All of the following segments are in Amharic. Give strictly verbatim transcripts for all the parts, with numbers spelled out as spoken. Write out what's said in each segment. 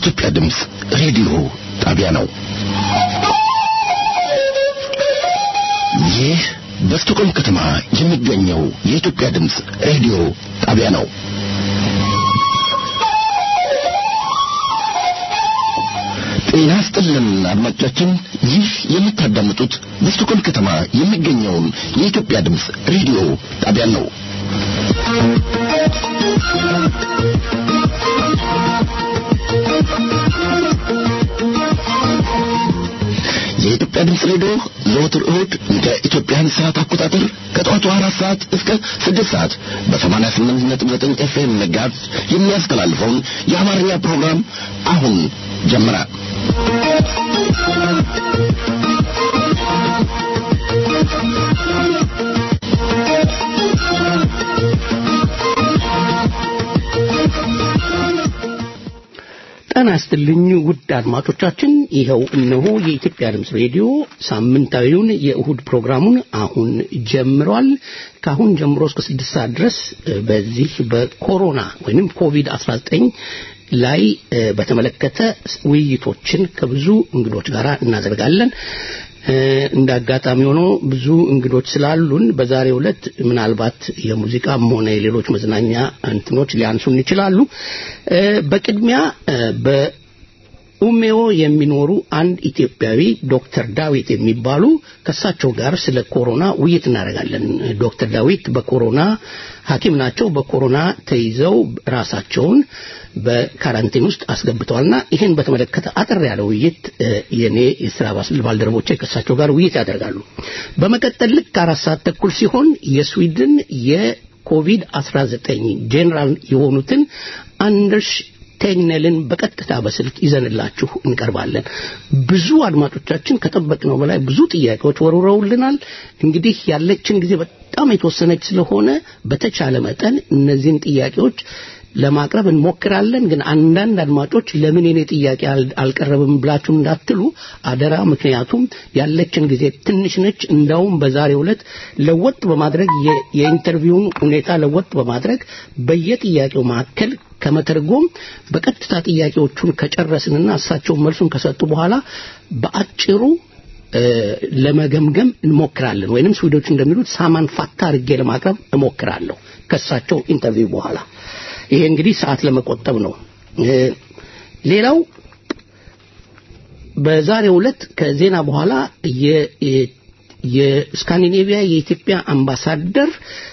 የኢትዮጵያ ድምጽ ሬዲዮ ጣቢያ ነው። ይህ በስቶኮልም ከተማ የሚገኘው የኢትዮጵያ ድምጽ ሬዲዮ ጣቢያ ነው። ጤና ይስጥልን አድማጮቻችን፣ ይህ የምታዳምጡት በስቶኮልም ከተማ የሚገኘውን የኢትዮጵያ ድምጽ ሬዲዮ ጣቢያ ነው። የኢትዮጵያ ድምጽ ሬዲዮ ዘወትር እሁድ እንደ ኢትዮጵያን ሰዓት አቆጣጠር ከጠዋቱ አራት ሰዓት እስከ ስድስት ሰዓት በሰማንያ ስምንት ነጥብ ዘጠኝ ኤፍኤም ጋዝ የሚያስተላልፈውን የአማርኛ ፕሮግራም አሁን ጀመረ። ጤና ይስጥልኝ ውድ አድማጮቻችን፣ ይሄው እነሆ የኢትዮጵያ ድምጽ ሬዲዮ ሳምንታዊውን የእሁድ ፕሮግራሙን አሁን ጀምሯል። ካሁን ጀምሮ እስከ ስድስት ሰዓት ድረስ በዚህ በኮሮና ወይንም ኮቪድ አስራ ዘጠኝ ላይ በተመለከተ ውይይቶችን ከብዙ እንግዶች ጋር እናደርጋለን። እንዳጋጣሚ ሆኖ ብዙ እንግዶች ስላሉን በዛሬው ዕለት ምናልባት የሙዚቃም ሆነ የሌሎች መዝናኛ እንትኖች ሊያንሱን ይችላሉ። በቅድሚያ በኡሜኦ የሚኖሩ አንድ ኢትዮጵያዊ ዶክተር ዳዊት የሚባሉ ከሳቸው ጋር ስለ ኮሮና ውይይት እናደርጋለን። ዶክተር ዳዊት በኮሮና ሐኪም ናቸው። በኮሮና ተይዘው ራሳቸውን በካራንቲን ውስጥ አስገብተዋልና ይሄን በተመለከተ አጠር ያለ ውይይት የኔ የሥራ ባልደረቦቼ ከሳቸው ጋር ውይይት ያደርጋሉ። በመቀጠል ልክ አራት ሰዓት ተኩል ሲሆን የስዊድን የኮቪድ አስራ ዘጠኝ ጄኔራል የሆኑትን አንደርስ ቴግነልን በቀጥታ በስልክ ይዘንላችሁ እንቀርባለን። ብዙ አድማጮቻችን ከጠበቅነው በላይ ብዙ ጥያቄዎች ወርውረውልናል። እንግዲህ ያለችን ጊዜ በጣም የተወሰነች ስለሆነ በተቻለ መጠን እነዚህን ጥያቄዎች ለማቅረብ እንሞክራለን። ግን አንዳንድ አድማጮች ለምን የኔ ጥያቄ አልቀረበም ብላችሁ እንዳትሉ አደራ። ምክንያቱም ያለችን ጊዜ ትንሽ ነች። እንዳውም በዛሬው ዕለት ለወጥ በማድረግ የኢንተርቪውን ሁኔታ ለወጥ በማድረግ በየጥያቄው መካከል ከመተርጎም በቀጥታ ጥያቄዎቹን ከጨረስንና እሳቸው መልሱን ከሰጡ በኋላ በአጭሩ ለመገምገም እንሞክራለን። ወይንም ስዊዶች እንደሚሉት ሳማን ፋታ አድርጌ ለማቅረብ እሞክራለሁ ከእሳቸው ኢንተርቪው በኋላ። ይሄ እንግዲህ ሰዓት ለመቆጠብ ነው። ሌላው በዛሬው ዕለት ከዜና በኋላ የስካንዲኔቪያ የኢትዮጵያ አምባሳደር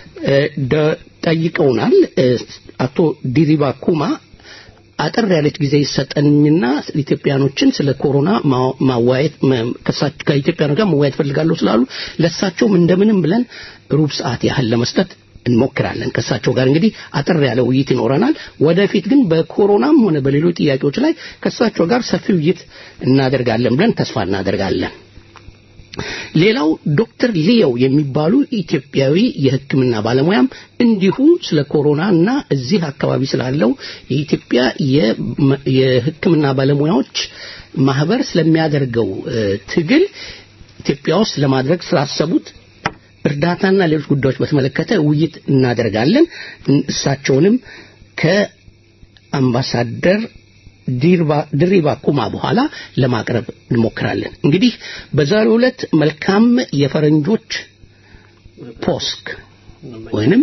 ጠይቀውናል። አቶ ዲሪባ ኩማ አጠር ያለች ጊዜ ይሰጠንኝና ኢትዮጵያኖችን ስለ ኮሮና ማዋየት ከኢትዮጵያኖች ጋር ማዋየት ፈልጋለሁ ስላሉ ለሳቸውም እንደምንም ብለን ሩብ ሰዓት ያህል ለመስጠት እንሞክራለን። ከሳቸው ጋር እንግዲህ አጠር ያለ ውይይት ይኖረናል። ወደፊት ግን በኮሮናም ሆነ በሌሎች ጥያቄዎች ላይ ከሳቸው ጋር ሰፊ ውይይት እናደርጋለን ብለን ተስፋ እናደርጋለን። ሌላው ዶክተር ሊዮ የሚባሉ ኢትዮጵያዊ የሕክምና ባለሙያም እንዲሁ ስለ ኮሮናና እዚህ አካባቢ ስላለው የኢትዮጵያ የሕክምና ባለሙያዎች ማህበር ስለሚያደርገው ትግል ኢትዮጵያ ውስጥ ለማድረግ ስላሰቡት እርዳታና ሌሎች ጉዳዮች በተመለከተ ውይይት እናደርጋለን። እሳቸውንም ከአምባሳደር ድሪባ ኩማ በኋላ ለማቅረብ እንሞክራለን። እንግዲህ በዛሬው ዕለት መልካም የፈረንጆች ፖስክ ወይንም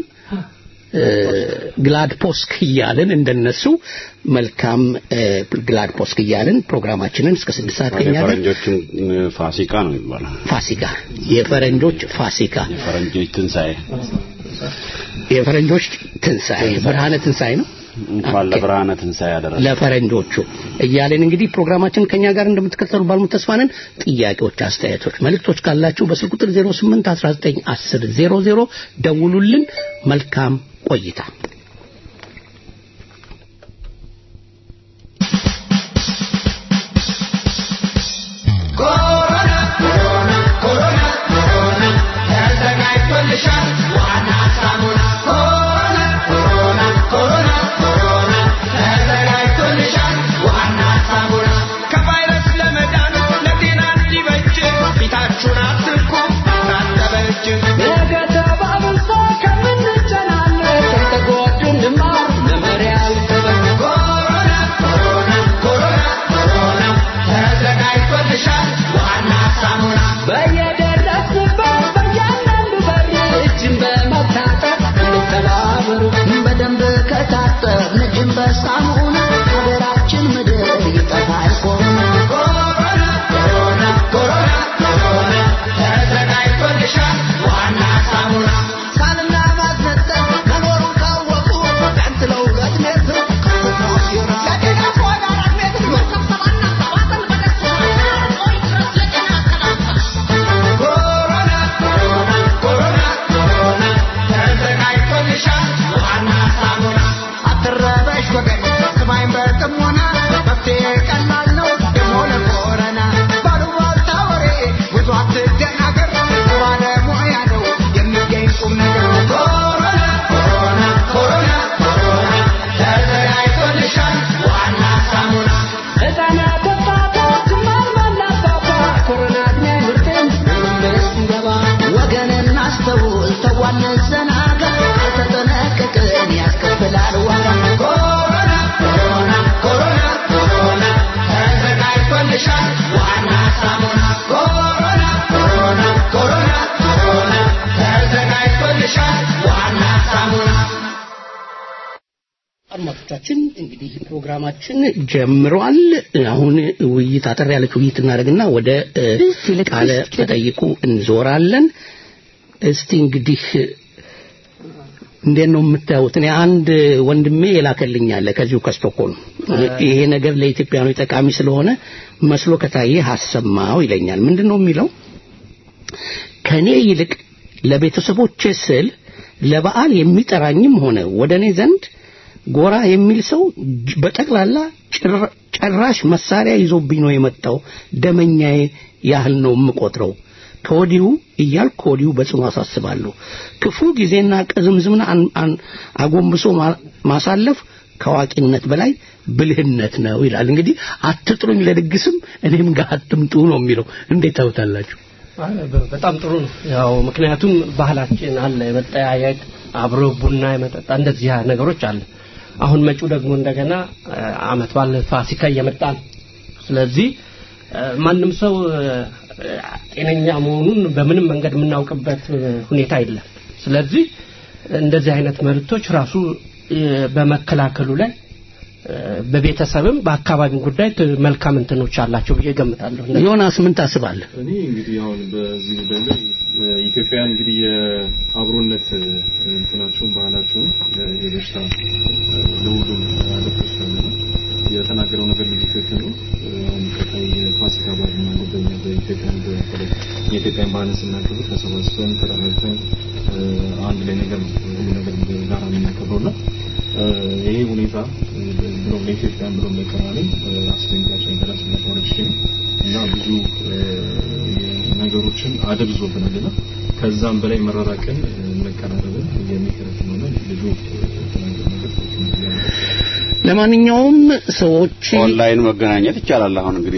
ግላድ ፖስክ እያልን እንደነሱ መልካም ግላድ ፖስክ እያልን ፕሮግራማችንን እስከ ስድስት ሰዓት ከኛለን። የፈረንጆችን ፋሲካ ነው የሚባለው። ፋሲካ የፈረንጆች ፋሲካ የፈረንጆች ትንሳኤ የፈረንጆች ትንሳኤ ብርሃነ ትንሳኤ ነው። እንኳን ለብርሃነ ትንሳኤ ያደረሰ ለፈረንጆቹ እያልን እንግዲህ ፕሮግራማችን ከኛ ጋር እንደምትከታተሉ ባልሙ ተስፋ ነን። ጥያቄዎች፣ አስተያየቶች፣ መልእክቶች ካላችሁ በስልክ ቁጥር ዜሮ ስምንት አስራ ዘጠኝ አስር ዜሮ ዜሮ ደውሉልን። መልካም ቆይታ። ኮሮና ኮሮና ኮሮና ኮሮና ተዘጋጅቶልሻል ዋና ሳሙና ኮሮና ኮሮና ኮሮና ኮሮና ተዘጋጅቶልሻል ዋና ሳሙና ከቫይረስ ለመዳን ለጤና እንዲበጅ ፊታችሁን አትንኩ ታጠበጅ ነገ ተባብሶ ከምንጨናነቅ ከተጎዱ እንማር መመሪያ አልተበል ኮሮና ኮሮና ኮሮና በሳሙና ሀገራችን ምድር ይጠፋል ኮሮና ኮሮና ኮሮና ኮሮና ተዘጋጅቶልሻል ዋና ሳሙና ካልና ማዝነጠ ከኖሩ ካወቁ ቀንትለው ሁለት ሜትር አድማጮቻችን እንግዲህ ፕሮግራማችን ጀምሯል። አሁን ውይይት አጠር ያለች ውይይት እናደርግና ወደ ቃለ ተጠይቁ እንዞራለን። እስቲ እንግዲህ እንዴት ነው የምታዩት? እኔ አንድ ወንድሜ የላከልኛል ከዚሁ ከስቶኮልም ይሄ ነገር ለኢትዮጵያኖች ጠቃሚ ስለሆነ መስሎ ከታየ ሐሰማው ይለኛል። ምንድነው የሚለው? ከኔ ይልቅ ለቤተሰቦቼ ስል ለበዓል የሚጠራኝም ሆነ ወደኔ ዘንድ ጎራ የሚል ሰው በጠቅላላ ጭራሽ መሳሪያ ይዞብኝ ነው የመጣው። ደመኛዬ ያህል ነው የምቆጥረው። ከወዲሁ እያልኩ ከወዲሁ በጽኑ አሳስባለሁ። ክፉ ጊዜና ቅዝምዝምና አጎንብሶ ማሳለፍ ከዋቂነት በላይ ብልህነት ነው ይላል። እንግዲህ አትጥሩኝ ለድግስም እኔም ጋር አትምጡ ነው የሚለው። እንዴት ታውታላችሁ? በጣም ጥሩ ነው። ያው ምክንያቱም ባህላችን አለ የመጠያየቅ አብሮ ቡና የመጠጣ እንደዚህ ነገሮች አለ። አሁን መጪው ደግሞ እንደገና አመት ባለ ፋሲካ እየመጣ ነው። ስለዚህ ማንም ሰው ጤነኛ መሆኑን በምንም መንገድ የምናውቅበት ሁኔታ የለም። ስለዚህ እንደዚህ አይነት መልእክቶች ራሱ በመከላከሉ ላይ በቤተሰብም በአካባቢው ጉዳይ መልካም እንትኖች አላቸው ብዬ ገምታለሁ። ዮናስ ምን ታስባለህ? እኔ እንግዲህ አሁን በዚህ ጉዳይ ላይ ኢትዮጵያ እንግዲህ የአብሮነት እንትናቸውን ባህላቸውን የበሽታ ለሁሉም አለፈስ ነው የተናገረው ነገር ልጅ ትክክል ነው። አሁን ከታይ ፋሲካ በዓል እና ጉዳይ በኢትዮጵያ በተለይ የኢትዮጵያ ባህልን ስናከብር ተሰባስበን ተጠራርተን አንድ ላይ ነገር ሁሉ ነገር ጋር የምናከብረውና ይሄ ሁኔታ ብሎ ለኢትዮጵያ ብሎ ለቀራኒ አስደንጋጭ ነገር ስለሆነች እና ብዙ ነገሮችን አደብዞብናልና ከዛም በላይ መራራቅን መቀራረብን የሚከረፍ ነው ልጁ ለማንኛውም ሰዎች ኦንላይን መገናኘት ይቻላል። አሁን እንግዲህ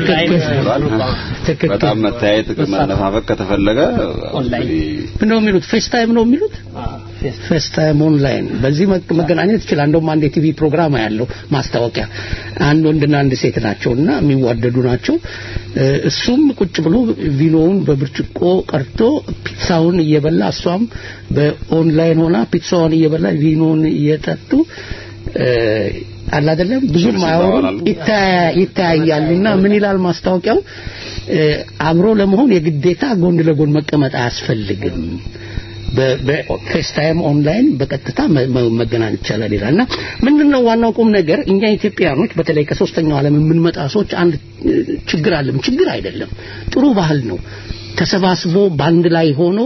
በጣም መታየት መነፋፈቅ ከተፈለገ ኦንላይን ነው የሚሉት ፌስ ታይም ነው የሚሉት ፌስ ታይም ኦንላይን በዚህ መገናኘት ይችላል። እንደውም አንድ ቲቪ ፕሮግራም ያለው ማስታወቂያ አንድ ወንድና አንድ ሴት ናቸውና የሚዋደዱ ናቸው። እሱም ቁጭ ብሎ ቪኖውን በብርጭቆ ቀርቶ ፒዛውን እየበላ እሷም በኦንላይን ሆና ፒዛውን እየበላ ቪኖውን እየጠጡ አላ አይደለም ብዙ ማያወሩ ይታያሉና ምን ይላል ማስታወቂያው? አብሮ ለመሆን የግዴታ ጎን ለጎን መቀመጥ አያስፈልግም። በፌስ ታይም ኦንላይን በቀጥታ መገናኘት ይቻላል ይላልና ምንድነው ዋናው ቁም ነገር? እኛ ኢትዮጵያኖች በተለይ ከሶስተኛው ዓለም የምንመጣ ሰዎች አንድ ችግር አለም። ችግር አይደለም፣ ጥሩ ባህል ነው። ተሰባስቦ ባንድ ላይ ሆኖ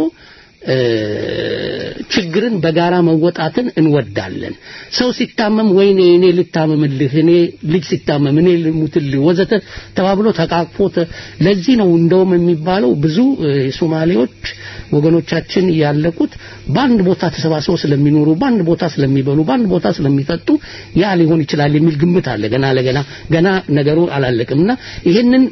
ችግርን በጋራ መወጣትን እንወዳለን። ሰው ሲታመም ወይኔ እኔ ልታመምልህ፣ እኔ ልጅ ሲታመም እኔ ልሙትልህ ወዘተ ተባብሎ ተቃቅፎ ለዚህ ነው እንደውም የሚባለው ብዙ ሶማሌዎች ወገኖቻችን ያለቁት ባንድ ቦታ ተሰባስበው ስለሚኖሩ፣ ባንድ ቦታ ስለሚበሉ፣ ባንድ ቦታ ስለሚጠጡ ያ ሊሆን ይችላል የሚል ግምት አለ። ገና ለገና ገና ነገሩ አላለቀምና ይሄንን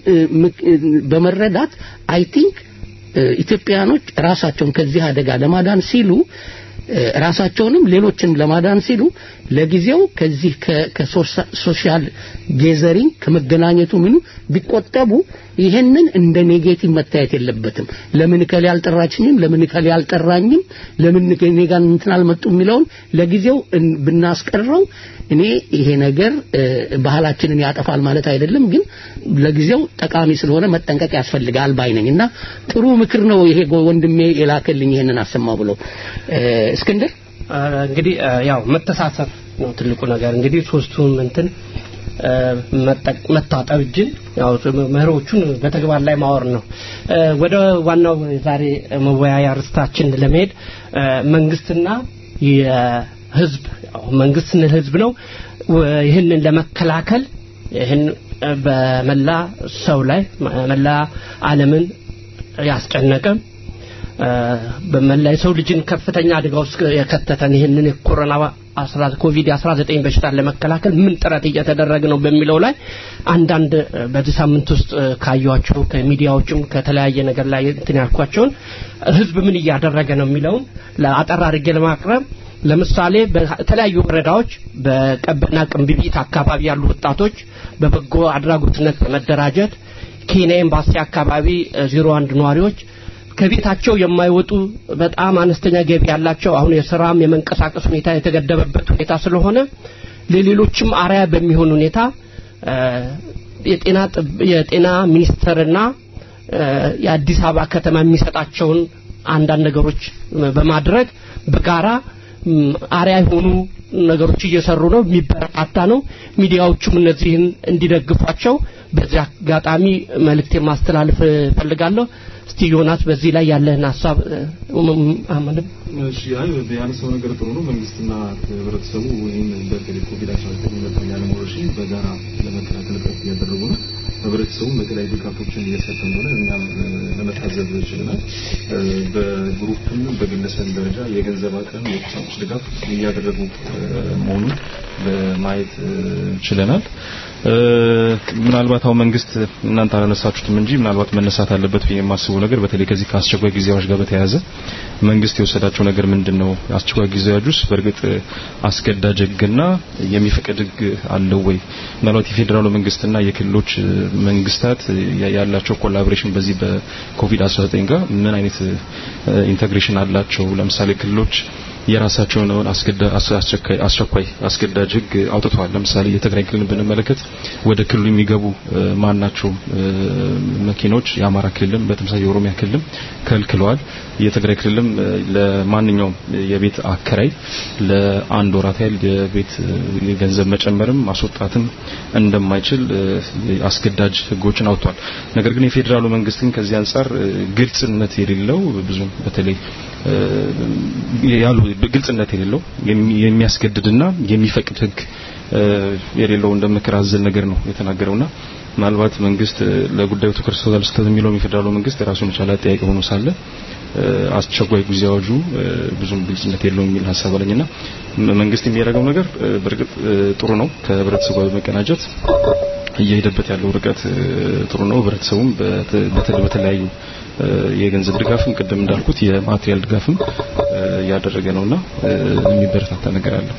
በመረዳት አይ ቲንክ ኢትዮጵያኖች ራሳቸውን ከዚህ አደጋ ለማዳን ሲሉ ራሳቸውንም ሌሎችን ለማዳን ሲሉ ለጊዜው ከዚህ ከሶሻል ጌዘሪንግ ከመገናኘቱ ምኑ ቢቆጠቡ ይሄንን እንደ ኔጌቲቭ መታየት የለበትም ለምን ከለ ያልጠራችኝም ለምን ከለ ያልጠራኝም ለምን ከኔ ጋር እንትን አልመጡም የሚለውን ለጊዜው ብናስቀረው እኔ ይሄ ነገር ባህላችንን ያጠፋል ማለት አይደለም ግን ለጊዜው ጠቃሚ ስለሆነ መጠንቀቅ ያስፈልጋል ባይነኝና ጥሩ ምክር ነው ይሄ ወንድሜ የላከልኝ ይሄንን አሰማው ብሎ እስክንድር እንግዲህ ያው መተሳሰብ ነው ትልቁ ነገር እንግዲህ ሶስቱም እንትን መታጠብ እጅን ያው መህሮቹን በተግባር ላይ ማወር ነው ወደ ዋናው ዛሬ መወያያ ርስታችን ለመሄድ መንግስትና የህዝብ ያው መንግስትና ህዝብ ነው ይሄንን ለመከላከል ይሄን በመላ ሰው ላይ መላ ዓለምን ያስጨነቀ በመላ ሰው ልጅን ከፍተኛ አደጋ ውስጥ የከተተን ይሄንን ኮሮና ኮቪድ አስራ ዘጠኝ በሽታን ለመከላከል ምን ጥረት እየተደረገ ነው በሚለው ላይ አንዳንድ በዚህ ሳምንት ውስጥ ካዩዋቸው ከሚዲያዎችም ከተለያየ ነገር ላይ እንትን ያልኳቸውን ህዝብ ምን እያደረገ ነው የሚለው ለአጠራ አድርጌ ለማቅረብ ለምሳሌ በተለያዩ ወረዳዎች በቀበና ቅንብቢት አካባቢ ያሉ ወጣቶች በበጎ አድራጎትነት መደራጀት ኬንያ ኤምባሲ አካባቢ ዜሮ አንድ ነዋሪዎች ከቤታቸው የማይወጡ በጣም አነስተኛ ገቢ ያላቸው አሁን የሥራም የመንቀሳቀስ ሁኔታ የተገደበበት ሁኔታ ስለሆነ ለሌሎችም አሪያ በሚሆን ሁኔታ የጤና የጤና ሚኒስተርና የአዲስ አበባ ከተማ የሚሰጣቸውን አንዳንድ ነገሮች በማድረግ በጋራ አሪያ ሆኑ ነገሮች እየሰሩ ነው የሚበረታታ ነው ሚዲያዎቹም እነዚህን እንዲደግፏቸው በዚያ አጋጣሚ መልእክት ማስተላለፍ ፈልጋለሁ እስቲ ዮናስ በዚህ ላይ ያለህን ሐሳብ አመንም እሺ አይ ቢያንስው ነገር ጥሩ ነው መንግስትና ህብረተሰቡ ይሄን በቴሌኮቪድ አስራ ዘጠኝ መጠኛ ለሞረሽን በጋራ ለመከላከል ጥረት እያደረጉ ነው ህብረተሰቡ በተለያዩ ድጋፎችን እየሰጠ እንደሆነ እኛም ለመታዘብ ችለናል በግሩፕም በግለሰብ ደረጃ የገንዘብ አቅም የቁሳቁስ ድጋፍ እያደረጉ መሆኑን በማየት ችለናል ምናልባት አው መንግስት እናንተ አላነሳችሁትም እንጂ ምናልባት መነሳት አለበት ብዬ የማስበው ነገር በተለይ ከዚህ ከአስቸኳይ ጊዜ አዋጅ ጋር በተያያዘ መንግስት የወሰዳቸው ነገር ምንድነው አስቸኳይ ጊዜ አዋጁስ በርግጥ አስገዳጅ ህግና የሚፈቅድ ህግ አለው ወይ ምናልባት የፌደራሉ መንግስትና የክልሎች መንግስታት ያላቸው ኮላቦሬሽን በዚህ በኮቪድ አስራ ዘጠኝ ጋር ምን አይነት ኢንተግሬሽን አላቸው ለምሳሌ ክልሎች የራሳቸውን አስቸኳይ አስገዳጅ ህግ አውጥተዋል ለምሳሌ የትግራይ ክልል ብንመለከት ወደ ክልሉ የሚገቡ ማናቸው መኪኖች የአማራ ክልልም በተመሳሳይ የኦሮሚያ ክልልም ከልክለዋል የትግራይ ክልልም ለማንኛውም የቤት አከራይ ለአንድ ወራት ያህል የቤት ገንዘብ መጨመርም ማስወጣትም እንደማይችል አስገዳጅ ህጎችን አውጥቷል ነገር ግን የፌደራሉ መንግስት ግን ከዚህ አንፃር ግልጽነት የሌለው ብዙ በተለይ ያሉ ግልጽነት የሌለው የሚያስገድድና የሚፈቅድ ህግ የሌለው እንደምከራዘል ነገር ነው የተናገረውና ምናልባት መንግስት ለጉዳዩ ትኩረት ሰጥቶ የሚለው የፌደራሉ መንግስት ራሱን ቻላ ጠያቂ ሆኖ ሳለ አስቸኳይ ጊዜ አዋጁ ብዙም ግልጽነት የለውም የሚል ሐሳብ አለኝና መንግስት የሚያደርገው ነገር በርግጥ ጥሩ ነው ከህብረተሰቡ በመቀናጀት እየሄደበት ያለው ርቀት ጥሩ ነው ህብረተሰቡም በተለያዩ የገንዘብ ድጋፍም ቀደም እንዳልኩት የማቴሪያል ድጋፍም ያደረገ ነውና የሚበረታታ ነገር አለ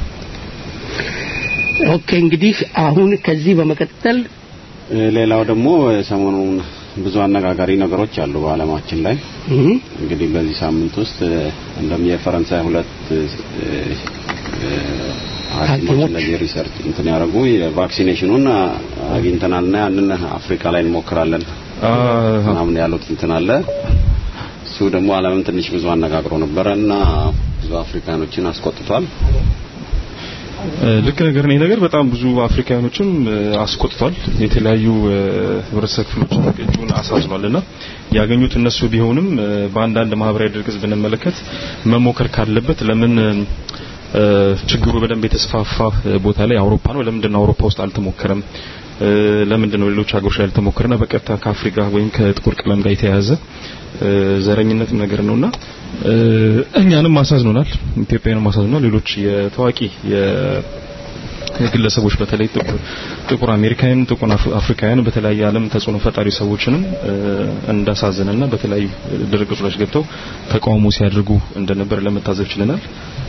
ኦኬ እንግዲህ አሁን ከዚህ በመቀጠል ሌላው ደግሞ ሰሞኑን ብዙ አነጋጋሪ ነገሮች አሉ በአለማችን ላይ እንግዲህ በዚህ ሳምንት ውስጥ እንደም የፈረንሳይ ሁለት ሐኪሞች ለዚህ ሪሰርች እንትን ያደርጉ የቫክሲኔሽኑን አግኝተናልና ያንን አፍሪካ ላይ እንሞክራለን አሁን ያሉት እንትን አለ እሱ ደግሞ ዓለምን ትንሽ ብዙ አነጋግሮ ነበርና ብዙ አፍሪካኖችን አስቆጥቷል ልክ ነገር ነው ነገር በጣም ብዙ አፍሪካኖችን አስቆጥቷል የተለያዩ ህብረተሰብ ክፍሎችን እጁን አሳዝኗልና ያገኙት እነሱ ቢሆንም በአንዳንድ ማህበራዊ ድርግዝ ብንመለከት መሞከር ካለበት ለምን ችግሩ በደንብ የተስፋፋ ቦታ ላይ አውሮፓ ነው ለምን አውሮፓ ውስጥ አልተሞከረም ለምን ነው ሌሎች ሀገሮች ላይ አልተሞከረና በቀጥታ ከአፍሪካ ወይም ከጥቁር ቀለም ጋር የተያያዘ ዘረኝነት ነገር ነውና እኛንም ማሳዝኖናል ኢትዮጵያንም ማሳዝኖናል ሌሎች የታዋቂ ግለሰቦች በተለይ ጥቁር አሜሪካውያን ጥቁር አፍሪካውያን በተለያየ ዓለም ተጽዕኖ ፈጣሪ ሰዎችንም እንዳሳዘነና በተለያዩ ድርጊቶች ገብተው ተቃውሞ ሲያደርጉ እንደነበር ለመታዘብ ችለናል።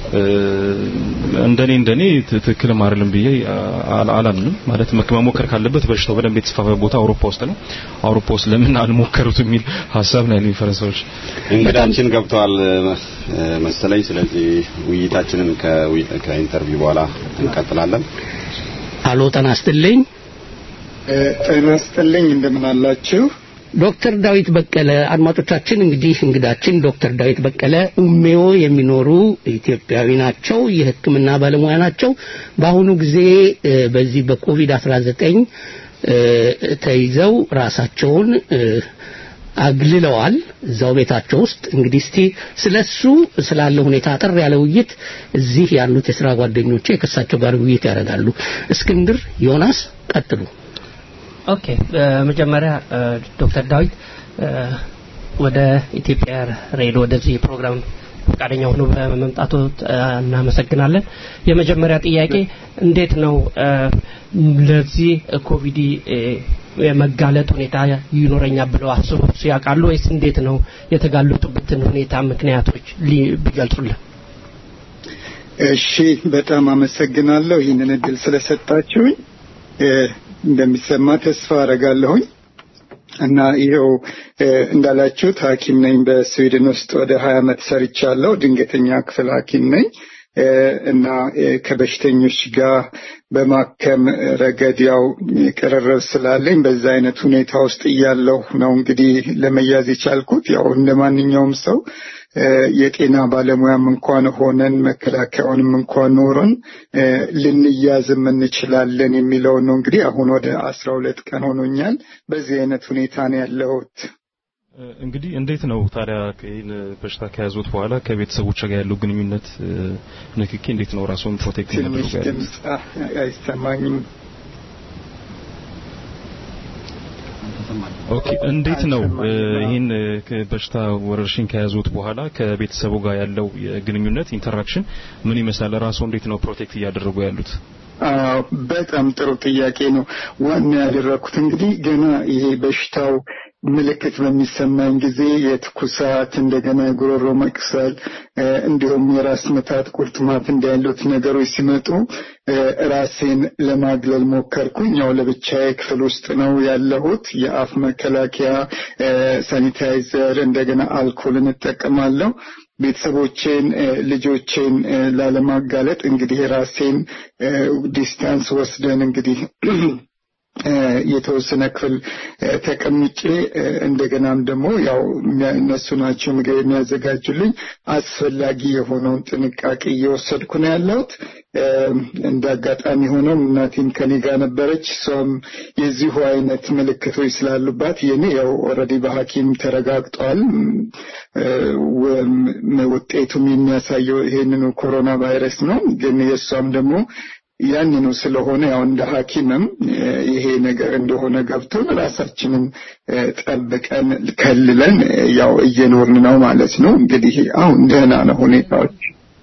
እንደኔ እንደኔ ትክክል ማርልም ብዬ አላምንም። ማለት መከማሞከር ካለበት በሽታው በደንብ የተስፋፋ ቦታ አውሮፓ ውስጥ ነው። አውሮፓ ውስጥ ለምን አልሞከሩት የሚል ሐሳብ ነው ያለኝ ፈረንሳዮች። እንግዳችን ገብተዋል መሰለኝ። ስለዚህ ውይይታችንን ከኢንተርቪው በኋላ እንቀጥላለን። አሎ ተናስተልኝ ተናስተልኝ እንደምን አላችሁ? ዶክተር ዳዊት በቀለ አድማጮቻችን እንግዲህ እንግዳችን ዶክተር ዳዊት በቀለ ኡሜዮ የሚኖሩ ኢትዮጵያዊ ናቸው። የሕክምና ባለሙያ ናቸው። በአሁኑ ጊዜ በዚህ በኮቪድ አስራ ዘጠኝ ተይዘው ራሳቸውን አግልለዋል እዛው ቤታቸው ውስጥ። እንግዲህ እስቲ ስለሱ ስላለው ሁኔታ አጠር ያለ ውይይት እዚህ ያሉት የሥራ ጓደኞቼ ከሳቸው ጋር ውይይት ያደርጋሉ። እስክንድር ዮናስ ቀጥሉ። ኦኬ መጀመሪያ ዶክተር ዳዊት ወደ ኢትዮጵያ ሬዲዮ ወደዚህ ፕሮግራም ፈቃደኛ ሆኖ በመምጣቱ እናመሰግናለን። የመጀመሪያ ጥያቄ እንዴት ነው ለዚህ ኮቪድ የመጋለጥ ሁኔታ ይኖረኛል ብለው አስበው ሲያቃሉ ወይስ እንዴት ነው የተጋለጡበትን ሁኔታ ምክንያቶች ቢገልጹልን? እሺ በጣም አመሰግናለሁ ይህንን እድል ስለሰጣችሁኝ። እንደሚሰማ ተስፋ አረጋለሁኝ እና ይሄው እንዳላችሁት ሐኪም ነኝ። በስዊድን ውስጥ ወደ ሀያ አመት ሰርቻለሁ። ድንገተኛ ክፍል ሐኪም ነኝ እና ከበሽተኞች ጋር በማከም ረገድ ያው ቅርርብ ስላለኝ በዛ አይነት ሁኔታ ውስጥ እያለሁ ነው እንግዲህ ለመያዝ የቻልኩት። ያው እንደማንኛውም ሰው የጤና ባለሙያም እንኳን ሆነን መከላከያውንም እንኳን ኖረን ልንያዝም እንችላለን የሚለው ነው። እንግዲህ አሁን ወደ አስራ ሁለት ቀን ሆኖኛል በዚህ አይነት ሁኔታ ነው ያለሁት። እንግዲህ እንዴት ነው ታዲያ ይሄን በሽታ ከያዙት በኋላ ከቤተሰቦች ጋር ያለው ግንኙነት ንክኪ እንዴት ነው ራስዎን ፕሮቴክት ያደርጋሉ? አይሰማኝም። ኦኬ እንዴት ነው ይሄን በሽታ ወረርሽኝ ከያዙት በኋላ ከቤተሰቡ ጋር ያለው ግንኙነት ኢንተራክሽን ምን ይመስላል? ራስዎ እንዴት ነው ፕሮቴክት ያደርጉ ያሉት? አዎ በጣም ጥሩ ጥያቄ ነው። ዋና ያደረኩት እንግዲህ ገና ይሄ በሽታው ምልክት በሚሰማኝ ጊዜ የትኩሳት እንደገና ጉሮሮ መቅሰል እንዲሁም የራስ ምታት ቁርጥማት እንዳሉት ነገሮች ሲመጡ ራሴን ለማግለል ሞከርኩኝ። ያው ለብቻዬ ክፍል ውስጥ ነው ያለሁት። የአፍ መከላከያ ሳኒታይዘር እንደገና አልኮልን እጠቀማለሁ። ቤተሰቦቼን ልጆቼን ላለማጋለጥ እንግዲህ ራሴን ዲስታንስ ወስደን እንግዲህ የተወሰነ ክፍል ተቀምጬ እንደገናም ደግሞ ያው እነሱ ናቸው ምግብ የሚያዘጋጁልኝ አስፈላጊ የሆነውን ጥንቃቄ እየወሰድኩ ነው ያለሁት። እንዳጋጣሚ ሆኖ እናቴም ከኔ ጋር ነበረች። እሷም የዚሁ አይነት ምልክቶች ስላሉባት የኔ ያው ኦልሬዲ በሐኪም ተረጋግጧል። ውጤቱም የሚያሳየው ይሄንን ኮሮና ቫይረስ ነው። ግን የሷም ደግሞ ያንኑ ስለሆነ ያው እንደ ሐኪምም ይሄ ነገር እንደሆነ ገብቶን ራሳችንን ጠብቀን ከልለን ያው እየኖርን ነው ማለት ነው። እንግዲህ አሁን ደህና ነው ሁኔታዎች።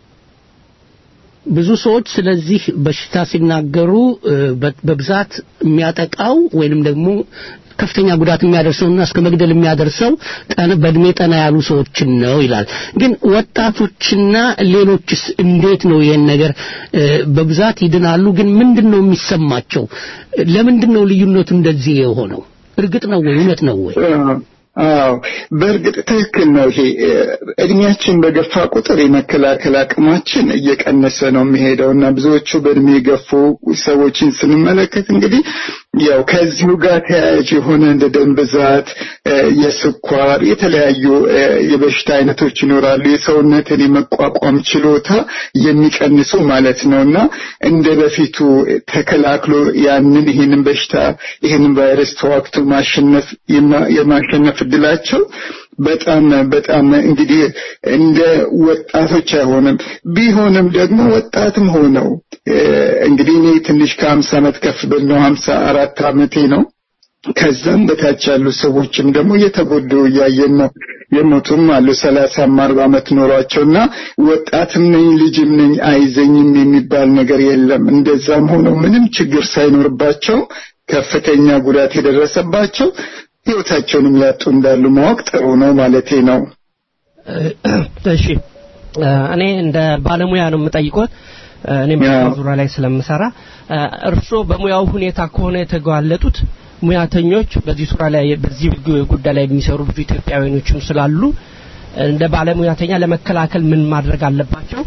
ብዙ ሰዎች ስለዚህ በሽታ ሲናገሩ በብዛት የሚያጠቃው ወይንም ደግሞ ከፍተኛ ጉዳት የሚያደርሰውና እስከ መግደል የሚያደርሰው ጠነ በእድሜ ጠና ያሉ ሰዎችን ነው ይላል። ግን ወጣቶችና ሌሎችስ እንዴት ነው ይሄን ነገር በብዛት ይድናሉ? ግን ምንድነው የሚሰማቸው? ለምንድነው ልዩነቱ እንደዚህ የሆነው? እርግጥ ነው ወይ እውነት ነው ወይ? አዎ በእርግጥ ትክክል ነው። ይሄ እድሜያችን በገፋ ቁጥር የመከላከል አቅማችን እየቀነሰ ነው የሚሄደውና ብዙዎቹ በእድሜ ገፉ ሰዎችን ስንመለከት እንግዲህ ያው ከዚሁ ጋር ተያያዥ የሆነ እንደ ደም ብዛት፣ የስኳር፣ የተለያዩ የበሽታ አይነቶች ይኖራሉ። የሰውነትን የመቋቋም ችሎታ የሚቀንሱ ማለት ነውና እንደ በፊቱ ተከላክሎ ያንን ይሄንን በሽታ ይሄንን ቫይረስ ተዋግቶ ማሸነፍ የማሸነፍ እድላቸው በጣም በጣም እንግዲህ እንደ ወጣቶች አይሆንም። ቢሆንም ደግሞ ወጣትም ሆነው እንግዲህ እኔ ትንሽ ከሀምሳ ዓመት ከፍ ብሎ ሀምሳ አራት ዓመቴ ነው። ከዛም በታች ያሉ ሰዎችም ደግሞ እየተጎዱ እያየን ነው። የሞቱም አሉ ሰላሳም አርባ ዓመት ኖሯቸውና ወጣትም ነኝ ልጅም ነኝ አይዘኝም የሚባል ነገር የለም። እንደዛም ሆኖ ምንም ችግር ሳይኖርባቸው ከፍተኛ ጉዳት የደረሰባቸው ህይወታቸውንም ያጡ እንዳሉ ማወቅ ጥሩ ነው ማለቴ ነው። እሺ እኔ እንደ ባለሙያ ነው የምጠይቆት እኔም በዙሪያ ላይ ስለምሰራ እርሶ በሙያው ሁኔታ ከሆነ የተጋለጡት ሙያተኞች በዚህ ሱራ ላይ በዚህ ጉዳይ ላይ የሚሰሩ ብዙ ኢትዮጵያውያኖችም ስላሉ እንደ ባለሙያተኛ ለመከላከል ምን ማድረግ አለባቸው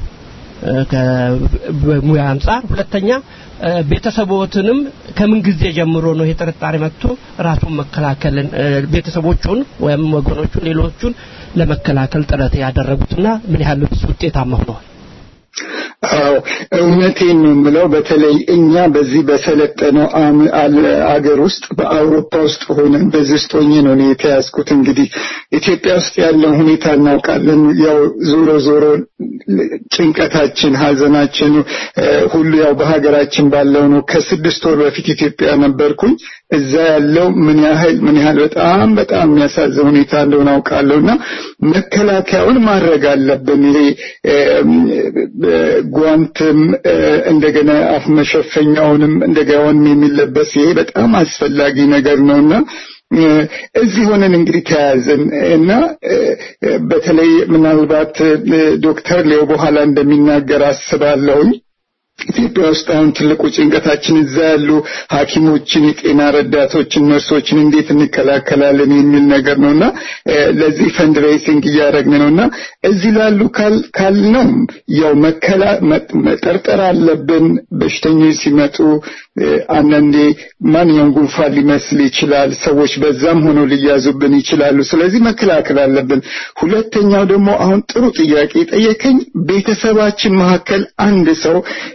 ከሙያ አንፃር? ሁለተኛ ቤተሰቦችንም ከምን ጊዜ ጀምሮ ነው የተጠርጣሪ መጥቶ ራሱን መከላከልን ቤተሰቦቹን ወይም ወገኖቹን ሌሎቹን ለመከላከል ጥረት ያደረጉትና ምን ያህል ውጤታማ ሆነዋል? አዎ እውነቴን ነው የምለው። በተለይ እኛ በዚህ በሰለጠነው አገር ውስጥ በአውሮፓ ውስጥ ሆነን በዚህ ውስጥ ሆኜ ነው እኔ የተያዝኩት። እንግዲህ ኢትዮጵያ ውስጥ ያለው ሁኔታ እናውቃለን። ያው ዞሮ ዞሮ ጭንቀታችን ሀዘናችን ሁሉ ያው በሀገራችን ባለው ነው። ከስድስት ወር በፊት ኢትዮጵያ ነበርኩኝ። እዛ ያለው ምን ያህል ምን ያህል በጣም በጣም የሚያሳዝን ሁኔታ እንደሆነ አውቃለሁና መከላከያውን ማድረግ አለብን። ይሄ ጓንትም እንደገና አፍ መሸፈኛውንም እንደገና የሚለበስ ይሄ በጣም አስፈላጊ ነገር ነውና እዚህ ሆነን እንግዲህ ተያዘን እና በተለይ ምናልባት ዶክተር ሌው በኋላ እንደሚናገር አስባለሁኝ ኢትዮጵያ ውስጥ አሁን ትልቁ ጭንቀታችን እዛ ያሉ ሐኪሞችን የጤና ረዳቶችን ነርሶችን እንዴት እንከላከላለን የሚል ነገር ነውና ለዚህ ፈንድሬሲንግ እያደረግን ነውና እዚህ ላሉ ካል ካልነው ያው መከላ መጠርጠር አለብን። በሽተኞች ሲመጡ አንዳንዴ ማንኛውም ጉንፋን ሊመስል ይችላል። ሰዎች በዛም ሆኖ ሊያዙብን ይችላሉ። ስለዚህ መከላከል አለብን። ሁለተኛው ደግሞ አሁን ጥሩ ጥያቄ ጠየቀኝ። ቤተሰባችን መካከል አንድ ሰው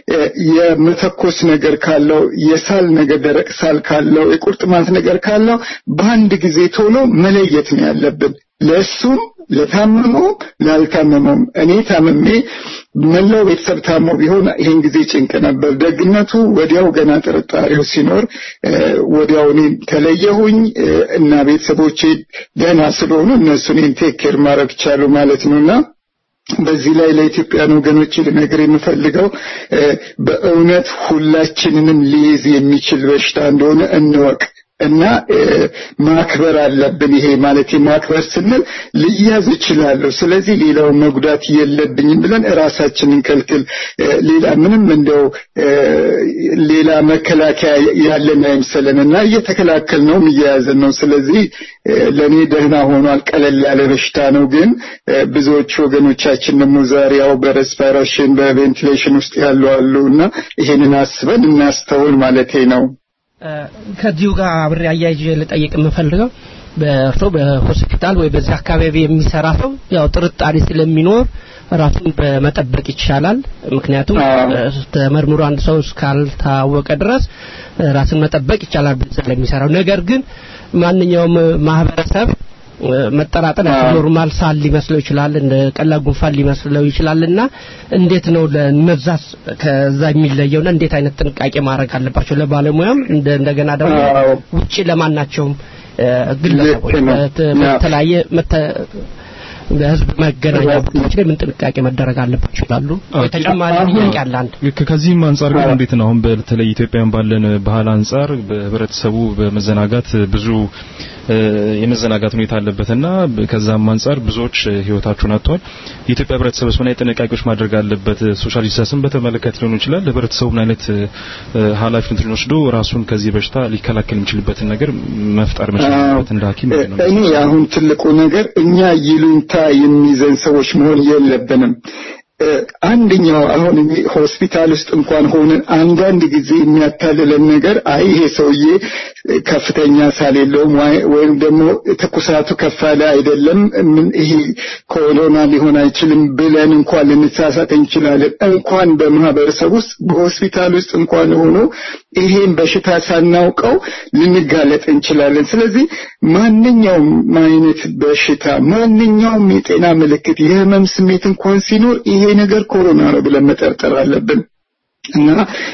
የመተኮስ ነገር ካለው የሳል ነገር ደረቅ ሳል ካለው የቁርጥማት ነገር ካለው በአንድ ጊዜ ቶሎ መለየት ነው ያለብን። ለሱም ለታመመው ላልታመመው እኔ ታመሜ መላው ቤተሰብ ታሞ ቢሆን ይሄን ጊዜ ጭንቅ ነበር። ደግነቱ ወዲያው ገና ጥርጣሬው ሲኖር ወዲያው እኔ ተለየሁኝ እና ቤተሰቦቼ ደህና ስለሆኑ እነሱን ቴክ ኬር ማድረግ ቻሉ ማለት ነውና በዚህ ላይ ለኢትዮጵያን ወገኖች ልነግር የምፈልገው በእውነት ሁላችንንም ሊይዝ የሚችል በሽታ እንደሆነ እንወቅ እና ማክበር አለብን። ይሄ ማለት ማክበር ስንል ልያዝ ይችላል ስለዚህ ሌላው መጉዳት የለብኝም ብለን ራሳችንን ከልክል ሌላ ምንም እንደው ሌላ መከላከያ ያለን አይመስለንና እየተከላከልነው እየያዘን ነው። ስለዚህ ለኔ ደህና ሆኗል። ቀለል ያለ በሽታ ነው። ግን ብዙዎች ወገኖቻችን ደግሞ ዛሬው በሬስፓይሬሽን በቬንቲሌሽን ውስጥ ያሉ አሉና ይሄንን አስበን እናስተውል ማለቴ ነው። ከዚሁ ጋር አብሬ አያይዤ ልጠይቅ የምፈልገው በእርሶ በሆስፒታል ወይ በዛ አካባቢ የሚሰራ ሰው ያው ጥርጣሬ ስለሚኖር ራሱን በመጠበቅ ይቻላል። ምክንያቱም ተመርምሮ አንድ ሰው እስካልታወቀ ድረስ ራስን መጠበቅ ይቻላል ስለሚሰራው። ነገር ግን ማንኛውም ማህበረሰብ መጠራጠር ኖርማል ሳል ሊመስለው ይችላል እንደ ቀላል ጉንፋን ሊመስለው ይችላልና እንዴት ነው ለነዛስ ከዛ የሚለየውና እንዴት አይነት ጥንቃቄ ማድረግ አለባቸው? ለባለሙያም እንደገና ደግሞ ውጪ ለማናቸውም ግለሰቦች በተለያየ በህዝብ መገናኛ ቦታዎች ላይ ምን ጥንቃቄ መደረግ አለባቸው ይላሉ? ተጨማሪ ጥያቄ አለ አንድ ከዚህም አንፃር ግን እንዴት ነው አሁን በተለይ ኢትዮጵያን ባለን ባህል አንፃር በህብረተሰቡ በመዘናጋት ብዙ የመዘናጋት ሁኔታ አለበትና ከዛም አንፃር ብዙዎች ህይወታቸውን አጥተዋል። የኢትዮጵያ ህብረተሰብ ምን አይነት ጥንቃቄዎች ማድረግ አለበት? ሶሻል ዲስታንስን በተመለከተ ሊሆን ይችላል። ህብረተሰቡ ምን አይነት ኃላፊነት ወስዶ ራሱን ከዚህ በሽታ ሊከላከል የሚችልበትን ነገር መፍጠር መቻል እንደ ሐኪም ነው። እኔ አሁን ትልቁ ነገር እኛ ይሉንታ የሚዘን ሰዎች መሆን የለብንም። አንደኛው አሁን ሆስፒታል ውስጥ እንኳን ሆነን አንዳንድ ጊዜ የሚያታልለን ነገር አይ ይሄ ሰውዬ ከፍተኛ ሳል የለውም ወይም ደግሞ ተኩሳቱ ከፋለ አይደለም ምን ይሄ ኮሮና ሊሆን አይችልም ብለን እንኳን ልንሳሳት እንችላለን። እንኳን በማህበረሰብ ውስጥ በሆስፒታል ውስጥ እንኳን ሆኖ ይሄን በሽታ ሳናውቀው ልንጋለጥ እንችላለን። ስለዚህ ማንኛውም አይነት በሽታ ማንኛውም የጤና ምልክት የህመም ስሜት እንኳን ሲኖር ይሄ ነገር ኮሮና ነው ብለን መጠርጠር አለብን። እና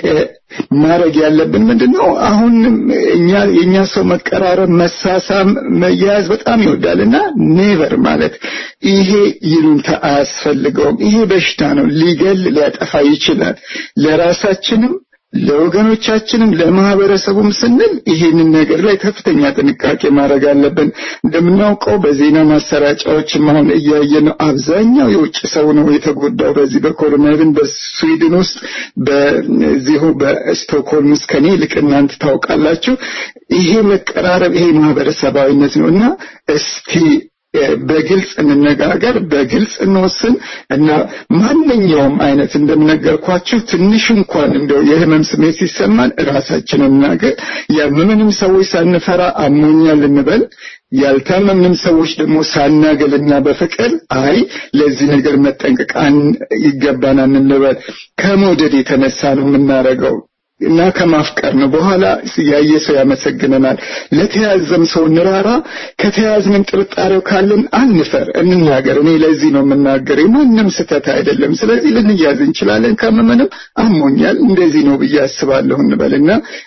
ማረግ ያለብን ምንድነው አሁን እኛ የኛ ሰው መቀራረብ መሳሳም መያዝ በጣም ይወዳልና ኔቨር ማለት ይሄ ይሉንታ አያስፈልገውም ይሄ በሽታ ነው ሊገል ሊያጠፋ ይችላል ለራሳችንም ለወገኖቻችንም ለማህበረሰቡም ስንል ይሄንን ነገር ላይ ከፍተኛ ጥንቃቄ ማድረግ አለብን እንደምናውቀው በዜና ማሰራጫዎችም አሁን እያየን ነው አብዛኛው የውጭ ሰው ነው የተጎዳው በዚህ በኮሮና ቫይረስ በስዊድን ውስጥ በዚሁ በስቶክሆልም ውስጥ ከኔ ልክ እናንተ ታውቃላችሁ ይሄ መቀራረብ ይሄ ማህበረሰባዊነት ነውና እስቲ በግልጽ እንነጋገር በግልጽ እንወስን እና ማንኛውም አይነት እንደምነገርኳችሁ ትንሽ እንኳን እንደው የህመም ስሜት ሲሰማን ራሳችንን እናገር ያመመንም ሰዎች ሳንፈራ አሞኛል እንበል ያልታመምንም ሰዎች ደግሞ ሳናገልና በፍቅር አይ ለዚህ ነገር መጠንቀቅ ይገባናል እንበል ከመውደድ የተነሳ ነው የምናረገው እና ከማፍቀር ነው በኋላ ያየሰው ያመሰግነናል ለተያዘም ሰው ንራራ ከተያዝንም ጥርጣሬው ካለን አንፈር እንናገር እኔ ለዚህ ነው የምናገረው ማንንም ስተታ አይደለም ስለዚህ ልንያዝ እንችላለን ከመመንም አሞኛል እንደዚህ ነው በያስባለሁ እንበልና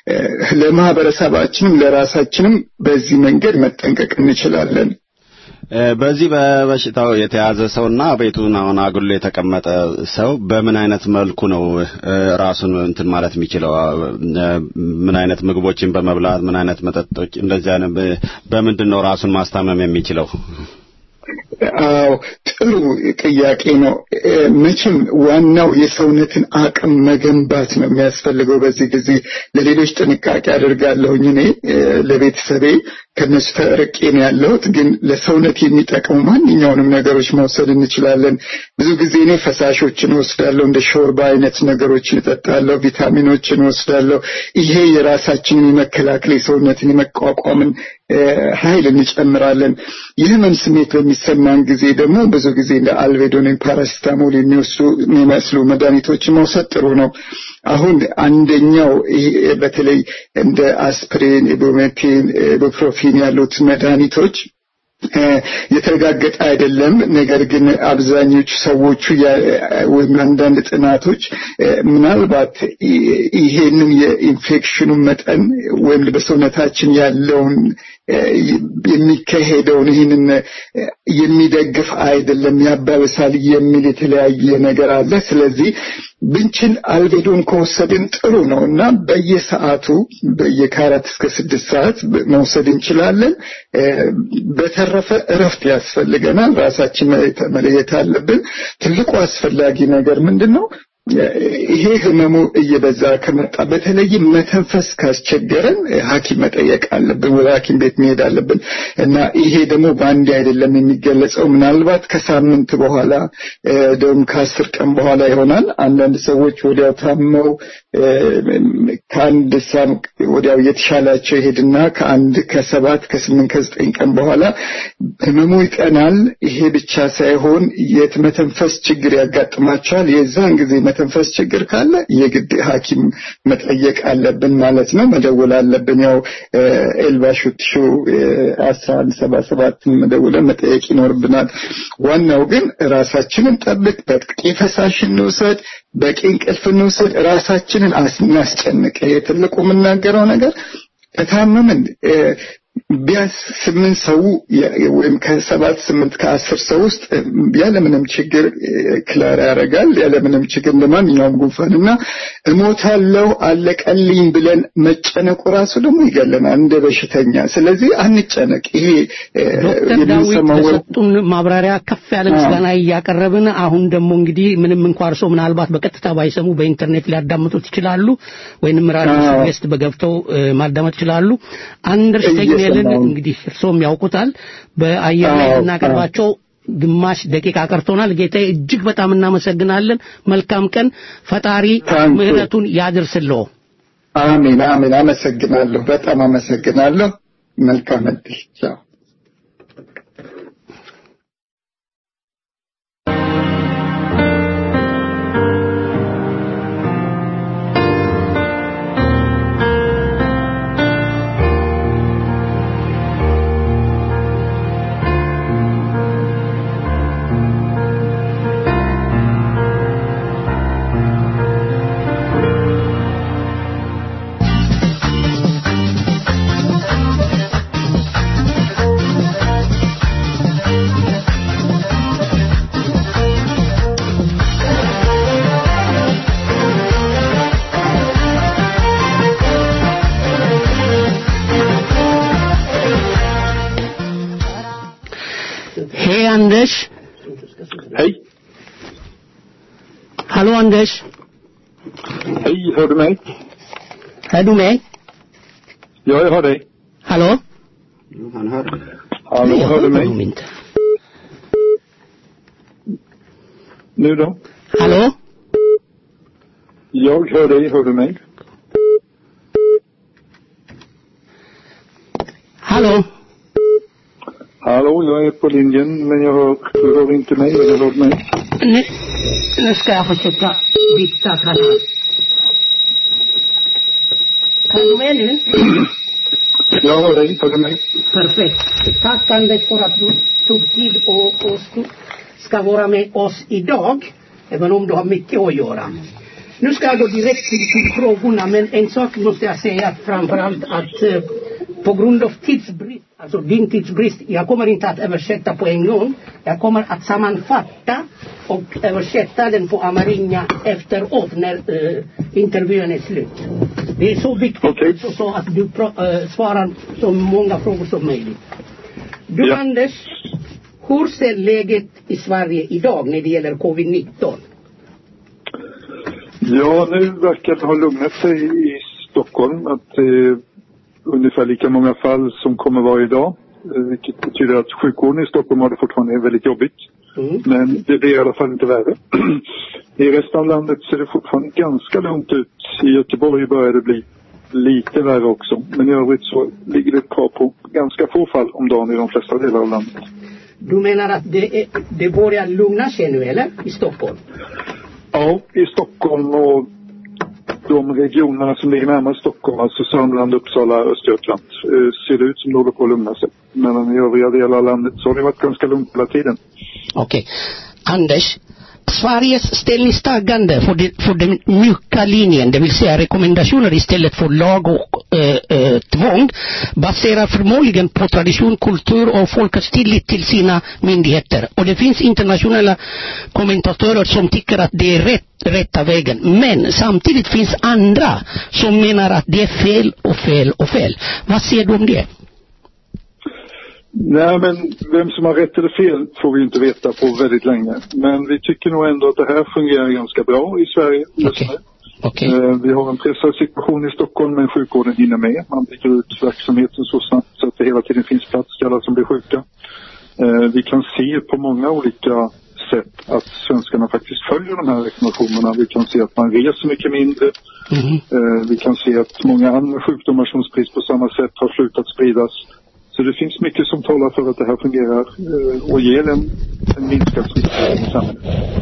ለማህበረሰባችንም ለራሳችንም በዚህ መንገድ መጠንቀቅ እንችላለን በዚህ በበሽታው የተያዘ ሰውና ቤቱን አሁን አጉል የተቀመጠ ሰው በምን አይነት መልኩ ነው ራሱን እንትን ማለት የሚችለው ምን አይነት ምግቦችን በመብላት ምን አይነት መጠጦች እንደዚህ አይነት በመንድነው ራሱን ማስታመም የሚችለው አው ጥሩ ጥያቄ ነው መቼም ዋናው የሰውነትን አቅም መገንባት ነው የሚያስፈልገው በዚህ ጊዜ ለሌሎች ጥንቃቄ አደርጋለሁኝ እኔ ለቤተሰቤ ከነሱ ተርቄ ነው ያለሁት ግን ለሰውነት የሚጠቅሙ ማንኛውንም ነገሮች መውሰድ እንችላለን ብዙ ጊዜ እኔ ፈሳሾችን ወስዳለሁ እንደ ሾርባ አይነት ነገሮችን እጠጣለሁ ቪታሚኖችን ወስዳለሁ ይሄ የራሳችንን የመከላከል የሰውነትን የመቋቋምን ኃይል እንጨምራለን ይህንን ስሜት በሚሰማን ጊዜ ደግሞ ብዙ ጊዜ እንደ አልቬዶን ፓራሲታሞል የሚወስዱ የሚመስሉ መድኃኒቶችን መውሰድ ጥሩ ነው አሁን አንደኛው በተለይ እንደ አስፕሪን ኢቡፕሮፊን ኢቡፕሮፊን ያሉት መድኃኒቶች የተረጋገጠ አይደለም ነገር ግን አብዛኞቹ ሰዎቹ ወይም አንዳንድ ጥናቶች ምናልባት ይሄንን የኢንፌክሽኑ መጠን ወይም በሰውነታችን ያለውን የሚካሄደውን ይሄንን የሚደግፍ አይደለም ያባበሳል የሚል የተለያየ ነገር አለ ስለዚህ ብንችል አልቬዶን ከወሰድን ጥሩ ነውና በየሰዓቱ በየካራት እስከ ስድስት ሰዓት መውሰድ እንችላለን በተረፈ እረፍት ያስፈልገናል ራሳችን መለየት አለብን ትልቁ አስፈላጊ ነገር ምንድነው ይሄ ህመሙ እየበዛ ከመጣ በተለይ መተንፈስ ካስቸገረን ሐኪም መጠየቅ አለብን ወደ ሐኪም ቤት መሄድ አለብን እና ይሄ ደግሞ ባንዲ አይደለም የሚገለጸው ምናልባት ከሳምንት በኋላ ደም ከአስር ቀን በኋላ ይሆናል አንዳንድ ሰዎች ወዲያው ታመው ከአንድ ሳምንት ወዲያው የተሻላቸው ይሄድና ከአንድ ከሰባት ከስምንት ከዘጠኝ ቀን በኋላ ህመሙ ይቀናል ይሄ ብቻ ሳይሆን የመተንፈስ ችግር ያጋጥማቸዋል የዛን ጊዜ መተንፈስ ችግር ካለ የግድ ሐኪም መጠየቅ አለብን ማለት ነው መደወል አለብን ያው ኤልባሹትሹ አስራ አንድ ሰባ ሰባት መደወል መጠየቅ ይኖርብናል ዋናው ግን ራሳችንን ጠብቅ በጥቂት ፈሳሽን እንውሰድ በቂ እንቅልፍ እንውሰድ ራሳችንን አስናስጨንቅ የትልቁ የምናገረው ነገር ከታመምን ቢያንስ ስምንት ሰው ወይም ከሰባት ስምንት ከአስር ሰው ውስጥ ያለምንም ችግር ክላር ያረጋል ያለምንም ችግር ለማንኛውም ጉንፋንና እሞታለሁ አለቀልኝ ብለን መጨነቁ ራሱ ደግሞ ይገለናል እንደ በሽተኛ ስለዚህ አንጨነቅ ይሄ የምንሰማው ማብራሪያ ከፍ ያለ ምስጋና ያቀረብን አሁን ደግሞ እንግዲህ ምንም እንኳን እርሶ ምናልባት በቀጥታ ባይሰሙ በኢንተርኔት ሊያዳምጡት ይችላሉ ወይንም ራዲዮ ዌስት በገብተው ማዳመጥ ይችላሉ አንደርስታንድ እንግዲህ እርሶም ያውቁታል በአየር ላይ እናቀርባቸው ግማሽ ደቂቃ ቀርቶናል ጌታዬ እጅግ በጣም እናመሰግናለን መልካም ቀን ፈጣሪ ምህረቱን ያድርስልዎ አሜን አሜን አመሰግናለሁ በጣም አመሰግናለሁ መልካም እድል ቻው Anders? Hej. Hallå Anders? Hej, hör du mig? Hör du mig? Ja, jag hör dig. Hallå? Jo, han hör. Hallå, jag hör du mig? Inte. Nu då? Hallå? Jag hör dig, hör du mig? Hallå? Hallå, jag är på linjen, men jag hör, du hör inte mig, eller hör mig? Nu, nu ska jag försöka byta kanal. Kan du med nu? Jag hör dig, hör du mig? Perfekt. Tack Anders för att du tog tid och, och stod, ska vara med oss idag. Även om du har mycket att göra. Nu ska jag gå direkt till, till frågorna. Men en sak måste jag säga framförallt att eh, på grund av tidsbrist, alltså din tidsbrist, jag kommer inte att översätta på en gång. Jag kommer att sammanfatta och översätta den på amarinja efteråt när eh, intervjun är slut. Det är så viktigt okay. så, så att du pro, äh, svarar så många frågor som möjligt. Du ja. Anders, hur ser läget i Sverige idag när det gäller covid nitton? Ja, nu verkar det ha lugnat sig i Stockholm. Att det är ungefär lika många fall som kommer vara idag. Vilket betyder att sjukvården i Stockholm har det fortfarande väldigt jobbigt. Mm. Men det blir i alla fall inte värre. I resten av landet ser det fortfarande ganska långt ut. I Göteborg börjar det bli lite värre också. Men i övrigt så ligger det kvar på ganska få fall om dagen i de flesta delar av landet. Du menar att det, är, det börjar lugna sig nu, eller? I Stockholm? Ja, i Stockholm och de regionerna som ligger närmare Stockholm, alltså Sörmland, Uppsala, Östergötland, ser det ut som det håller på att lugna sig. Men i övriga delar av landet så har det varit ganska lugnt hela tiden. Okej. Okay. Anders, Sveriges ställningstagande för, det, för den mjuka linjen, det vill säga rekommendationer istället för lag och äh, äh, tvång, baserar förmodligen på tradition, kultur och folkets tillit till sina myndigheter. Och det finns internationella kommentatorer som tycker att det är rätt, rätta vägen. Men samtidigt finns andra som menar att det är fel och fel och fel. Vad säger du om det? Nej, men vem som har rätt eller fel får vi inte veta på väldigt länge. Men vi tycker nog ändå att det här fungerar ganska bra i Sverige just nu. Okay. Eh, vi har en pressad situation i Stockholm, men sjukvården hinner med. Man bygger ut verksamheten så snabbt så att det hela tiden finns plats till alla som blir sjuka. Eh, vi kan se på många olika sätt att svenskarna faktiskt följer de här rekommendationerna. Vi kan se att man reser mycket mindre. Mm. Eh, vi kan se att många andra sjukdomar som sprids på samma sätt har slutat spridas. Så det finns mycket som talar för att det här fungerar eh, och ger en, en minskad smitta i samhället.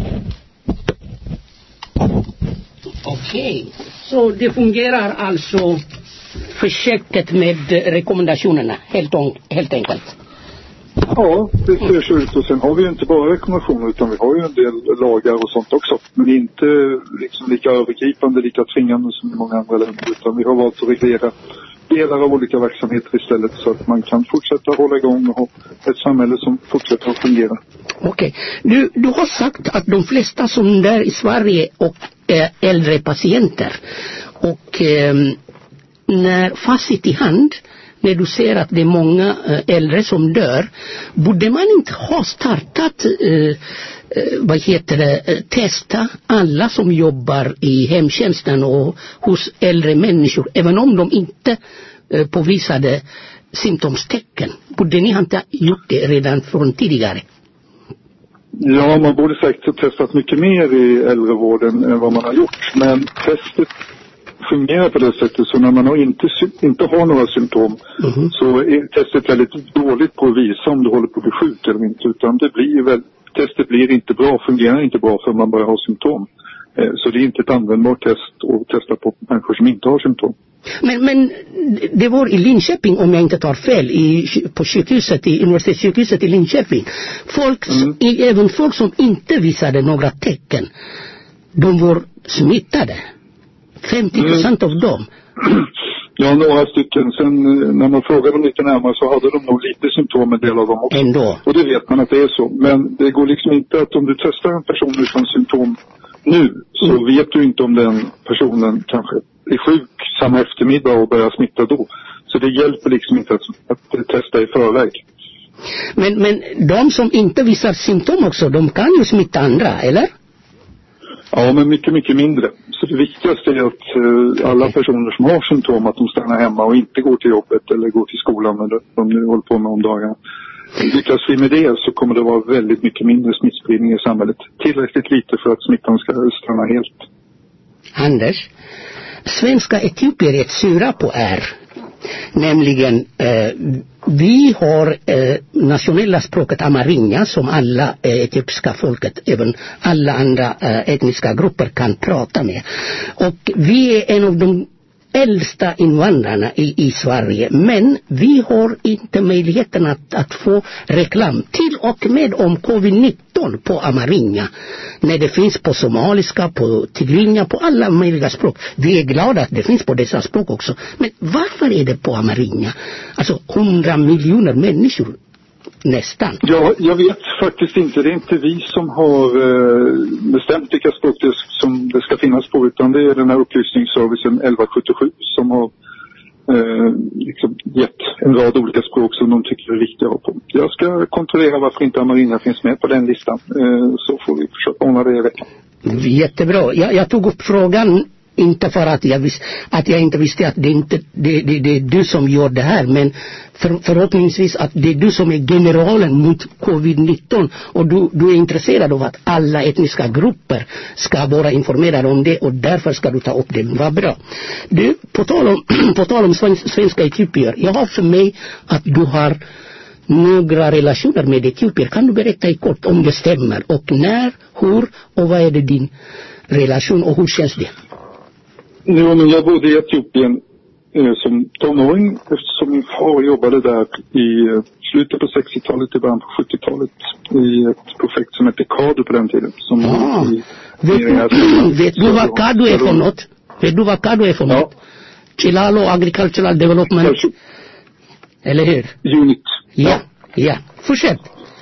Okej, okay. Så det fungerar alltså försöket med rekommendationerna helt, on, helt enkelt? Ja, det ser så ut. Och sen har vi ju inte bara rekommendationer utan vi har ju en del lagar och sånt också. Men inte liksom lika övergripande, lika tvingande som i många andra länder. Utan vi har valt att reglera delar av olika verksamheter istället så att man kan fortsätta hålla igång och ha ett samhälle som fortsätter att fungera. Okej. Okay. Du, du har sagt att de flesta som där i Sverige och är äldre patienter och eh, när facit i hand, när du ser att det är många äldre som dör, borde man inte ha startat eh, vad heter det, testa alla som jobbar i hemtjänsten och hos äldre människor, även om de inte eh, påvisade symptomstecken. Borde ni inte ha gjort det redan från tidigare? Ja, man borde säkert ha testat mycket mer i äldrevården än vad man har gjort. Men testet fungerar på det sättet så när man har inte, inte har några symptom mm-hmm. så är testet väldigt dåligt på att visa om du håller på att bli sjuk eller inte. Utan det blir väl, testet blir inte bra, fungerar inte bra för man börjar ha symptom. Så det är inte ett användbart test att testa på människor som inte har symptom. Men, men det var i Linköping, om jag inte tar fel, i, på sjukhuset, i universitetssjukhuset i Linköping. Folk, mm. i, även folk som inte visade några tecken, de var smittade. femtio procent mm. av dem. Ja, några stycken. Sen när man frågade dem lite närmare så hade de nog lite symptom, en del av dem också. Ändå. Och det vet man att det är så. Men det går liksom inte att om du testar en person utan symptom nu så mm. vet du inte om den personen kanske är sjuk samma eftermiddag och börjar smitta då. Så det hjälper liksom inte att, att testa i förväg. Men, men de som inte visar symptom också, de kan ju smitta andra, eller? Ja, men mycket, mycket mindre. Så det viktigaste är att eh, alla personer som har symptom, att de stannar hemma och inte går till jobbet eller går till skolan eller de nu håller på med om dagarna. Lyckas vi med det så kommer det vara väldigt mycket mindre smittspridning i samhället. Tillräckligt lite för att smittan ska stanna helt. Anders, svenska etiopier är sura på är. Nämligen, eh, vi har eh, nationella språket Amarinja som alla eh, etiopiska folket, även alla andra eh, etniska grupper kan prata med. Och vi är en av de äldsta invandrarna i, i Sverige, men vi har inte möjligheten att, att få reklam till och med om covid nitton på Amarinja, när det finns på somaliska, på tigrinja, på alla möjliga språk. Vi är glada att det finns på dessa språk också, men varför är det på Amarinja? Alltså hundra miljoner människor nästan. Ja, jag vet faktiskt inte. Det är inte vi som har eh, bestämt vilka språk det, som det ska finnas på, utan det är den här upplysningsservicen elva sjuttiosju som har eh, liksom gett en rad olika språk som de tycker är viktiga att ha på. Jag ska kontrollera varför inte Amarinja finns med på den listan, eh, så får vi försöka ordna det i veckan. Jättebra. Jag, jag tog upp frågan inte för att jag, vis, att jag inte visste att det, inte, det, det, det är du som gör det här, men för, förhoppningsvis att det är du som är generalen mot covid nitton och du, du är intresserad av att alla etniska grupper ska vara informerade om det och därför ska du ta upp det. Vad bra. Du, på tal om, på tal om svenska etiopier, jag har för mig att du har några relationer med etiopier. Kan du berätta i kort om det stämmer och när, hur och vad är det din relation och hur känns det? Jo, men jag bodde i Etiopien eh, som tonåring eftersom min far jobbade där i eh, slutet på sextiotalet, i början på sjuttiotalet i ett projekt som hette KADU på den tiden. Som ah, i, vet, i du, vet du vad KADU är för något? Vet du vad KADU är för ja. något? Chilalo Agricultural Development. Kanske. Eller hur? Unit. Ja, ja. ja. Fortsätt.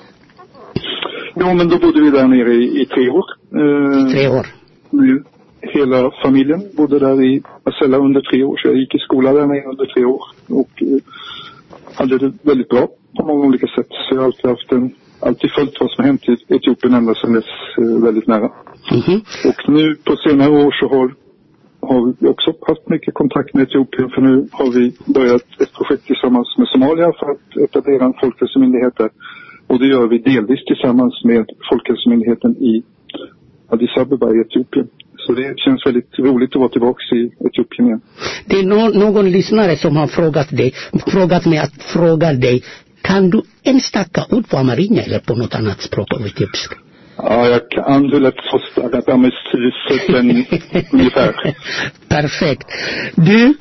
Jo, men då bodde vi där nere i, i tre år. Eh, tre år. Nu. Hela familjen bodde där i Asella under tre år, så jag gick i skola där med under tre år och eh, hade det väldigt bra på många olika sätt. Så jag har alltid haft en, alltid följt vad som hänt i Etiopien ända sedan dess eh, väldigt nära. Mm-hmm. Och nu på senare år så har, har vi också haft mycket kontakt med Etiopien, för nu har vi börjat ett projekt tillsammans med Somalia för att etablera en folkhälsomyndighet där. Och det gör vi delvis tillsammans med folkhälsomyndigheten i Addis Abeba i Etiopien. Så det känns väldigt roligt att vara tillbaka i Etiopien igen. Det är no- någon lyssnare som har frågat dig, frågat mig att fråga dig, kan du enstaka ord på Amarinja eller på något annat språk av etiopiska? Ja, jag kan du lätt förstå att jag med styrelsen ungefär. Perfekt. Du,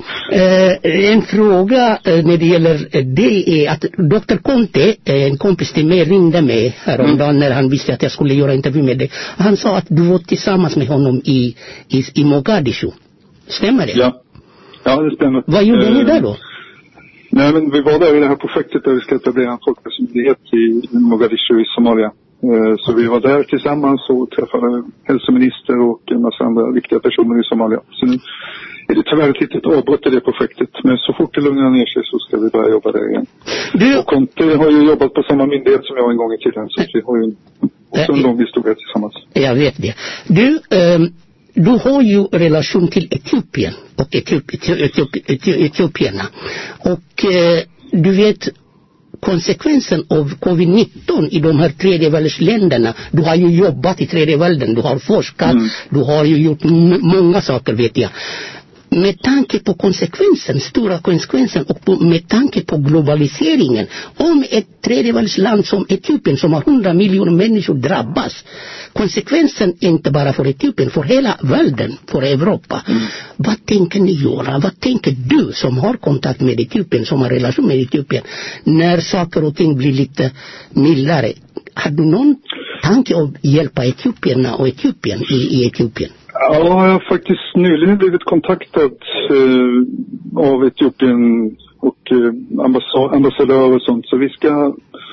eh, en fråga eh, när det gäller det är att doktor Conte, eh, en kompis till mig, ringde mig häromdagen mm. när han visste att jag skulle göra intervju med dig. Han sa att du var tillsammans med honom i, i, i Mogadishu. Stämmer det? Ja, ja det stämmer. Vad gjorde eh, ni där då? Nej, men vi var där i det här projektet där vi ska etablera en folkhälsomyndighet i Mogadishu i Somalia. Så vi var där tillsammans och träffade hälsominister och en massa andra viktiga personer i Somalia. Så nu är det tyvärr ett litet avbrott i det projektet. Men så fort det lugnar ner sig så ska vi börja jobba där igen. Du... Och Conte har ju jobbat på samma myndighet som jag en gång i tiden. Så vi har ju också en lång historia tillsammans. Jag vet det. Du, um, du har ju relation till Etiopien och Etiop- Etiop- Etiop- Etiopierna. Och uh, du vet... konsekvensen av covid nitton i de här tredje världsländerna. Du har ju jobbat i tredje världen, du har forskat, mm. du har ju gjort m- många saker vet jag. Med tanke på konsekvensen, stora konsekvensen och på, med tanke på globaliseringen, om ett tredje världsland som Etiopien som har hundra miljoner människor drabbas, konsekvensen är inte bara för Etiopien, för hela världen, för Europa. Mm. Vad tänker ni göra? Vad tänker du som har kontakt med Etiopien, som har relation med Etiopien, när saker och ting blir lite mildare? Har du någon tanke om att hjälpa etiopierna och Etiopien i, i Etiopien? Ja, jag har faktiskt nyligen blivit kontaktad eh, av Etiopien och eh, ambassad, ambassadör och sånt. Så vi ska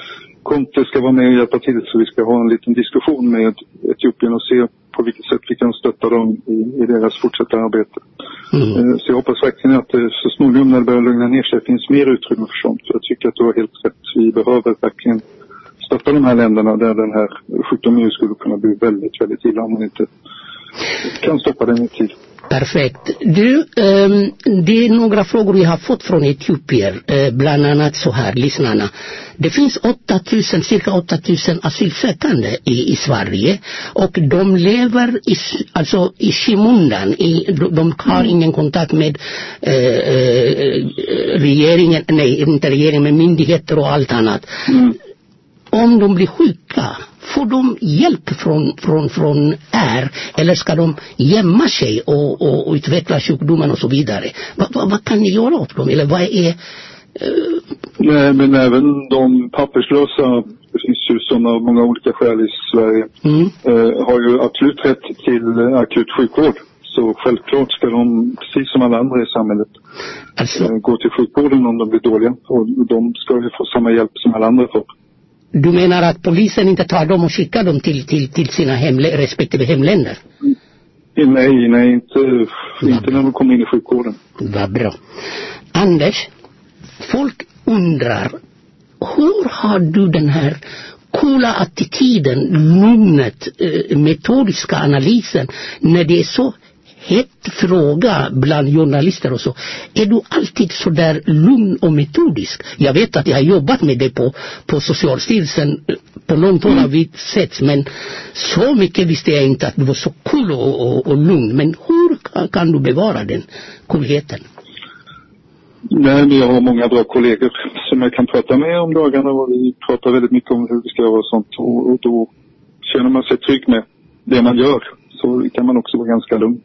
Conte ska vara med och hjälpa till, så vi ska ha en liten diskussion med Etiopien och se på vilket sätt vi kan stötta dem i, i deras fortsatta arbete. Mm. Så jag hoppas verkligen att det så småningom när det börjar lugna ner sig finns mer utrymme för sånt. För jag tycker att du har helt rätt. Vi behöver verkligen stötta de här länderna där den här sjukdomen skulle kunna bli väldigt, väldigt illa om man inte kan stoppa den i tid. Perfekt. Du, um, det är några frågor vi har fått från etiopier, uh, bland annat så här, lyssnarna. Det finns åtta tusen, cirka åtta tusen asylsökande i, i Sverige, och de lever i, alltså i skymundan. I, de, de har mm. ingen kontakt med uh, uh, regeringen, nej inte regeringen, men myndigheter och allt annat. Mm. Om de blir sjuka, får de hjälp från, från, från är, eller ska de gömma sig och, och, och utveckla sjukdomen och så vidare? Va, va, vad kan ni göra åt dem? Eller vad är... Uh... Nej, men även de papperslösa, det finns ju sådana av många olika skäl i Sverige, mm. uh, har ju absolut rätt till akut sjukvård. Så självklart ska de, precis som alla andra i samhället, alltså... uh, gå till sjukvården om de blir dåliga. Och de ska ju få samma hjälp som alla andra får. Du menar att polisen inte tar dem och skickar dem till, till, till sina hemlä- respektive hemländer? Mm. Nej, nej, inte, inte när de kommer in i sjukvården. Vad bra. Anders, folk undrar, hur har du den här coola attityden, lugnet, eh, metodiska analysen när det är så hett fråga bland journalister och så? Är du alltid så där lugn och metodisk? Jag vet att jag har jobbat med det på, på Socialstyrelsen på långt håll har vi sett, men så mycket visste jag inte att du var så cool och, och, och lugn. Men hur kan, kan du bevara den coolheten? Nej, men jag har många bra kollegor som jag kan prata med om dagarna, och vi pratar väldigt mycket om hur vi ska göra och sånt, och, och då känner man sig trygg med det man gör, så kan man också vara ganska lugn.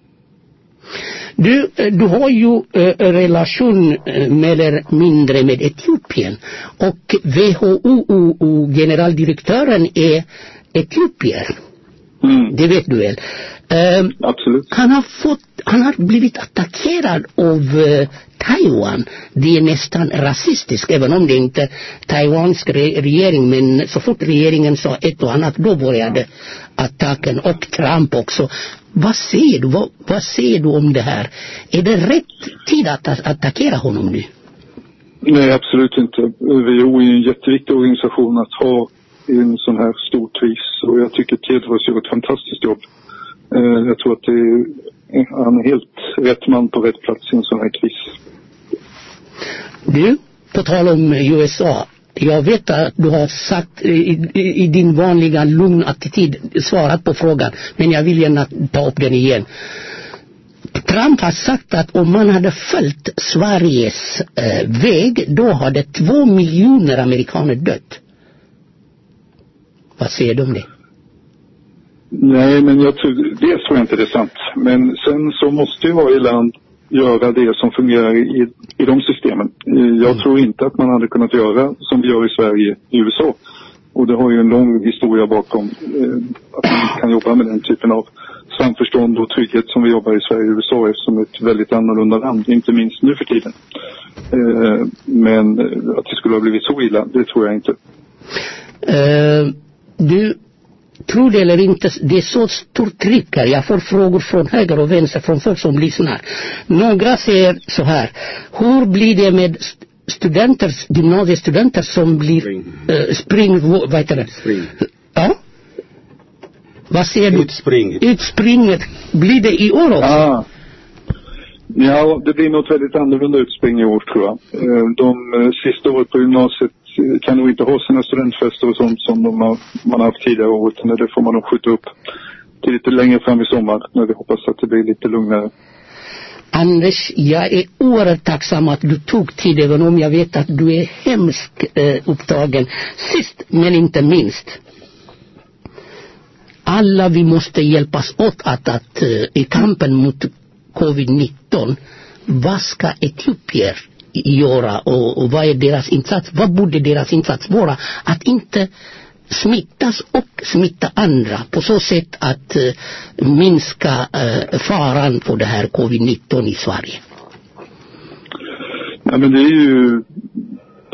Du, du har ju äh, relation äh, mer eller mindre med Etiopien, och W H O och generaldirektören är etiopier. Mm. Det vet du väl. Uh, Absolut. Han har fått, han har blivit attackerad av uh, Taiwan. Det är nästan rasistiskt, även om det inte är Taiwans re- regering, men så fort regeringen sa ett och annat, då började attacken, och Trump också. Vad säger du? Vad, vad säger du om det här? Är det rätt tid att att attackera honom nu? Nej, absolut inte. W H O är en jätteviktig organisation att ha i en sån här stor kris, och jag tycker Tedros gör ett fantastiskt jobb. Uh, jag tror att det är, han är helt rätt man på rätt plats i en sån här kris. Du, på tal om U S A, jag vet att du har sagt i, i, i din vanliga lugn attityd svarat på frågan, men jag vill gärna ta upp den igen. Trump har sagt att om man hade följt Sveriges eh, väg, då hade två miljoner amerikaner dött. Vad säger du om det? Nej, men jag tror, det tror jag inte det är sant. Men sen så måste ju varje land göra det som fungerar i, i de systemen. Jag mm. tror inte att man hade kunnat göra som vi gör i Sverige i U S A. Och det har ju en lång historia bakom eh, att man kan jobba med den typen av samförstånd och trygghet som vi jobbar i Sverige och U S A, eftersom det är ett väldigt annorlunda land, inte minst nu för tiden. Eh, men att det skulle ha blivit så illa, det tror jag inte. Uh, du tror det eller inte, det är så stort tryck här. Jag får frågor från höger och vänster från folk som lyssnar. Några säger så här: hur blir det med studenter, gymnasiestudenter som blir spring, uh, spring vad heter det? Spring. Ja? Vad säger du? Utspring. Utspringet. Blir det i år också? Ah. Ja, det blir något väldigt annorlunda utspring i år, tror jag. De sista året på gymnasiet kan nog inte ha sina studentfester och sånt som de har, man har haft tidigare år, utan det får man nog skjuta upp till lite längre fram i sommar, när vi hoppas att det blir lite lugnare. Anders, jag är oerhört tacksam att du tog tid, även om jag vet att du är hemskt eh, upptagen. Sist men inte minst, alla vi måste hjälpas åt att, att uh, i kampen mot covid nitton, vad ska etiopier göra, och, och vad är deras insats? Vad borde deras insats vara? Att inte smittas och smitta andra, på så sätt att uh, minska uh, faran för det här covid nitton i Sverige. Ja, men det är ju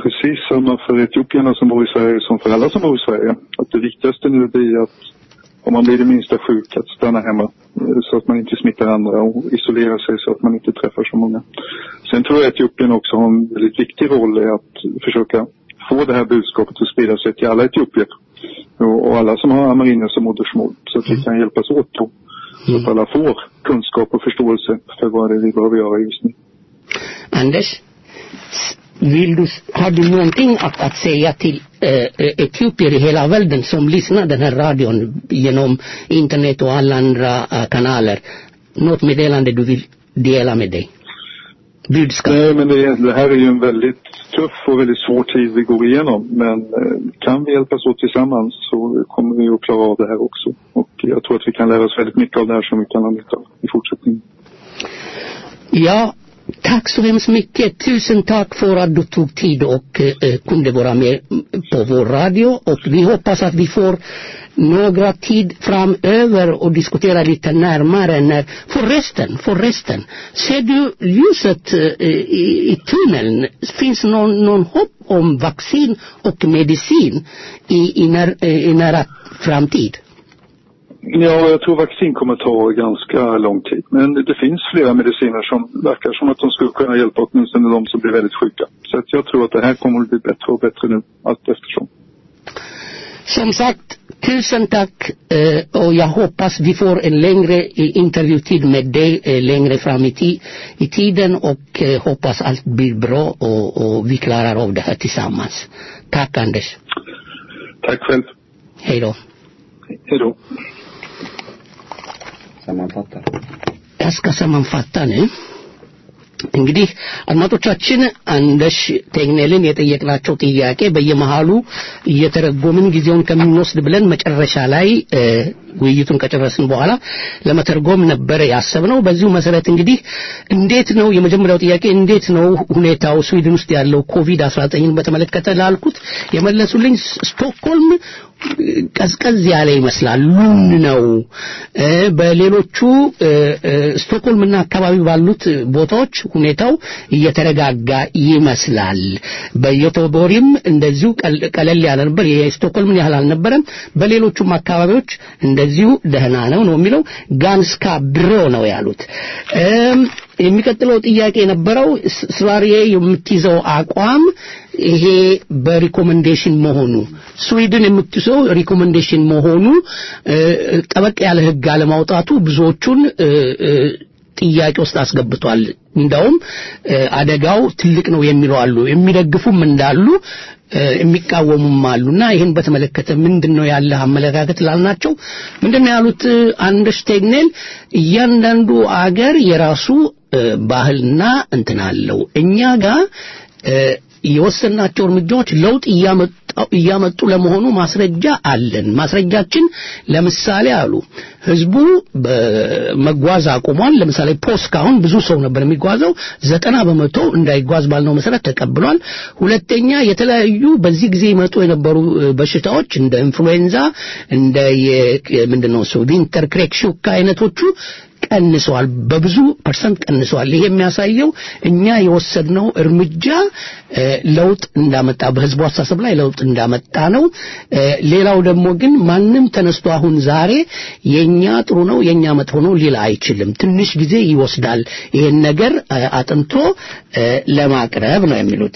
precis samma för etiopierna som bor i Sverige som för alla som bor i Sverige. Att det viktigaste nu blir att om man blir det minsta sjuk att stanna hemma så att man inte smittar andra och isolera sig så att man inte träffar så många. Sen tror jag att Etiopien också har en väldigt viktig roll i att försöka få det här budskapet att sprida sig till alla etiopier och, och alla som har amerinja som modersmål så att vi kan hjälpas åt då. Så att alla får kunskap och förståelse för vad det är vi behöver göra just nu. Anders, vill du, har du någonting att, att säga till äh, etiopier i hela världen som lyssnar den här radion genom internet och alla andra äh, kanaler? Något meddelande du vill dela med dig? Budskap? Nej, men det, det här är ju en väldigt tuff och väldigt svår tid vi går igenom. Men äh, kan vi hjälpas åt tillsammans så kommer vi att klara av det här också. Och jag tror att vi kan lära oss väldigt mycket av det här som vi kan ha nytta av i fortsättningen. Ja, tack så hemskt mycket. Tusen tack för att du tog tid och eh, kunde vara med på vår radio. Och vi hoppas att vi får några tid framöver och diskutera lite närmare när förresten, förresten ser du ljuset eh, i, i tunneln? Finns någon, någon hopp om vaccin och medicin i, i, när, i nära framtid? Ja, jag tror vaccin kommer ta ganska lång tid. Men det finns flera mediciner som verkar som att de skulle kunna hjälpa åtminstone de som blir väldigt sjuka. Så att jag tror att det här kommer att bli bättre och bättre nu, allt eftersom. Som sagt, tusen tack eh, och jag hoppas vi får en längre eh, intervjutid med dig eh, längre fram i, ti- i tiden och eh, hoppas allt blir bra och, och vi klarar av det här tillsammans. Tack Anders. Tack själv. Hej då. Hej då. Sammanfatta. Jag ska sammanfatta nu. እንግዲህ አድማጮቻችን አንደሽ ቴክኔልን የጠየቅናቸው ጥያቄ በየመሃሉ እየተረጎምን ጊዜውን ከምንወስድ ብለን መጨረሻ ላይ ውይይቱን ከጨረስን በኋላ ለመተርጎም ነበር ያሰብነው። በዚሁ መሰረት እንግዲህ እንዴት ነው የመጀመሪያው ጥያቄ እንዴት ነው ሁኔታው ስዊድን ውስጥ ያለው ኮቪድ አስራ ዘጠኝን በተመለከተ ላልኩት የመለሱልኝ ስቶክሆልም ቀዝቀዝ ያለ ይመስላል ሉን ነው። በሌሎቹ ስቶክሆልምና አካባቢ ባሉት ቦታዎች ሁኔታው እየተረጋጋ ይመስላል። በየቶቦሪም እንደዚሁ ቀለል ያለ ነበር። የስቶክሆልምን ያህል አልነበረም። በሌሎቹም አካባቢዎች እንደዚሁ ደህና ነው ነው የሚለው ጋንስካ ብሮ ነው ያሉት። የሚቀጥለው ጥያቄ የነበረው ስዋሪዬ የምትይዘው አቋም ይሄ በሪኮመንዴሽን መሆኑ ስዊድን የምትይዘው ሪኮመንዴሽን መሆኑ ጠበቅ ያለ ህግ አለማውጣቱ ብዙዎቹን ጥያቄ ውስጥ አስገብቷል። እንደውም አደጋው ትልቅ ነው የሚሉ አሉ፣ የሚደግፉም እንዳሉ የሚቃወሙም አሉና ይሄን በተመለከተ ምንድነው ያለ አመለካከት ላልናቸው ምንድነው ያሉት አንደሽ ቴግኔል እያንዳንዱ አገር የራሱ ባህልና እንትን አለው። እኛ ጋር የወሰናቸው እርምጃዎች ለውጥ እያመጡ እያመጡ ለመሆኑ ማስረጃ አለን። ማስረጃችን ለምሳሌ አሉ ህዝቡ በመጓዝ አቁሟል። ለምሳሌ ፖስካውን ብዙ ሰው ነበር የሚጓዘው ዘጠና በመቶ እንዳይጓዝ ባልነው መሰረት ተቀብሏል። ሁለተኛ የተለያዩ በዚህ ጊዜ ይመጡ የነበሩ በሽታዎች እንደ ኢንፍሉዌንዛ እንደ ምንድነው ሶ ዊንተር ክሬክ ሹክ አይነቶቹ ቀንሰዋል፣ በብዙ ፐርሰንት ቀንሰዋል። ይሄ የሚያሳየው እኛ የወሰድነው እርምጃ ለውጥ እንዳመጣ በህዝቡ አስተሳሰብ ላይ ለውጥ እንዳመጣ ነው። ሌላው ደግሞ ግን ማንም ተነስቶ አሁን ዛሬ የኛ ጥሩ ነው የኛ መጥፎ ነው ሊል አይችልም። ትንሽ ጊዜ ይወስዳል ይሄን ነገር አጥንቶ ለማቅረብ ነው የሚሉት።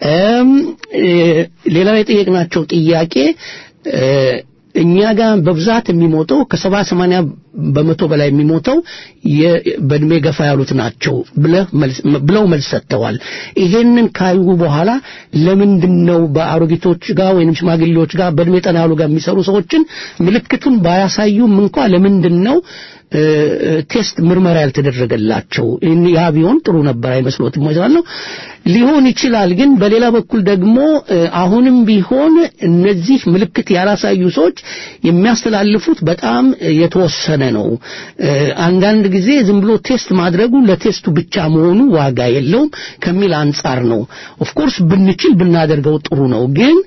ሌላው የጠየቅናቸው ጥያቄ እኛ ጋር በብዛት የሚሞተው ከሰባ ሰማንያ በመቶ በላይ የሚሞተው በእድሜ ገፋ ያሉት ናቸው ብለው መልስ ሰጥተዋል። ይሄንን ካዩ በኋላ ለምንድነው በአሮጊቶች ጋር ወይንም ሽማግሌዎች ጋር በእድሜ ጠና ያሉ ጋር የሚሰሩ ሰዎችን ምልክቱን ባያሳዩም እንኳን ለምንድነው ቴስት ምርመራ ያልተደረገላቸው? ያ ቢሆን ጥሩ ነበር አይመስሎትም ማለት ነው። ሊሆን ይችላል። ግን በሌላ በኩል ደግሞ አሁንም ቢሆን እነዚህ ምልክት ያላሳዩ ሰዎች የሚያስተላልፉት በጣም የተወሰነ ነው። አንዳንድ ጊዜ ዝም ብሎ ቴስት ማድረጉ ለቴስቱ ብቻ መሆኑ ዋጋ የለውም ከሚል አንፃር ነው። ኦፍ ኮርስ ብንችል ብናደርገው ጥሩ ነው። ግን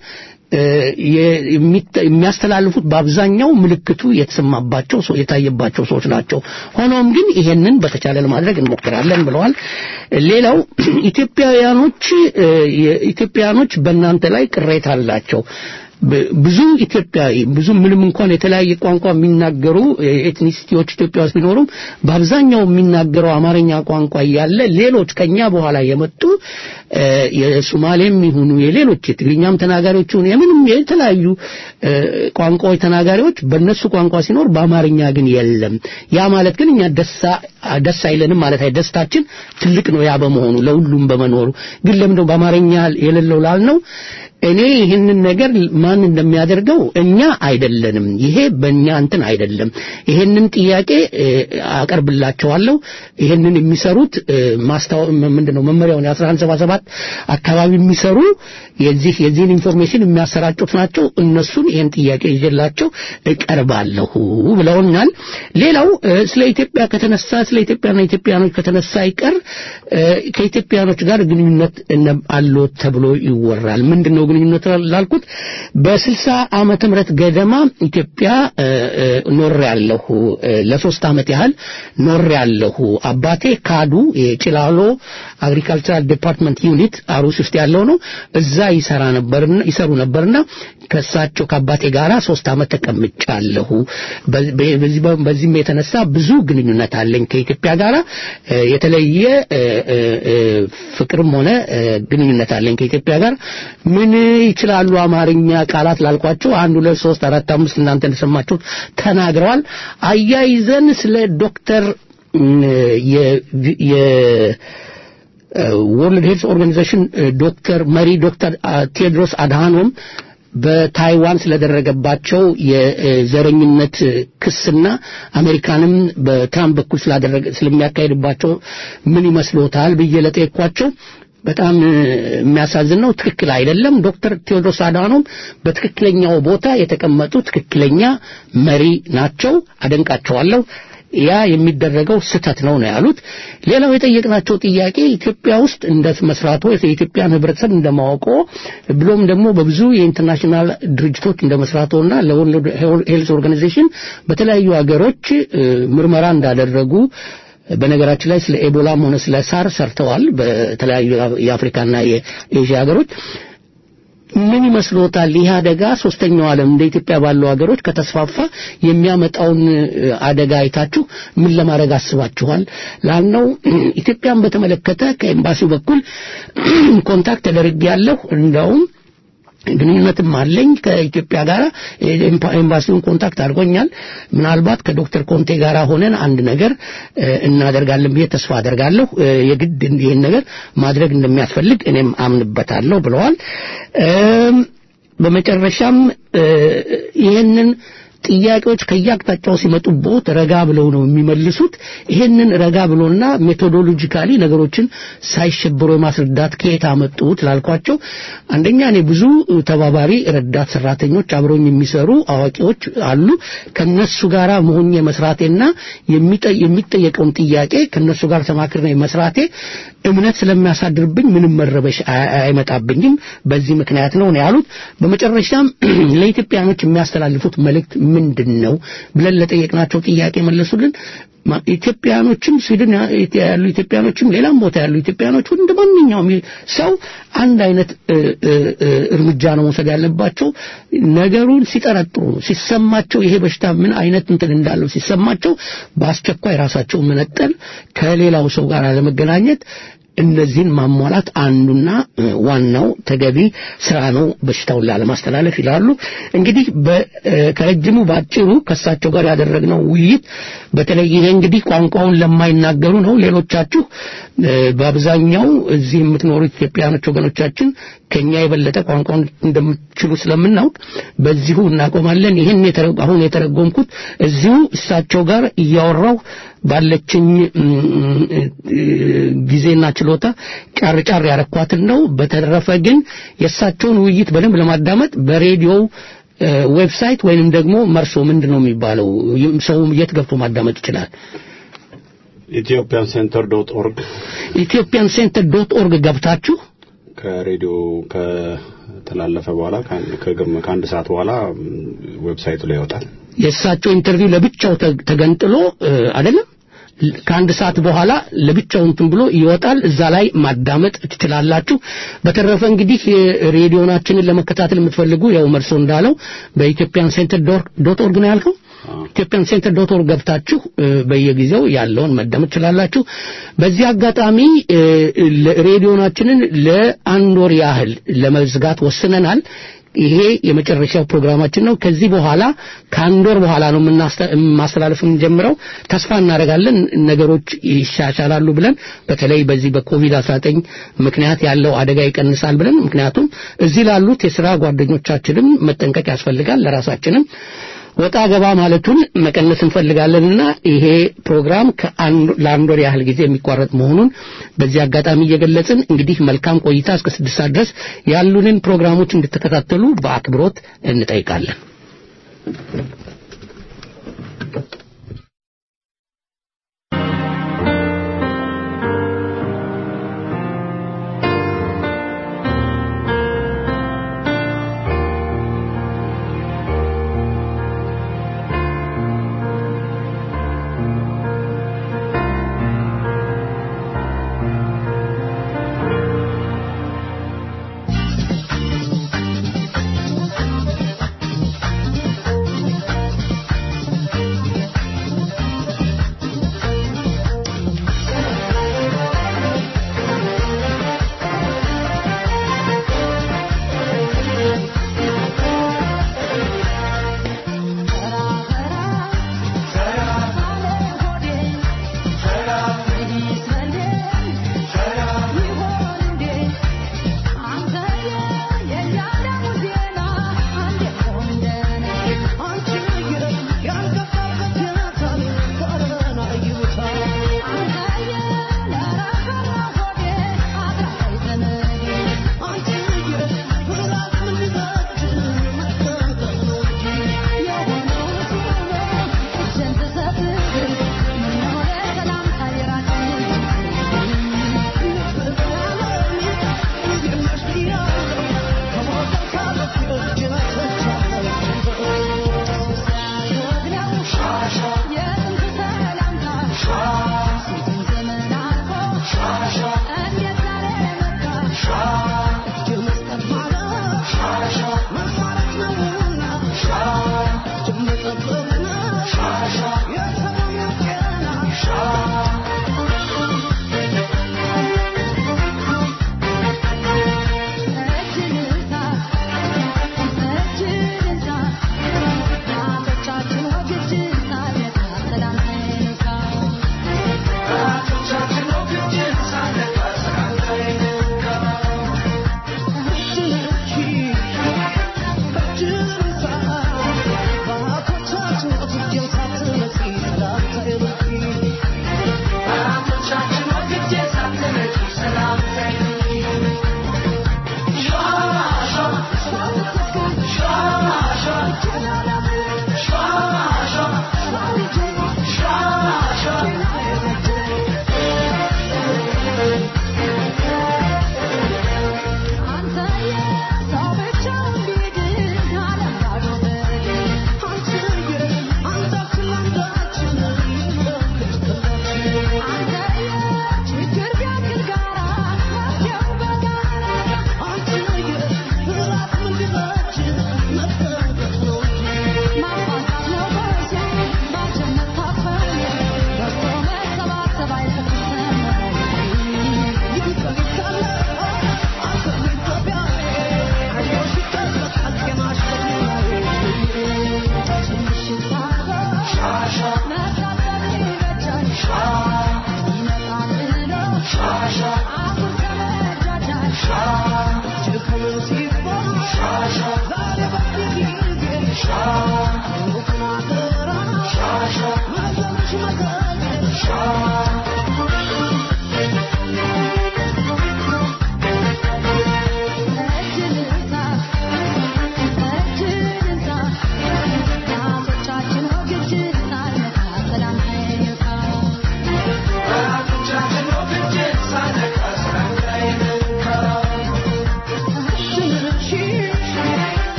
የሚያስተላልፉት በአብዛኛው ምልክቱ የተሰማባቸው ሰው የታየባቸው ሰዎች ናቸው ሆኖም ግን ይሄንን በተቻለ ለማድረግ እንሞክራለን ብለዋል ሌላው ኢትዮጵያውያኖች ኢትዮጵያውያኖች በእናንተ ላይ ቅሬታ አላቸው ብዙ ኢትዮጵያዊ ብዙ ምንም እንኳን የተለያየ ቋንቋ የሚናገሩ ኤትኒሲቲዎች ኢትዮጵያ ውስጥ ቢኖሩም በአብዛኛው የሚናገረው አማርኛ ቋንቋ ያለ ሌሎች ከኛ በኋላ የመጡ የሶማሌም ይሁኑ የሌሎች የትግርኛም ተናጋሪዎች ይሁኑ የምንም የተለያዩ ቋንቋዎች ተናጋሪዎች በእነሱ ቋንቋ ሲኖር በአማርኛ ግን የለም ያ ማለት ግን እኛ ደሳ ደስ አይለንም ማለት አይ ደስታችን ትልቅ ነው ያ በመሆኑ ለሁሉም በመኖሩ ግን ለምን በአማርኛ የሌለው ላልነው እኔ ይሄንን ነገር ማን እንደሚያደርገው እኛ አይደለንም ይሄ በእኛ እንትን አይደለም ይሄንን ጥያቄ አቀርብላቸዋለሁ ይሄንን የሚሰሩት ማስታወ ምንድነው መመሪያውን አስራ አንድ ሰባ ሰባት አካባቢ የሚሰሩ የዚህ የዚህን ኢንፎርሜሽን የሚያሰራጩት ናቸው እነሱን ይሄን ጥያቄ ይዤላቸው እቀርባለሁ ብለውኛል ሌላው ስለ ኢትዮጵያ ከተነሳ ስለ ኢትዮጵያና ኢትዮጵያኖች ከተነሳ ይቀር ከኢትዮጵያኖች ጋር ግንኙነት አለው ተብሎ ይወራል ምንድነው ግንኙነት ላልኩት በ60 ዓመተ ምህረት ገደማ ኢትዮጵያ ኖር ያለሁ ለሶስት ዓመት ያህል ኖር ያለሁ አባቴ ካዱ የጭላሎ አግሪካልቸራል ዲፓርትመንት ዩኒት አሩስ ውስጥ ያለው ነው እዛ ይሰራ ነበርና ይሰሩ ነበርና ከሳቸው ከአባቴ ጋራ ሶስት ዓመት ተቀምጫለሁ በዚህ በዚህም የተነሳ ብዙ ግንኙነት አለኝ ከኢትዮጵያ ጋራ የተለየ ፍቅርም ሆነ ግንኙነት አለኝ ከኢትዮጵያ ጋር ምን ይችላሉ አማርኛ ቃላት ላልኳቸው አንድ ሁለት ሶስት አራት አምስት እናንተ እንደሰማችሁ ተናግረዋል አያይዘን ስለ ዶክተር የ የ ወርልድ ሄልዝ ኦርጋናይዜሽን ዶክተር መሪ ዶክተር ቴድሮስ አድሃኖም በታይዋን ስለደረገባቸው የዘረኝነት ክስና አሜሪካንም በትራምፕ በኩል ስላደረገ ስለሚያካሂድባቸው ምን ይመስሎታል በየለጠየኳቸው በጣም የሚያሳዝን ነው ትክክል አይደለም ዶክተር ቴዎድሮስ አድሃኖም በትክክለኛው ቦታ የተቀመጡ ትክክለኛ መሪ ናቸው አደንቃቸዋለሁ ያ የሚደረገው ስተት ነው ነው ያሉት ሌላው የጠየቅናቸው ጥያቄ ኢትዮጵያ ውስጥ እንደ መስራቶ የኢትዮጵያን ህብረተሰብ እንደማወቆ ብሎም ደግሞ በብዙ የኢንተርናሽናል ድርጅቶች እንደ መስራቶና ለወርልድ ሄልዝ ኦርጋናይዜሽን በተለያዩ ሀገሮች ምርመራ እንዳደረጉ በነገራችን ላይ ስለ ኤቦላም ሆነ ስለ ሳር ሰርተዋል በተለያዩ የአፍሪካና የኤዥያ ሀገሮች ምን ይመስሎታል ይህ አደጋ ሶስተኛው ዓለም እንደ ኢትዮጵያ ባሉ ሀገሮች ከተስፋፋ የሚያመጣውን አደጋ አይታችሁ ምን ለማድረግ አስባችኋል ላልነው ኢትዮጵያን በተመለከተ ከኤምባሲው በኩል ኮንታክት ተደርጌያለሁ እንደውም ግንኙነትም አለኝ ከኢትዮጵያ ጋር ኤምባሲውን ኮንታክት አድርጎኛል ምናልባት ከዶክተር ኮንቴ ጋር ሆነን አንድ ነገር እናደርጋለን ብዬ ተስፋ አደርጋለሁ የግድ ይሄን ነገር ማድረግ እንደሚያስፈልግ እኔም አምንበታለሁ ብለዋል በመጨረሻም ይሄንን ጥያቄዎች ከያቅጣጫው ሲመጡበት ረጋ ብለው ነው የሚመልሱት ይሄንን ረጋ ብሎና ሜቶዶሎጂካሊ ነገሮችን ሳይሸብሩ ማስረዳት ከየት አመጡት ላልኳቸው አንደኛ እኔ ብዙ ተባባሪ ረዳት ሰራተኞች አብሮኝ የሚሰሩ አዋቂዎች አሉ ከነሱ ጋራ መሆን የመስራቴና የሚጠየቀውን ጥያቄ ከነሱ ጋር ተማክረን መስራቴ እምነት ስለሚያሳድርብኝ ምንም መረበሽ አይመጣብኝም በዚህ ምክንያት ነው ያሉት በመጨረሻም ለኢትዮጵያኖች የሚያስተላልፉት መልእክት ምንድነው ብለን ለጠየቅናቸው ጥያቄ መለሱልን ኢትዮጵያኖችም ስዊድን ያሉ ኢትዮጵያኖችም ሌላም ቦታ ያሉ ኢትዮጵያኖች እንደማንኛውም ሰው አንድ አይነት እርምጃ ነው መውሰድ ያለባቸው ነገሩን ሲጠረጥሩ ሲሰማቸው ይሄ በሽታ ምን አይነት እንትን እንዳለው ሲሰማቸው በአስቸኳይ ራሳቸው መነጠል ከሌላው ሰው ጋር ለመገናኘት እነዚህን ማሟላት አንዱና ዋናው ተገቢ ስራ ነው በሽታውን ለማስተላለፍ ይላሉ እንግዲህ ከረጅሙ ባጭሩ ከሳቸው ጋር ያደረግነው ውይይት በተለይ ይሄ እንግዲህ ቋንቋውን ለማይናገሩ ነው ሌሎቻችሁ በአብዛኛው እዚህ የምትኖሩ ኢትዮጵያኖች ወገኖቻችን ከኛ የበለጠ ቋንቋውን እንደምትችሉ ስለምናውቅ በዚሁ እናቆማለን ይሄን አሁን የተረጎምኩት እዚሁ እሳቸው ጋር እያወራው ባለችኝ ጊዜና ችሎታ ጫር ጫር ያረኳትን ነው በተረፈ ግን የሳቸውን ውይይት በደንብ ለማዳመጥ በሬዲዮ ዌብሳይት ወይንም ደግሞ መርሶ ምንድነው የሚባለው ሰው የት ገብቶ ማዳመጥ ይችላል ኢትዮጵያን ሴንተር ዶት ኦርግ ኢትዮጵያን ሴንተር ዶት ኦርግ ገብታችሁ ከሬዲዮ ከተላለፈ በኋላ ከግም ከአንድ ሰዓት በኋላ ዌብሳይቱ ላይ ይወጣል የሳቸው ኢንተርቪው ለብቻው ተገንጥሎ አይደለም ከአንድ ሰዓት በኋላ ለብቻው እንትን ብሎ ይወጣል እዛ ላይ ማዳመጥ ትችላላችሁ በተረፈ እንግዲህ ሬዲዮናችንን ለመከታተል የምትፈልጉ ያው መርሶ እንዳለው በኢትዮጵያን ሴንተር ዶት ኦርግ ነው ያልከው ኢትዮጵያን ሴንተር ዶት ኦርግ ገብታችሁ በየጊዜው ያለውን መደመጥ ትችላላችሁ በዚህ አጋጣሚ ሬዲዮናችንን ለአንድ ወር ያህል ለመዝጋት ወስነናል ይሄ የመጨረሻው ፕሮግራማችን ነው ከዚህ በኋላ ከአንድ ወር በኋላ ነው ማስተላለፍ እንጀምረው ተስፋ እናደርጋለን ነገሮች ይሻሻላሉ ብለን በተለይ በዚህ በኮቪድ አስራ ዘጠኝ ምክንያት ያለው አደጋ ይቀንሳል ብለን ምክንያቱም እዚህ ላሉት የሥራ ጓደኞቻችንም መጠንቀቅ ያስፈልጋል ለራሳችንም ወጣ ገባ ማለቱን መቀነስ እንፈልጋለንና ይሄ ፕሮግራም ከአንድ ለአንድ ወር ያህል ጊዜ የሚቋረጥ መሆኑን በዚህ አጋጣሚ እየገለጽን እንግዲህ መልካም ቆይታ እስከ ስድስት ሰዓት ድረስ ያሉንን ፕሮግራሞች እንድትከታተሉ በአክብሮት እንጠይቃለን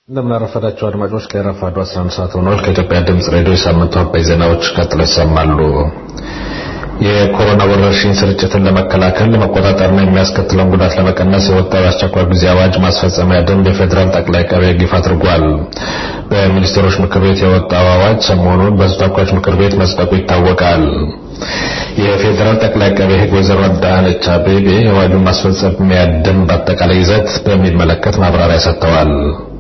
እንደምን አረፈዳችሁ አድማጮች። ከረፋዱ አስራ አንድ ሰዓት ሆኗል። ከኢትዮጵያ ድምጽ ሬዲዮ ሳምንቱ አበይ ዜናዎች ቀጥለው ይሰማሉ። የኮሮና ወረርሽኝ ስርጭትን ለመከላከል ለመቆጣጠርና የሚያስከትለውን ጉዳት ለመቀነስ የወጣው አስቸኳይ ጊዜ አዋጅ ማስፈጸሚያ ደንብ የፌደራል ጠቅላይ አቃቤ ሕግ ይፋ አድርጓል። በሚኒስትሮች ምክር ቤት የወጣው አዋጅ ሰሞኑን በተወካዮች ምክር ቤት መጽደቁ ይታወቃል። የፌደራል ጠቅላይ አቃቤ ሕግ ወይዘሮ አዳነች አቤቤ የአዋጁን ማስፈጸሚያ ደንብ አጠቃላይ ይዘት በሚመለከት ማብራሪያ ሰጥተዋል።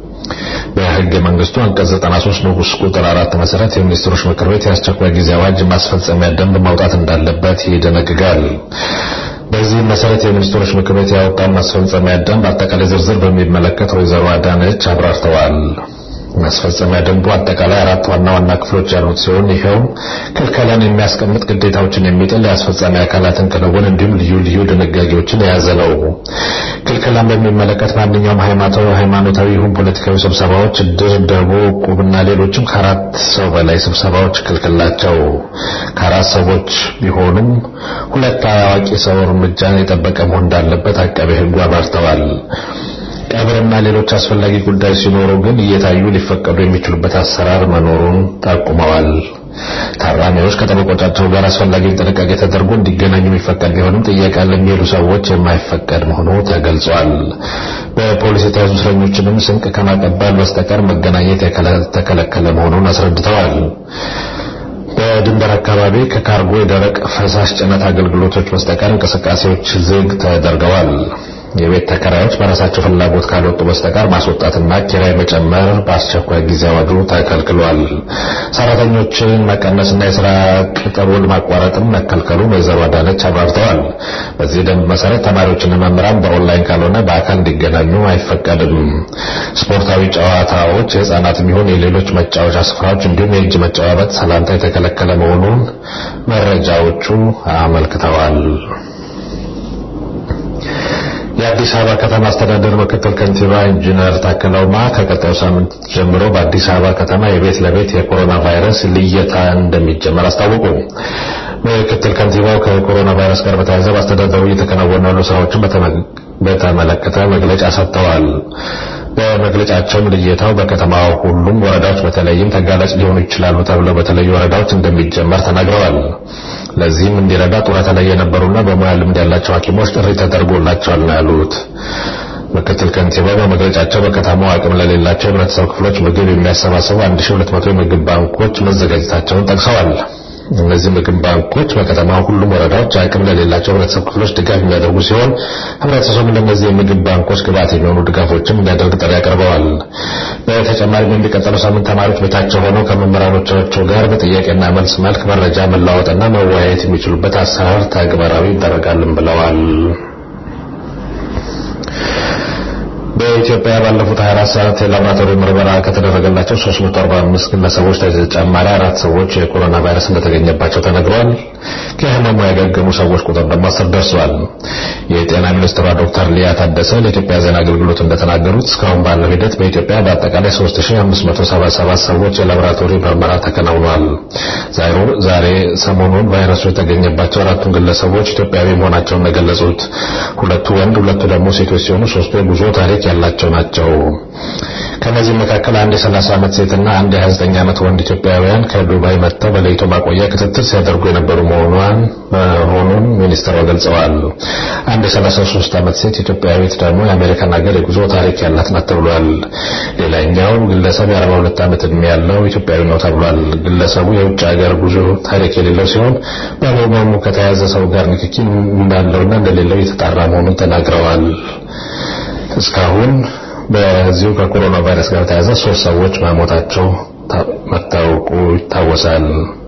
በሕገ መንግስቱ አንቀጽ ዘጠና ሶስት ንዑስ ቁጥር አራት መሰረት የሚኒስትሮች ምክር ቤት የአስቸኳይ ጊዜ አዋጅ ማስፈጸሚያ ደንብ ማውጣት እንዳለበት ይደነግጋል። በዚህ መሰረት የሚኒስትሮች ምክር ቤት ያወጣው ማስፈጸሚያ ደንብ አጠቃላይ ዝርዝር በሚመለከት ወይዘሮ አዳነች አብራርተዋል። ማስፈጸሚያ ደንቡ አጠቃላይ አራት ዋና ዋና ክፍሎች ያሉት ሲሆን ይሄው ክልከላን የሚያስቀምጥ ግዴታዎችን የሚጥል የአስፈጻሚ አካላትን ክንውን እንዲሁም ልዩ ልዩ ድንጋጌዎችን የያዘ ነው። ክልከላን በሚመለከት ማንኛውም ሃይማኖታዊ ሃይማኖታዊ ይሁን ፖለቲካዊ ስብሰባዎች፣ ድር፣ ደቦ፣ ቁብና ሌሎችም ከአራት ሰው በላይ ስብሰባዎች ክልክል ናቸው። ከአራት ሰዎች ቢሆኑም ሁለት አዋቂ ሰው እርምጃን የጠበቀ መሆን እንዳለበት አቃቤ ሕጉ አብራርተዋል። ቀብርና ሌሎች አስፈላጊ ጉዳዮች ሲኖሩ ግን እየታዩ ሊፈቀዱ የሚችሉበት አሰራር መኖሩን ጠቁመዋል። ታራሚዎች ከጠበቆቻቸው ጋር አስፈላጊ ጥንቃቄ ተደርጎ እንዲገናኙ የሚፈቀድ ቢሆንም ጥያቄ ለሚሄዱ ሰዎች የማይፈቀድ መሆኑ ተገልጿል። በፖሊስ የተያዙ እስረኞችንም ስንቅ ከማቀበል በስተቀር መገናኘት የተከለከለ መሆኑን አስረድተዋል። በድንበር አካባቢ ከካርጎ የደረቅ ፈሳሽ ጭነት አገልግሎቶች በስተቀር እንቅስቃሴዎች ዝግ ተደርገዋል። የቤት ተከራዮች በራሳቸው ፍላጎት ካልወጡ በስተቀር ማስወጣትና ኪራይ መጨመር በአስቸኳይ ጊዜ አዋጁ ተከልክሏል። ሰራተኞችን መቀነስና የሥራ ቅጥሩን ማቋረጥም መከልከሉን ወይዘሮ አዳነች አብራርተዋል። በዚህ ደንብ መሰረት ተማሪዎችና መምህራን በኦንላይን ካልሆነ በአካል እንዲገናኙ አይፈቀድም። ስፖርታዊ ጨዋታዎች፣ የህፃናትም ይሁን የሌሎች መጫወቻ ስፍራዎች እንዲሁም የእጅ መጨባበጥ፣ ሰላምታ የተከለከለ መሆኑን መረጃዎቹ አመልክተዋል። የአዲስ አበባ ከተማ አስተዳደር ምክትል ከንቲባ ኢንጂነር ታከለ ኡማ ከቀጣዩ ሳምንት ጀምሮ በአዲስ አበባ ከተማ የቤት ለቤት የኮሮና ቫይረስ ልየታ እንደሚጀመር አስታወቁ። ምክትል ከንቲባው ከኮሮና ቫይረስ ጋር በተያያዘ በአስተዳደሩ እየተከናወኑ ያሉ ስራዎችን በተመለከተ መግለጫ ሰጥተዋል። በመግለጫቸው ልየታው በከተማው ሁሉም ወረዳዎች በተለይም ተጋላጭ ሊሆኑ ይችላሉ ተብለው በተለዩ ወረዳዎች እንደሚጀመር ተናግረዋል። ለዚህም እንዲረዳ ጡረታ ላይ የነበሩና በሙያ ልምድ ያላቸው ሐኪሞች ጥሪ ተደርጎላቸዋል ነው ያሉት። ምክትል ከንቲባው በመግለጫቸው በከተማው አቅም ለሌላቸው ህብረተሰብ ክፍሎች ምግብ የሚያሰባስቡ አንድ ሺህ ሁለት መቶ የምግብ ባንኮች መዘጋጀታቸውን ጠቅሰዋል። እነዚህ ምግብ ባንኮች በከተማው ሁሉም ወረዳዎች አቅም ለሌላቸው ህብረተሰብ ክፍሎች ድጋፍ የሚያደርጉ ሲሆን ህብረተሰቡ ለእነዚህ የምግብ ባንኮች ግብዓት የሚሆኑ ድጋፎችን እንዲያደርግ ጥሪ አቅርበዋል። በተጨማሪም የሚቀጥለው ሳምንት ተማሪዎች ቤታቸው ሆነው ከመምህራኖቻቸው ጋር በጥያቄና መልስ መልክ መረጃ መለዋወጥና መወያየት የሚችሉበት አሰራር ተግባራዊ ይደረጋልን ብለዋል። በኢትዮጵያ ባለፉት ሀያ አራት ሰዓት የላቦራቶሪ ምርመራ ከተደረገላቸው ሶስት መቶ አርባ አምስት ግለሰቦች ተጨማሪ አራት ሰዎች የኮሮና ቫይረስ እንደተገኘባቸው ተነግሯል። ከህመሙ ያገገሙ ሰዎች ቁጥር ደግሞ አስር ደርሷል። የጤና ሚኒስትሯ ዶክተር ሊያ ታደሰ ለኢትዮጵያ ዜና አገልግሎት እንደተናገሩት እስካሁን ባለው ሂደት በኢትዮጵያ በአጠቃላይ ሶስት ሺህ አምስት መቶ ሰባ ሰባት ሰዎች የላቦራቶሪ ምርመራ ተከናውኗል። ዛሬ ሰሞኑን ቫይረሱ የተገኘባቸው አራቱን ግለሰቦች ኢትዮጵያዊ መሆናቸውን የገለጹት ሁለቱ ወንድ ሁለቱ ደግሞ ሴቶች ሲሆኑ ሶስቱ የጉዞ ታሪክ ያላቸው ናቸው። ከነዚህ መካከል አንድ የሰላሳ ዓመት ሴትና አንድ የሃያ ዘጠኝ ዓመት ወንድ ኢትዮጵያውያን ከዱባይ መጥተው በለይቶ ማቆያ ክትትል ሲያደርጉ የነበሩ መሆኗን መሆኑን ሚኒስትሯ ገልጸዋል። አንድ የሰላሳ ሶስት ዓመት ሴት ኢትዮጵያዊት ደግሞ የአሜሪካን ሀገር የጉዞ ታሪክ ያላት ናት ተብሏል። ሌላኛው ግለሰብ የአርባ ሁለት ዓመት ዕድሜ ያለው ኢትዮጵያዊ ነው ተብሏል። ግለሰቡ የውጭ ሀገር ጉዞ ታሪክ የሌለው ሲሆን በህመሙ ከተያዘ ሰው ጋር ንክኪ እንዳለውና እንደሌለው የተጣራ መሆኑን ተናግረዋል። እስካሁን በዚሁ ከኮሮና ቫይረስ ጋር ተያዘ ሶስት ሰዎች መሞታቸው መታወቁ ይታወሳል።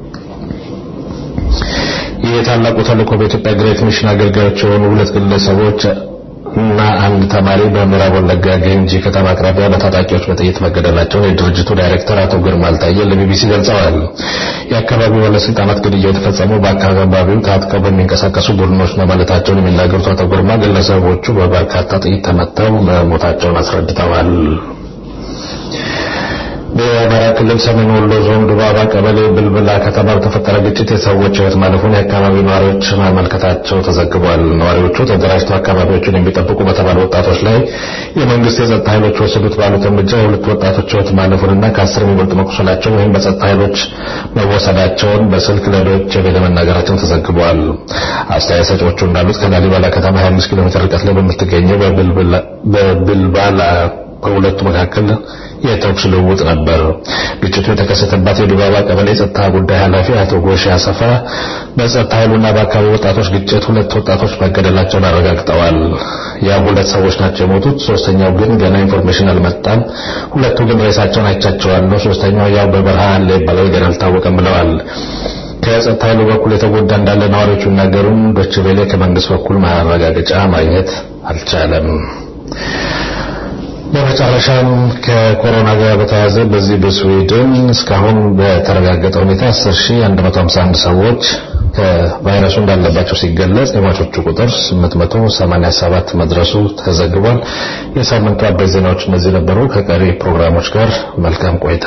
የታላቁ ተልእኮ በኢትዮጵያ ግሬት ሚሽን አገልጋዮች የሆኑ ሁለት ግለሰቦች እና አንድ ተማሪ በምዕራብ ወለጋ ገንጂ ከተማ አቅራቢያ በታጣቂዎች በጥይት መገደላቸውን የድርጅቱ ዳይሬክተር አቶ ግርማ አልታየ ለቢቢሲ ገልጸዋል። የአካባቢው ባለስልጣናት ግድያው የተፈጸመው በአካባቢው ታጥቀው በሚንቀሳቀሱ ቡድኖች ነው ማለታቸውን የሚናገሩት አቶ ግርማ ግለሰቦቹ በበርካታ ጥይት ተመተው መሞታቸውን አስረድተዋል። በአማራ ክልል ሰሜን ወሎ ዞን ዱባባ ቀበሌ ብልብላ ከተማ በተፈጠረ ግጭት የሰዎች ሕይወት ማለፉን የአካባቢው ነዋሪዎች ማመልከታቸው ተዘግቧል። ነዋሪዎቹ ተደራጅተው አካባቢዎችን የሚጠብቁ በተባሉ ወጣቶች ላይ የመንግስት የጸጥታ ኃይሎች ወሰዱት ባሉት እርምጃ የሁለት ወጣቶች ሕይወት ማለፉንና ከአስር የሚበልጡ መቁሰላቸው ወይም በጸጥታ ኃይሎች መወሰዳቸውን በስልክ ለዶይቼ ቬለ መናገራቸው ተዘግቧል። አስተያየት ሰጪዎቹ እንዳሉት ከላሊበላ ከተማ ሀያ አምስት ኪሎ ሜትር ርቀት ላይ በምትገኘው በብልባላ በሁለቱ መካከል የተኩስ ልውውጥ ነበር። ግጭቱ የተከሰተባት የዱባባ ቀበሌ ጸጥታ ጉዳይ ኃላፊ አቶ ጎሽ አሰፋ በጸጥታ ኃይሉና በአካባቢው ወጣቶች ግጭት ሁለት ወጣቶች መገደላቸውን አረጋግጠዋል። ያ ሁለት ሰዎች ናቸው የሞቱት፣ ሶስተኛው ግን ገና ኢንፎርሜሽን አልመጣም። ሁለቱ ግን ሬሳቸውን አይቻቸዋለሁ፣ ሶስተኛው ያው በበረሃ አለ ይባላል ገና አልታወቀም ብለዋል። ከጸጥታ ኃይሉ በኩል የተጎዳ እንዳለ ነዋሪዎቹ ይናገሩም ዶይቼ ቬለ ከመንግስት በኩል ማረጋገጫ ማግኘት አልቻለም። በመጨረሻም ከኮሮና ጋር በተያያዘ በዚህ በስዊድን እስካሁን በተረጋገጠ ሁኔታ አስር ሺህ አንድ መቶ ሃምሳ አንድ ሰዎች ከቫይረሱ እንዳለባቸው ሲገለጽ የሟቾቹ ቁጥር ስምንት መቶ ሰማንያ ሰባት መድረሱ ተዘግቧል። የሳምንቱ አበይት ዜናዎች እነዚህ ነበሩ። ከቀሪ ፕሮግራሞች ጋር መልካም ቆይታ።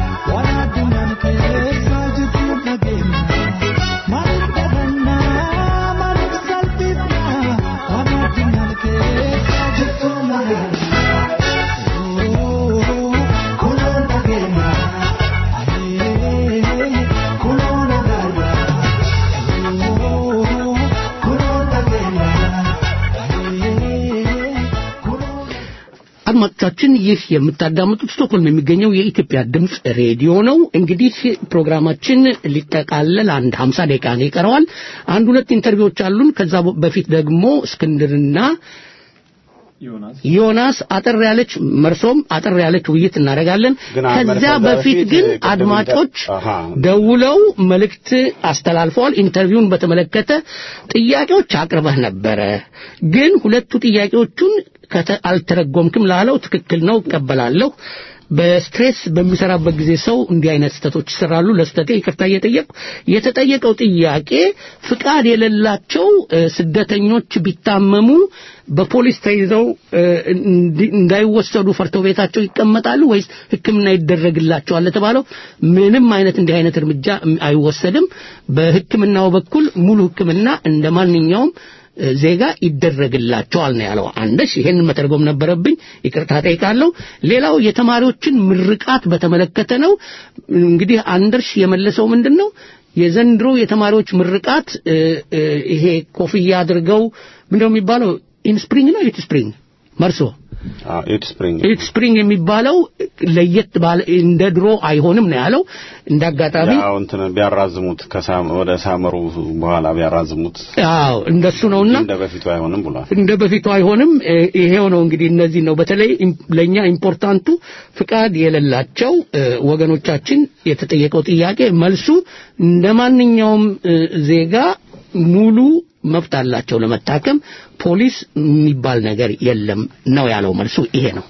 Mana አድማጮቻችን ይህ የምታዳምጡት ስቶክሆልም የሚገኘው የኢትዮጵያ ድምጽ ሬዲዮ ነው። እንግዲህ ፕሮግራማችን ሊጠቃለል አንድ ሃምሳ ደቂቃ ነው ይቀረዋል። አንድ ሁለት ኢንተርቪዎች አሉን። ከዛ በፊት ደግሞ እስክንድርና ዮናስ አጠር ያለች መርሶም አጠር ያለች ውይይት እናደርጋለን። ከዛ በፊት ግን አድማጮች ደውለው መልእክት አስተላልፈዋል። ኢንተርቪውን በተመለከተ ጥያቄዎች አቅርበህ ነበረ፣ ግን ሁለቱ ጥያቄዎቹን አልተረጎምክም ላለው ትክክል ነው እቀበላለሁ። በስትሬስ በሚሰራበት ጊዜ ሰው እንዲህ አይነት ስተቶች ይሰራሉ። ለስተቴ ይቅርታ እየጠየቅኩ የተጠየቀው ጥያቄ ፍቃድ የሌላቸው ስደተኞች ቢታመሙ በፖሊስ ተይዘው እንዳይወሰዱ ፈርተው ቤታቸው ይቀመጣሉ ወይስ ሕክምና ይደረግላቸዋል ለተባለው ምንም አይነት እንዲህ አይነት እርምጃ አይወሰድም። በሕክምናው በኩል ሙሉ ሕክምና እንደማንኛውም ዜጋ ይደረግላቸዋል ነው ያለው። አንደሽ ይሄን መተርጎም ነበረብኝ፣ ይቅርታ ጠይቃለሁ። ሌላው የተማሪዎችን ምርቃት በተመለከተ ነው። እንግዲህ አንደርሽ የመለሰው ምንድነው የዘንድሮ የተማሪዎች ምርቃት ይሄ ኮፍያ አድርገው ምንድነው የሚባለው ኢን ስፕሪንግ ነው ኢት ስፕሪንግ መርሶ ኢት ስፕሪንግ ኢት ስፕሪንግ የሚባለው ለየት ባለ እንደ ድሮ አይሆንም ነው ያለው። እንዳጋጣሚ ያው እንትን ቢያራዝሙት ከሳም ወደ ሳመሩ በኋላ ቢያራዝሙት አዎ እንደሱ ነውና እንደ በፊቱ አይሆንም ብሏል። እንደ በፊቱ አይሆንም። ይሄው ነው እንግዲህ እነዚህ ነው በተለይ ለኛ ኢምፖርታንቱ ፍቃድ የሌላቸው ወገኖቻችን የተጠየቀው ጥያቄ መልሱ እንደማንኛውም ዜጋ ሙሉ መብት አላቸው ለመታከም ፖሊስ የሚባል ነገር የለም ነው ያለው። መልሱ ይሄ ነው።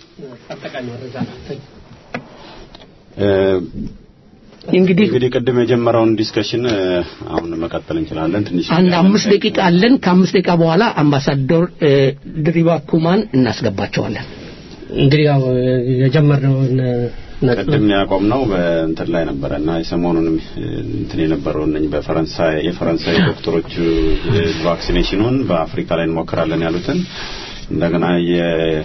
እንግዲህ እንግዲህ ቀደም የጀመረውን ዲስከሽን አሁን መቀጠል እንችላለን። ትንሽ አንድ አምስት ደቂቃ አለን። ከአምስት ደቂቃ በኋላ አምባሳደር ድሪባ ኩማን እናስገባቸዋለን። እንግዲህ ያው የጀመረው ቀደም ያቆምነው በእንትን ላይ ነበርና የሰሞኑንም እንትን የነበረው እነኝ በፈረንሳይ የፈረንሳይ ዶክተሮች ቫክሲኔሽኑን በአፍሪካ ላይ እንሞክራለን ያሉትን እንደገና የ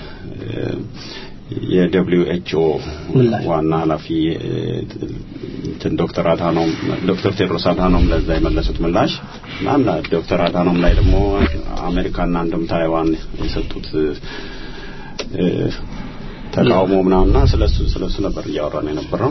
የደብሊው ኤች ኦ ዋና ኃላፊ እንትን ዶክተር አዳኖም ዶክተር ቴድሮስ አዳኖም ለዛ የመለሱት ምላሽ እና ዶክተር አዳኖም ላይ ደግሞ አሜሪካና እንደም ታይዋን የሰጡት ተቃውሞ ምናምና ስለሱ ስለሱ ነበር ያወራን የነበረው።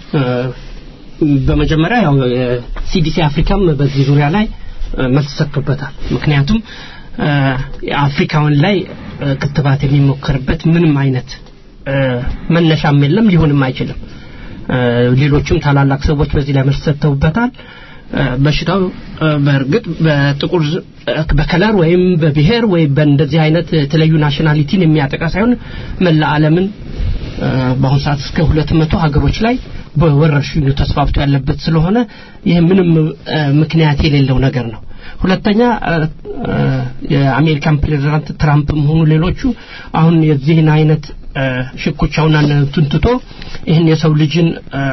በመጀመሪያ ያው ሲዲሲ አፍሪካም በዚህ ዙሪያ ላይ መልስ ሰጥቶበታል። ምክንያቱም አፍሪካውን ላይ ክትባት የሚሞከርበት ምንም አይነት መነሻም የለም ሊሆንም አይችልም። ሌሎችም ታላላቅ ሰዎች በዚህ ላይ መልስ ሰጥተውበታል። በሽታው በእርግጥ በጥቁር በከለር ወይም በብሔር ወይ በእንደዚህ አይነት የተለዩ ናሽናሊቲን የሚያጠቃ ሳይሆን መላ ዓለምን በአሁን ሰዓት እስከ ሁለት መቶ ሀገሮች ላይ በወረርሽኙ ተስፋፍቶ ያለበት ስለሆነ ይሄ ምንም ምክንያት የሌለው ነገር ነው። ሁለተኛ የአሜሪካን ፕሬዝዳንት ትራምፕም ሆኑ ሌሎቹ አሁን የዚህን አይነት ሽኩቻውና እንትንትቶ ይሄን የሰው ልጅን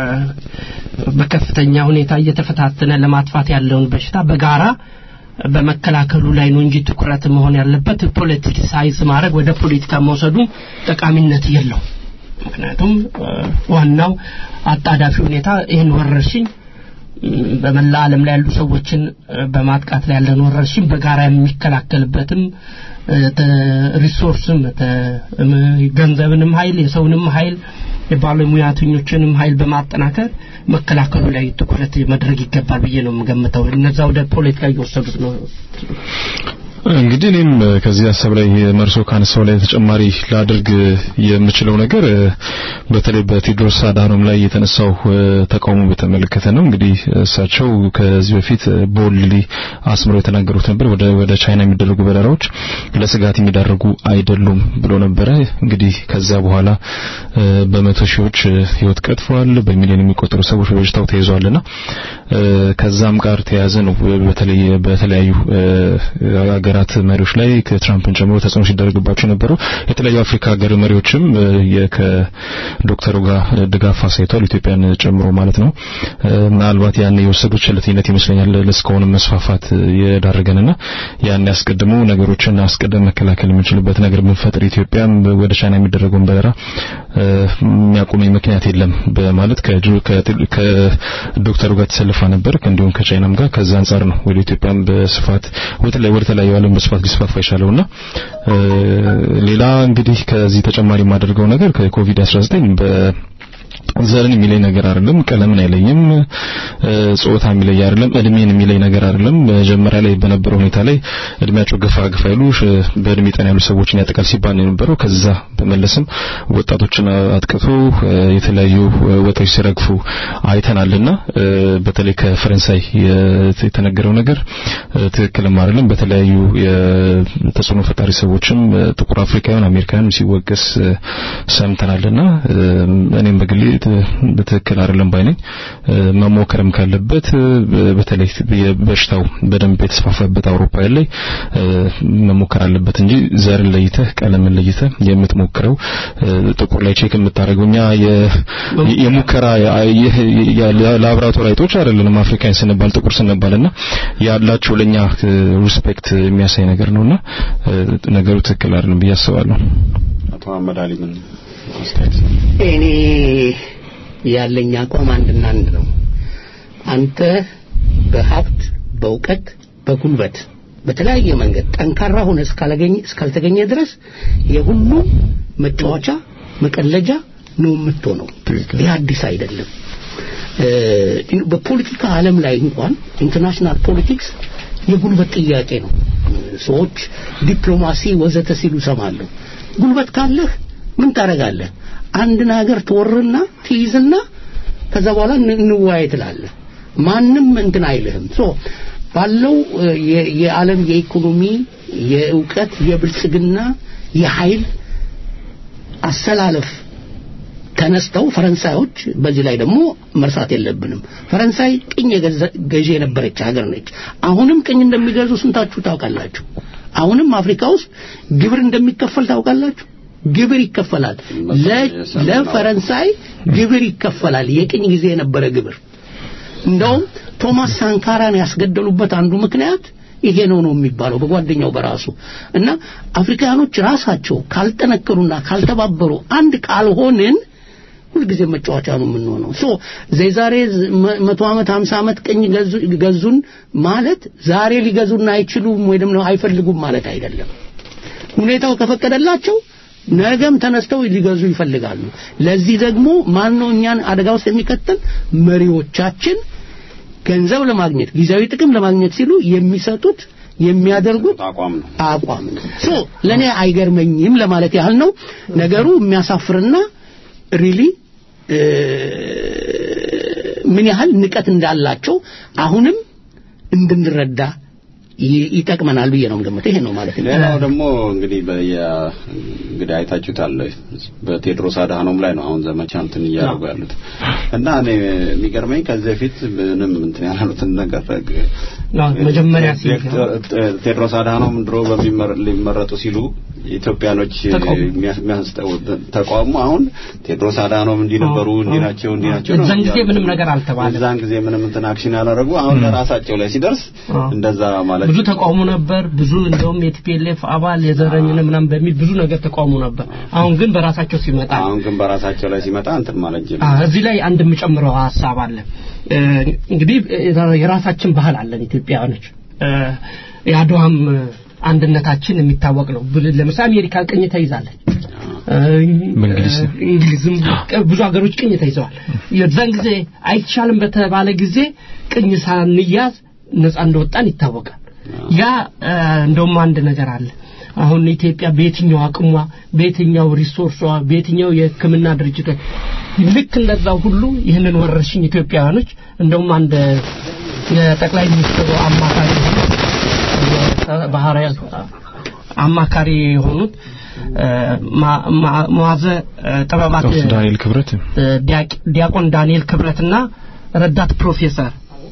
በከፍተኛ ሁኔታ እየተፈታተነ ለማጥፋት ያለውን በሽታ በጋራ በመከላከሉ ላይ ነው እንጂ ትኩረት መሆን ያለበት ፖለቲካይዝ ማድረግ ወደ ፖለቲካ መውሰዱ ጠቃሚነት የለው። ምክንያቱም ዋናው አጣዳፊ ሁኔታ ይሄን ወረርሽኝ በመላ ዓለም ላይ ያሉ ሰዎችን በማጥቃት ላይ ያለን ወረርሽኝ በጋራ የሚከላከልበትም ሪሶርስም ገንዘብንም ኃይል የሰውንም ኃይል የባለሙያተኞችንም ኃይል በማጠናከር መከላከሉ ላይ ትኩረት ማድረግ ይገባል ብዬ ነው የምገምተው። እነዛ ወደ ፖለቲካ እየወሰዱት ነው። እንግዲህ እኔም ከዚህ ሐሳብ ላይ መርሶ ካነሳው ላይ ተጨማሪ ላድርግ የምችለው ነገር በተለይ በቴድሮስ አዳኖም ላይ የተነሳው ተቃውሞ በተመለከተ ነው። እንግዲህ እሳቸው ከዚህ በፊት ቦልሊ አስምሮ የተናገሩት ነበር ወደ ወደ ቻይና የሚደረጉ በረራዎች ለስጋት የሚዳርጉ አይደሉም ብሎ ነበር። እንግዲህ ከዛ በኋላ በመቶ ሺዎች ህይወት ቀጥፈዋል፣ በሚሊዮን የሚቆጠሩ ሰዎች በበሽታው ተይዘዋልና ከዛም ጋር ተያዘ ነው በተለይ በተለያዩ ሀገራት መሪዎች ላይ ከትራምፕን ጨምሮ ተጽዕኖ ሲደረግባቸው ነበሩ። የተለያዩ አፍሪካ ሀገር መሪዎችም ከዶክተሩ ጋር ድጋፍ አሳይተዋል፣ ኢትዮጵያን ጨምሮ ማለት ነው። ምናልባት ያን የወሰዱት ቸልተኝነት ይመስለኛል ለስካውን መስፋፋት የዳረገንና ያን ያስቀድሙ ነገሮችን አስቀድመን መከላከል የምንችልበት ነገር ብንፈጥር ኢትዮጵያም ወደ ቻይና የሚደረገውን በረራ የሚያቆም ምክንያት የለም በማለት ከዶክተሩ ጋር ተሰልፎ የገፋ ነበር ከእንዲሁም ከቻይናም ጋር ከዛ አንፃር ነው ወደ ኢትዮጵያም በስፋት ወደ ላይ ወደ ላይ ያለው በስፋት ሊስፋፋ ይችላልና ሌላ እንግዲህ ከዚህ ተጨማሪ ማደርገው ነገር ከኮቪድ አስራ ዘጠኝ በ ዘርን የሚለይ ነገር አይደለም ቀለምን አይለይም ጾታ የሚለይ አይደለም እድሜን የሚለይ ነገር አይደለም መጀመሪያ ላይ በነበረው ሁኔታ ላይ እድሜያቸው ገፋ ገፋ ይሉ በእድሜ ጠና ያሉ ሰዎችን ያጠቃል ሲባል የነበረው ከዛ በመለስም ወጣቶችን አጥቅቶ የተለያዩ ወጣቶች ሲረግፉ አይተናልና በተለይ ከፈረንሳይ የተነገረው ነገር ትክክልም አይደለም በተለያዩ የተጽዕኖ ፈጣሪ ሰዎችም ጥቁር አፍሪካውያን አሜሪካንም ሲወገስ ሰምተናልና እኔም በግሌ በትክክል አይደለም ባይነኝ መሞከርም ካለበት በተለይ በሽታው በደንብ የተስፋፋበት አውሮፓ ላይ መሞከር አለበት እንጂ ዘርን ለይተህ ቀለምን ለይተህ የምትሞክረው ጥቁር ላይ ቼክ የምታረጉኛ የሙከራ የላብራቶሪ አይቶች አይደለም አፍሪካን ስንባል ጥቁር ስንባልና ያላችሁ ለኛ ሪስፔክት የሚያሳይ ነገር ነውና ነገሩ ትክክል አይደለም ብያስባለሁ አቶ መሐመድ አሊ ምን እኔ ያለኝ አቋም አንድና አንድ ነው አንተ በሀብት በእውቀት በጉልበት በተለያየ መንገድ ጠንካራ ሆነ እስካልገኝ እስካልተገኘ ድረስ የሁሉ መጫወቻ መቀለጃ ነው የምትሆነው ይህ አዲስ አይደለም በፖለቲካ ዓለም ላይ እንኳን ኢንተርናሽናል ፖለቲክስ የጉልበት ጥያቄ ነው ሰዎች ዲፕሎማሲ ወዘተ ሲሉ ሰማለሁ ጉልበት ካለህ ምን ታረጋለህ አንድን ሀገር ተወርና ትይዝና ከዛ በኋላ እንወያይ ትላለህ ማንንም እንትን አይልህም ሶ ባለው የዓለም የኢኮኖሚ የእውቀት የብልጽግና የኃይል አሰላለፍ ተነስተው ፈረንሳዮች በዚህ ላይ ደግሞ መርሳት የለብንም ፈረንሳይ ቅኝ ገዢ የነበረች ሀገር ነች አሁንም ቅኝ እንደሚገዙ ስንታችሁ ታውቃላችሁ አሁንም አፍሪካ ውስጥ ግብር እንደሚከፈል ታውቃላችሁ ግብር ይከፈላል ለፈረንሳይ ግብር ይከፈላል የቅኝ ጊዜ የነበረ ግብር እንደውም ቶማስ ሳንካራን ያስገደሉበት አንዱ ምክንያት ይሄ ነው ነው የሚባለው በጓደኛው በራሱ እና አፍሪካኖች ራሳቸው ካልተነከሩና ካልተባበሩ አንድ ካልሆነን ሁልጊዜ መጫወቻ ነው የምንሆነው ሶ ዛሬ መቶ አመት ሃምሳ አመት ቅኝ ገዙን ማለት ዛሬ ሊገዙና አይችሉም ወይ ደግሞ አይፈልጉም ማለት አይደለም ሁኔታው ከፈቀደላቸው ነገም ተነስተው ሊገዙ ይፈልጋሉ ለዚህ ደግሞ ማን ነው እኛን አደጋ ውስጥ የሚከተል መሪዎቻችን ገንዘብ ለማግኘት ጊዜያዊ ጥቅም ለማግኘት ሲሉ የሚሰጡት የሚያደርጉት አቋም ነው አቋም ነው ሶ ለኔ አይገርመኝም ለማለት ያህል ነው ነገሩ የሚያሳፍርና ሪሊ ምን ያህል ንቀት እንዳላቸው አሁንም እንድንረዳ ይጠቅመናል ብዬ ነው ገመተ ይሄ ነው ማለት ነው ሌላው ደግሞ እንግዲህ እንግዲህ አይታችሁታል በቴድሮስ አድሃኖም ላይ ነው አሁን ዘመቻ እንትን እያደረጉ ያሉት እና እኔ የሚገርመኝ ከዚህ በፊት ምንም እንትን ያላሉትን ነገር መጀመሪያ ቴድሮስ አድሃኖም ድሮ በሚመረጡ ሲሉ ኢትዮጵያኖች የሚያስጠው ተቋሙ አሁን ቴድሮስ አድሃኖም እንዲነበሩ እንዲናቸው እንዲናቸው ነው እዛን ጊዜ ምንም ነገር አልተባለም እዛን ጊዜ ምንም እንትን አክሽን ያላረጉ አሁን ለራሳቸው ላይ ሲደርስ እንደዛ ማለት ብዙ ተቃውሞ ነበር ብዙ እንደውም የቲፒኤልኤፍ አባል የዘረኝነ ምናም በሚል ብዙ ነገር ተቃውሞ ነበር አሁን ግን በራሳቸው ሲመጣ አሁን ግን በራሳቸው ላይ ሲመጣ እንትን ማለት ጀመረ አዎ እዚህ ላይ አንድ የምጨምረው ሐሳብ አለ እንግዲህ የራሳችን ባህል አለን ኢትዮጵያውያኖች ያዶም አንድነታችን የሚታወቅ ነው ለምሳሌ አሜሪካ ቅኝ ተይዛለች እንግሊዝም ብዙ ሀገሮች ቅኝ ተይዘዋል የዛን ጊዜ አይቻልም በተባለ ጊዜ ቅኝ ሳንያዝ ነፃ እንደወጣን ይታወቃል ያ እንደውም አንድ ነገር አለ አሁን ኢትዮጵያ በየትኛው አቅሟ በየትኛው ሪሶርሷ በየትኛው የሕክምና ድርጅት ልክ እንደዛው ሁሉ ይህንን ወረርሽኝ ኢትዮጵያውያኖች እንደውም አንድ የጠቅላይ ሚኒስትሩ አማካሪ ባህሪያ አማካሪ የሆኑት ማዘ ተባባተ ዳንኤል ክብረት ዲያቆን ዳንኤል ክብረትና ረዳት ፕሮፌሰር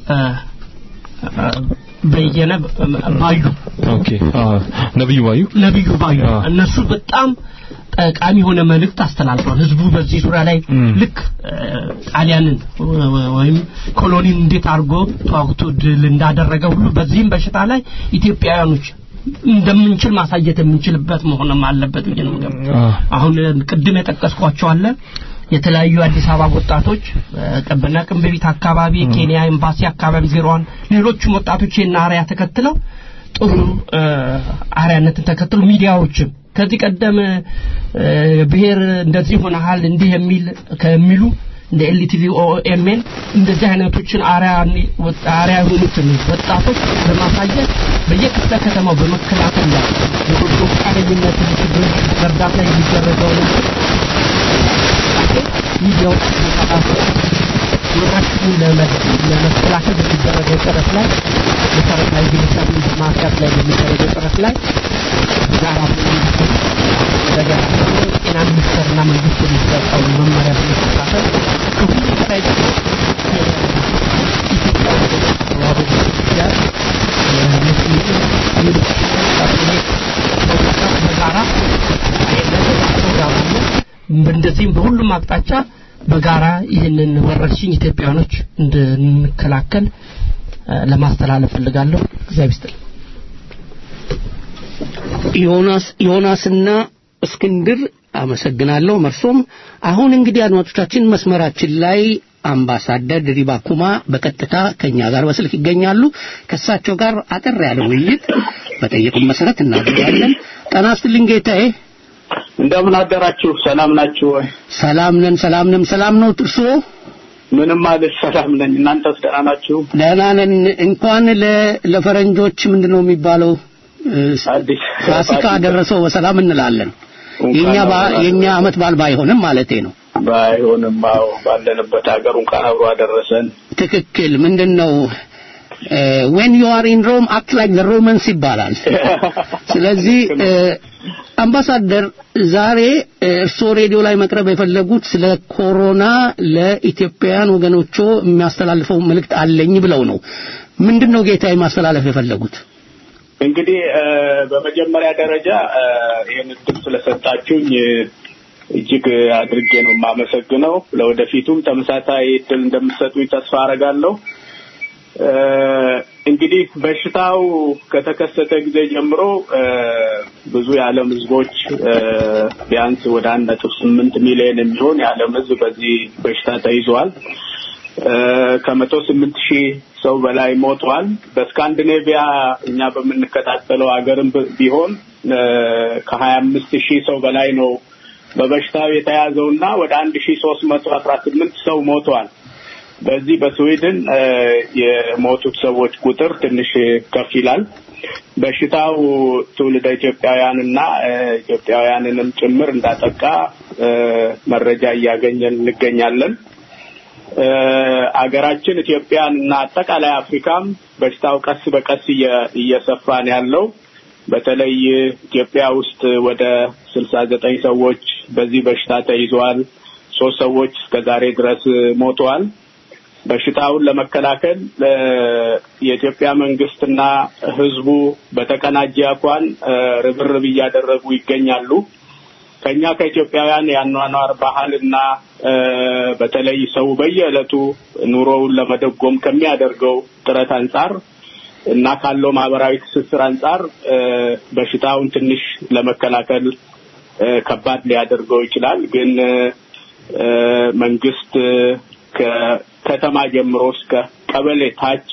በየነ ባዩ ኦኬ ነብዩ ባዩ ነብዩ ባዩ እነሱ በጣም ጠቃሚ ሆነ መልእክት አስተላልፈዋል ህዝቡ በዚህ ዙሪያ ላይ ልክ ጣሊያንን ወይም ኮሎኒን እንዴት አርጎ ተዋግቶ ድል እንዳደረገ ሁሉ በዚህም በሽታ ላይ ኢትዮጵያውያኖች እንደምንችል ማሳየት የምንችልበት መሆንም አለበት ብዬ ነው ገምታለሁ አሁን ቅድም የጠቀስኳቸው አለ የተለያዩ አዲስ አበባ ወጣቶች ቀበና ቅንብሪት አካባቢ ኬንያ ኤምባሲ አካባቢ ዜሮዋን ሌሎችም ወጣቶች የናሪያ ተከትለው ጥሩ አሪያነትን ተከትሎ ሚዲያዎችም ከዚህ ቀደም ብሔር እንደዚህ ሆነሃል እንዲህ የሚል ከሚሉ እንደ ኤልቲቪ ኦኤምኤን እንደዚህ አይነቶችን አሪያ አሪያ የሆኑትን ወጣቶች በማሳየት በየክፍለ ከተማው በመከላከል ላይ የሁሉ ቃለኝነት ችግር በርዳታ የሚደረገው ነው ሚዲያዎች ወጣቱን ለመከላከል የሚደረገው ጥረት ላይ መሰረታዊ ግንዛቤ ማስያዝ ላይ የሚደረገው ጥረት ላይ ዛሬ ደጋራ ጤና ሚኒስቴርና መንግስት የሚሰጠው መመሪያ በመከታተል ከሁሉ በላይ እንደዚህም በሁሉም አቅጣጫ በጋራ ይህንን ወረርሽኝ ኢትዮጵያኖች እንድንከላከል ለማስተላለፍ ፈልጋለሁ። እግዚአብሔር ይስጥልኝ። ዮናስ ዮናስና እስክንድር አመሰግናለሁ። መርሶም አሁን እንግዲህ አድማጮቻችን መስመራችን ላይ አምባሳደር ድሪባ ኩማ በቀጥታ ከኛ ጋር በስልክ ይገኛሉ። ከሳቸው ጋር አጠር ያለ ውይይት በጠየቁን መሰረት እናደርጋለን። ጤና ይስጥልኝ ጌታዬ። እንደምን አደራችሁ? ሰላም ናችሁ ወይ? ሰላም ነን ሰላም ነን። ሰላም ነው እርሶ? ምንም ማለት ሰላም ነን። እናንተስ ደህና ናችሁ? ደህና ነን። እንኳን ለፈረንጆች ምንድነው የሚባለው ፋሲካ ደረሰው በሰላም እንላለን። የኛ የኛ አመት በዓል ባይሆንም ማለቴ ነው። ባይሆንም አዎ ባለንበት ሀገር እንኳን አብሮ አደረሰን። ትክክል። ምንድነው when you are in Rome act like the Romans ይባላል። ስለዚህ አምባሳደር ዛሬ እርሶ ሬዲዮ ላይ መቅረብ የፈለጉት ስለ ኮሮና ለኢትዮጵያውያን ወገኖቹ የሚያስተላልፈው መልእክት አለኝ ብለው ነው። ምንድነው ጌታዬ ማስተላለፍ የፈለጉት? እንግዲህ በመጀመሪያ ደረጃ ይሄን እድል ስለሰጣችሁኝ እጅግ አድርጌ ነው የማመሰግነው። ለወደፊቱም ተመሳሳይ እድል እንደምትሰጡኝ ተስፋ አደርጋለሁ። እንግዲህ በሽታው ከተከሰተ ጊዜ ጀምሮ ብዙ የዓለም ህዝቦች ቢያንስ ወደ አንድ ነጥብ ስምንት ሚሊዮን የሚሆን የዓለም ህዝብ በዚህ በሽታ ተይዟል። ከመቶ ስምንት ሺህ ሰው በላይ ሞቷል። በስካንዲኔቪያ እኛ በምንከታተለው ሀገርም ቢሆን ከሀያ አምስት ሺህ ሰው በላይ ነው በበሽታው የተያዘውና ወደ አንድ ሺህ ሦስት መቶ አስራ ስምንት ሰው ሞቷል። በዚህ በስዊድን የሞቱት ሰዎች ቁጥር ትንሽ ከፍ ይላል። በሽታው ትውልደ ኢትዮጵያውያንና ኢትዮጵያውያንንም ጭምር እንዳጠቃ መረጃ እያገኘን እንገኛለን። አገራችን ኢትዮጵያና አጠቃላይ አፍሪካም በሽታው ቀስ በቀስ እየሰፋን ያለው በተለይ ኢትዮጵያ ውስጥ ወደ ስልሳ ዘጠኝ ሰዎች በዚህ በሽታ ተይዘዋል። ሶስት ሰዎች እስከዛሬ ድረስ ሞተዋል። በሽታውን ለመከላከል የኢትዮጵያ መንግስትና ህዝቡ በተቀናጀ አኳን ርብርብ እያደረጉ ይገኛሉ። ከኛ ከኢትዮጵያውያን ያኗኗር ባህልና በተለይ ሰው በየዕለቱ ኑሮውን ለመደጎም ከሚያደርገው ጥረት አንፃር እና ካለው ማህበራዊ ትስስር አንፃር በሽታውን ትንሽ ለመከላከል ከባድ ሊያደርገው ይችላል። ግን መንግስት ከከተማ ጀምሮ እስከ ቀበሌ ታች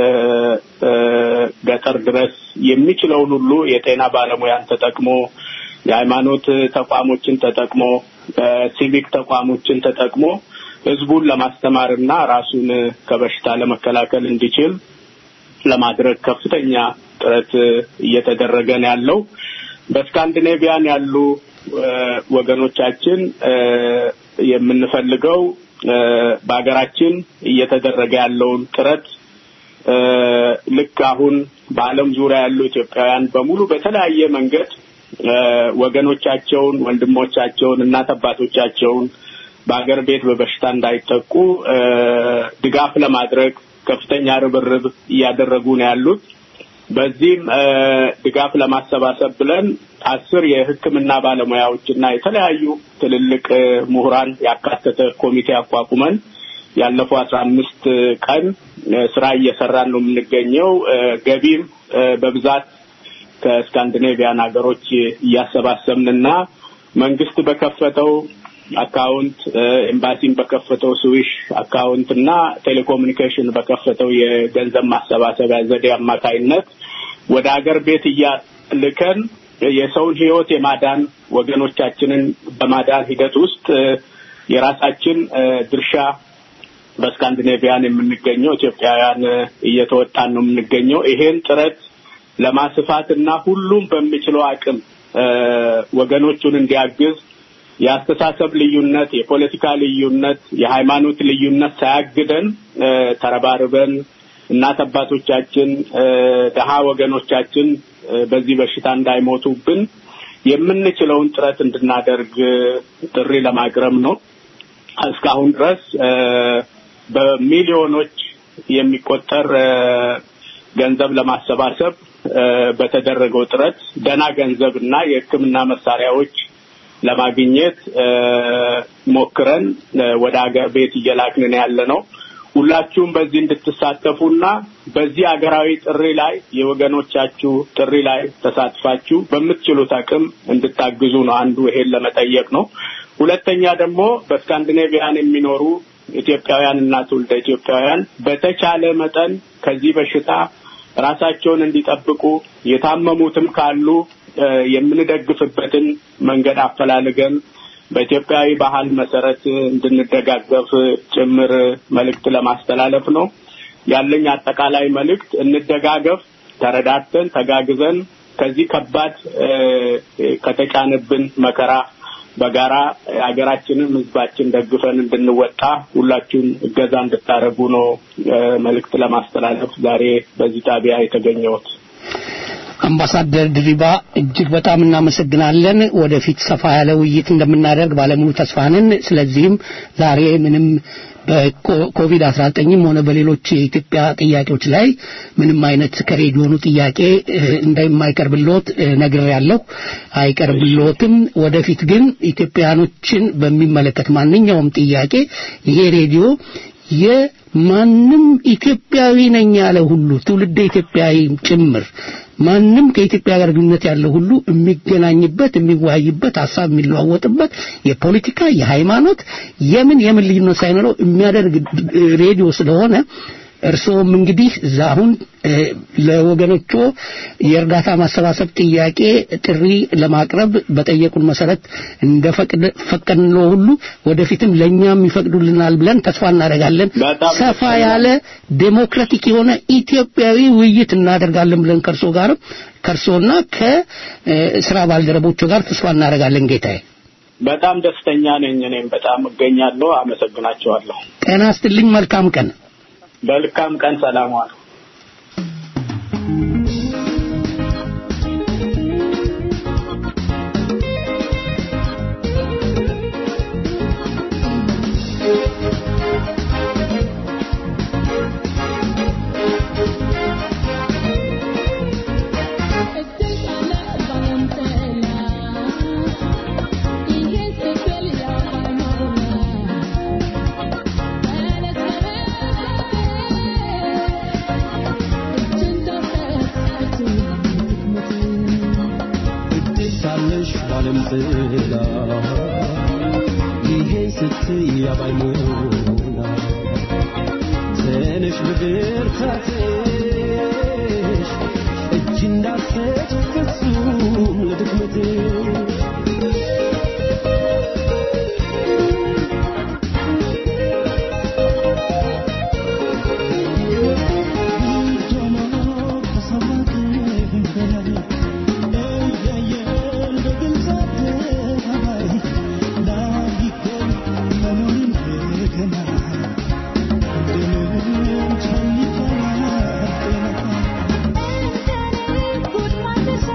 ገጠር ድረስ የሚችለውን ሁሉ የጤና ባለሙያን ተጠቅሞ የሃይማኖት ተቋሞችን ተጠቅሞ ሲቪክ ተቋሞችን ተጠቅሞ ህዝቡን ለማስተማርና ራሱን ከበሽታ ለመከላከል እንዲችል ለማድረግ ከፍተኛ ጥረት እየተደረገ ነው ያለው። በስካንዲኔቪያን ያሉ ወገኖቻችን የምንፈልገው በአገራችን እየተደረገ ያለውን ጥረት ልክ አሁን በአለም ዙሪያ ያሉ ኢትዮጵያውያን በሙሉ በተለያየ መንገድ ወገኖቻቸውን ወንድሞቻቸውን እና አባቶቻቸውን በአገር ቤት በበሽታ እንዳይጠቁ ድጋፍ ለማድረግ ከፍተኛ ርብርብ እያደረጉ ነው ያሉት። በዚህም ድጋፍ ለማሰባሰብ ብለን አስር የሕክምና ባለሙያዎችና የተለያዩ ትልልቅ ምሁራን ያካተተ ኮሚቴ አቋቁመን ያለፈው አስራ አምስት ቀን ስራ እየሰራን ነው የምንገኘው። ገቢም በብዛት ከስካንዲኔቪያን ሀገሮች እያሰባሰብንና መንግስት በከፈተው አካውንት ኤምባሲን በከፈተው ስዊሽ አካውንት እና ቴሌኮሙኒኬሽን በከፈተው የገንዘብ ማሰባሰቢያ ዘዴ አማካይነት ወደ ሀገር ቤት እያልከን የሰውን ህይወት የማዳን ወገኖቻችንን በማዳን ሂደት ውስጥ የራሳችን ድርሻ በስካንዲኔቪያን የምንገኘው ኢትዮጵያውያን እየተወጣን ነው የምንገኘው። ይሄን ጥረት ለማስፋትና ሁሉም በሚችለው አቅም ወገኖቹን እንዲያግዝ የአስተሳሰብ ልዩነት፣ የፖለቲካ ልዩነት፣ የሃይማኖት ልዩነት ሳያግደን ተረባርበን እናት አባቶቻችን ደሃ ወገኖቻችን በዚህ በሽታ እንዳይሞቱብን የምንችለውን ጥረት እንድናደርግ ጥሪ ለማቅረብ ነው። እስካሁን ድረስ በሚሊዮኖች የሚቆጠር ገንዘብ ለማሰባሰብ በተደረገው ጥረት ደና ገንዘብና የሕክምና መሳሪያዎች ለማግኘት ሞክረን ወደ ሀገር ቤት እየላክን ያለነው። ሁላችሁም በዚህ እንድትሳተፉና በዚህ ሀገራዊ ጥሪ ላይ የወገኖቻችሁ ጥሪ ላይ ተሳትፋችሁ በምትችሉት አቅም እንድታግዙ ነው። አንዱ ይሄን ለመጠየቅ ነው። ሁለተኛ ደግሞ በስካንዲኔቪያን የሚኖሩ ኢትዮጵያውያንና ትውልደ ኢትዮጵያውያን በተቻለ መጠን ከዚህ በሽታ ራሳቸውን እንዲጠብቁ የታመሙትም ካሉ የምንደግፍበትን መንገድ አፈላልገን በኢትዮጵያዊ ባህል መሰረት እንድንደጋገፍ ጭምር መልእክት ለማስተላለፍ ነው ያለኝ። አጠቃላይ መልእክት እንደጋገፍ፣ ተረዳተን፣ ተጋግዘን ከዚህ ከባድ ከተጫነብን መከራ በጋራ ሀገራችንን ህዝባችን ደግፈን እንድንወጣ ሁላችሁም እገዛ እንድታረጉ ነው መልእክት ለማስተላለፍ ዛሬ በዚህ ጣቢያ የተገኘሁት። አምባሳደር ድሪባ እጅግ በጣም እናመሰግናለን። ወደፊት ሰፋ ያለ ውይይት እንደምናደርግ ባለሙሉ ተስፋ ነን። ስለዚህም ዛሬ ምንም በኮቪድ አስራ ዘጠኝ ሆነ በሌሎች የኢትዮጵያ ጥያቄዎች ላይ ምንም አይነት ከሬዲዮኑ ጥያቄ እንደማይቀርብልዎት ነግሬያለሁ። አይቀርብልዎትም። ወደፊት ግን ኢትዮጵያኖችን በሚመለከት ማንኛውም ጥያቄ ይሄ ሬዲዮ የማንም ኢትዮጵያዊ ነኝ ያለ ሁሉ ትውልደ ኢትዮጵያዊ ጭምር ማንም ከኢትዮጵያ ጋር ግንኙነት ያለው ሁሉ የሚገናኝበት የሚወያይበት ሐሳብ የሚለዋወጥበት የፖለቲካ የሃይማኖት የምን የምን ልዩነት ሳይኖረው የሚያደርግ ሬዲዮ ስለሆነ እርሶም እንግዲህ ዛሁን ለወገኖቹ የእርዳታ ማሰባሰብ ጥያቄ ጥሪ ለማቅረብ በጠየቁን መሰረት እንደፈቀደ ፈቀድነው ሁሉ ወደፊትም ለኛም ይፈቅዱልናል ብለን ተስፋ እናደርጋለን። ሰፋ ያለ ዴሞክራቲክ የሆነ ኢትዮጵያዊ ውይይት እናደርጋለን ብለን ከርሶ ጋር ከርሶና ከስራ ባልደረቦቹ ጋር ተስፋ እናደርጋለን። ጌታዬ በጣም ደስተኛ ነኝ። እኔም በጣም እገኛለሁ። አመሰግናቸዋለሁ። ጤና ይስጥልኝ። መልካም ቀን። መልካም ቀን። ሰላም ዋሉ። Good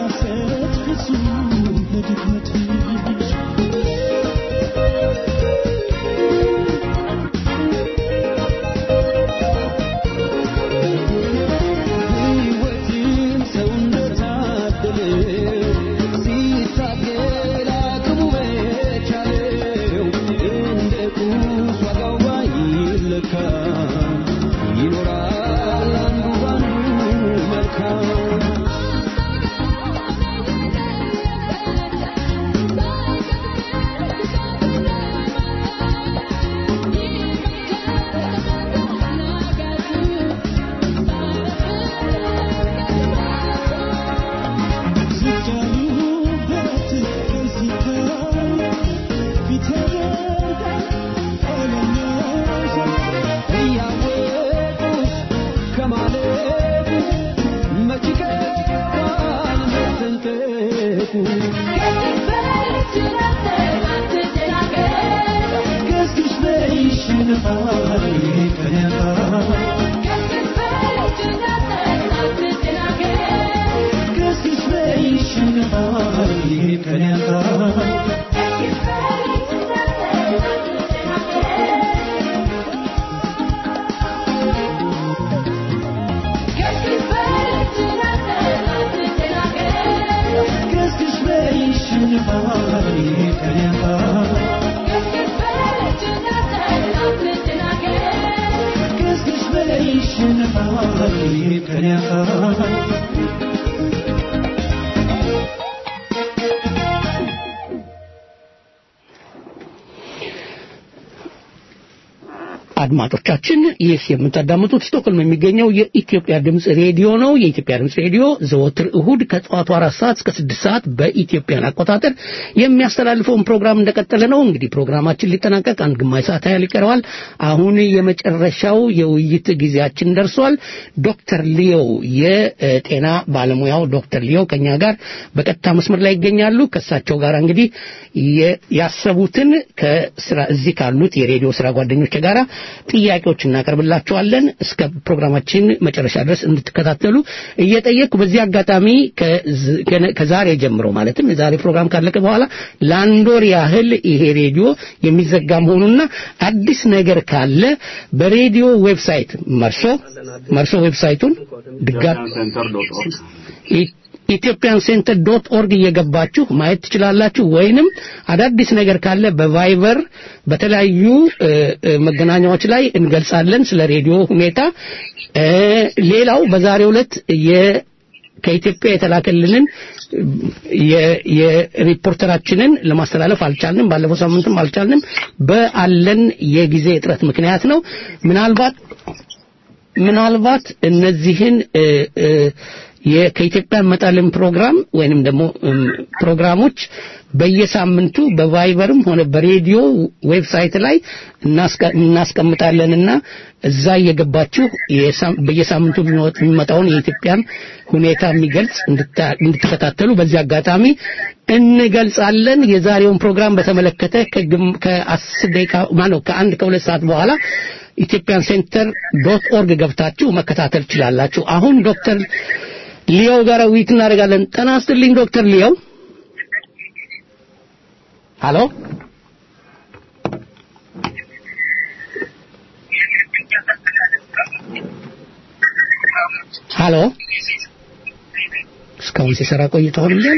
አድማጮቻችን ይህ የምታዳምጡት ስቶክሆልም የሚገኘው የኢትዮጵያ ድምጽ ሬዲዮ ነው። የኢትዮጵያ ድምጽ ሬዲዮ ዘወትር እሁድ ከጠዋቱ አራት ሰዓት እስከ ስድስት ሰዓት በኢትዮጵያን አቆጣጠር የሚያስተላልፈውን ፕሮግራም እንደቀጠለ ነው። እንግዲህ ፕሮግራማችን ሊጠናቀቅ አንድ ግማሽ ሰዓት ያህል ይቀረዋል። አሁን የመጨረሻው የውይይት ጊዜያችን ደርሷል። ዶክተር ሊዮ የጤና ባለሙያው ዶክተር ሊዮ ከኛ ጋር በቀጥታ መስመር ላይ ይገኛሉ። ከሳቸው ጋር እንግዲህ ያሰቡትን ከስራ እዚህ ካሉት የሬዲዮ ስራ ጓደኞች ጋር ጥያቄዎች እናቀርብላችኋለን። እስከ ፕሮግራማችን መጨረሻ ድረስ እንድትከታተሉ እየጠየቅኩ በዚህ አጋጣሚ ከዛሬ ጀምሮ ማለትም የዛሬ ፕሮግራም ካለቀ በኋላ ለአንድ ወር ያህል ይሄ ሬዲዮ የሚዘጋ መሆኑና አዲስ ነገር ካለ በሬዲዮ ዌብሳይት መርሶ መርሶ ዌብሳይቱን ድጋሚ ኢትዮጵያን ሴንተር ዶት ኦርግ እየገባችሁ ማየት ትችላላችሁ። ወይንም አዳዲስ ነገር ካለ በቫይበር በተለያዩ መገናኛዎች ላይ እንገልጻለን ስለ ሬዲዮ ሁኔታ። ሌላው በዛሬው ዕለት የ ከኢትዮጵያ የተላከልንን የሪፖርተራችንን ለማስተላለፍ አልቻልንም። ባለፈው ሳምንትም አልቻልንም በአለን የጊዜ እጥረት ምክንያት ነው። ምናልባት ምናልባት እነዚህን የከኢትዮጵያ መጣልን ፕሮግራም ወይንም ደግሞ ፕሮግራሞች በየሳምንቱ በቫይበርም ሆነ በሬዲዮ ዌብሳይት ላይ እናስቀምጣለንና እዛ እየገባችሁ በየሳምንቱ የሚመጣውን የኢትዮጵያን ሁኔታ የሚገልጽ እንድትከታተሉ በዚህ አጋጣሚ እንገልጻለን። የዛሬውን ፕሮግራም በተመለከተ ከአስር ደቂቃ ማነው ከአንድ ከሁለት ሰዓት በኋላ ኢትዮጵያን ሴንተር ዶት ኦርግ ገብታችሁ መከታተል ትችላላችሁ። አሁን ዶክተር ሊዮ ጋር ውይይት እናደርጋለን። ጤና ይስጥልኝ ዶክተር ሊዮ። ሃሎ ሃሎ እስካሁን ሲሰራ ቆይቷል እንዴ?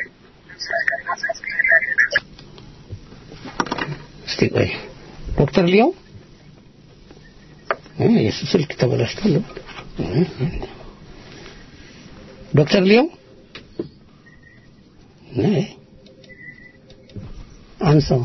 እስቲ ቆይ ዶክተር ሊዮ የሱ ስልክ ተበላሽቷል። ዶክተር ሊዮ ነይ አንሳው።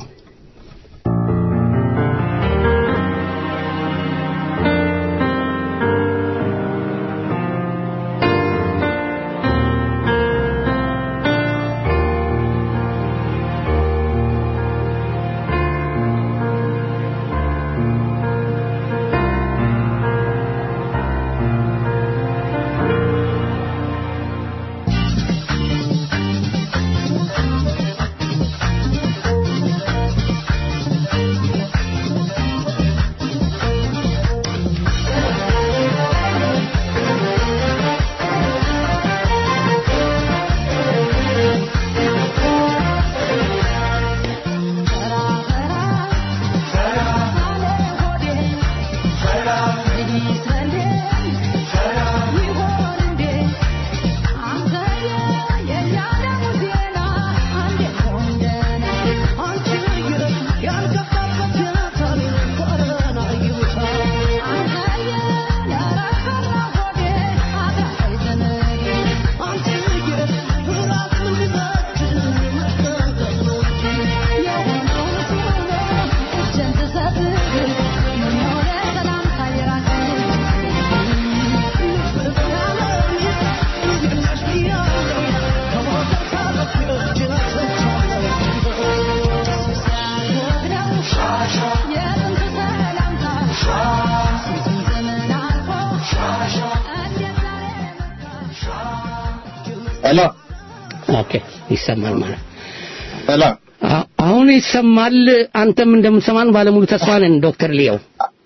ሄሎ ኦኬ ይሰማል ማለት ሄሎ አሁን ይሰማል አንተም እንደምትሰማን ባለሙሉ ተስፋ ነን ዶክተር ሊያው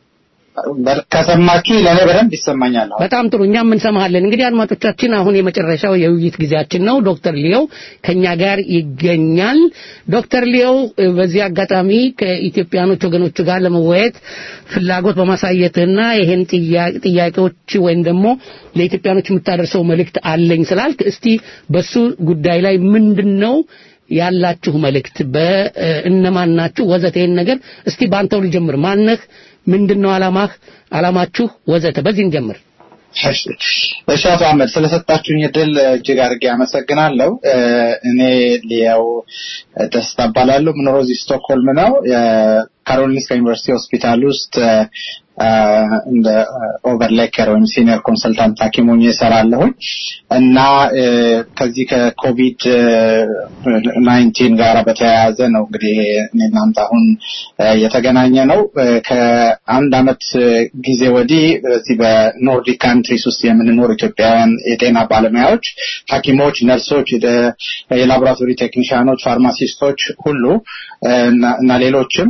ከሰማችሁ ለኔ በደንብ ይሰማኛል በጣም ጥሩ እኛም እንሰማሃለን እንግዲህ አድማጮቻችን አሁን የመጨረሻው የውይይት ጊዜያችን ነው ዶክተር ሊያው ከኛ ጋር ይገኛል ዶክተር ሊያው በዚህ አጋጣሚ ከኢትዮጵያኖች ወገኖች ጋር ለመወያየት ፍላጎት በማሳየትና ይሄን ጥያቄዎች ወይም ደግሞ ለኢትዮጵያኖች የምታደርሰው መልእክት አለኝ ስላልክ እስቲ በሱ ጉዳይ ላይ ምንድነው ያላችሁ መልእክት በእነማን ናችሁ ወዘተን ነገር እስቲ ባንተው ልጀምር ማነህ ምንድነው አላማህ አላማችሁ ወዘተ በዚህ እንጀምር እሺ አቶ አህመድ ስለሰጣችሁኝ እድል እጅግ አድርጌ አመሰግናለሁ እኔ ሊያው ደስታ ባላለሁ ምኖር እዚህ ስቶክሆልም ነው ካሮሊንስካ ዩኒቨርሲቲ ሆስፒታል ውስጥ እንደ ኦቨርሌከር ወይም ሲኒየር ኮንሰልታንት ሐኪም ሆኜ እሰራለሁ እና ከዚህ ከኮቪድ ናይንቲን ጋር በተያያዘ ነው እንግዲህ እናንተ አሁን የተገናኘ ነው ከአንድ አመት ጊዜ ወዲህ በዚህ በኖርዲክ ካንትሪስ ውስጥ የምንኖር ኢትዮጵያውያን የጤና ባለሙያዎች ሐኪሞች ነርሶች የላቦራቶሪ ቴክኒሻኖች ፋርማሲስቶች ሁሉ እና ሌሎችም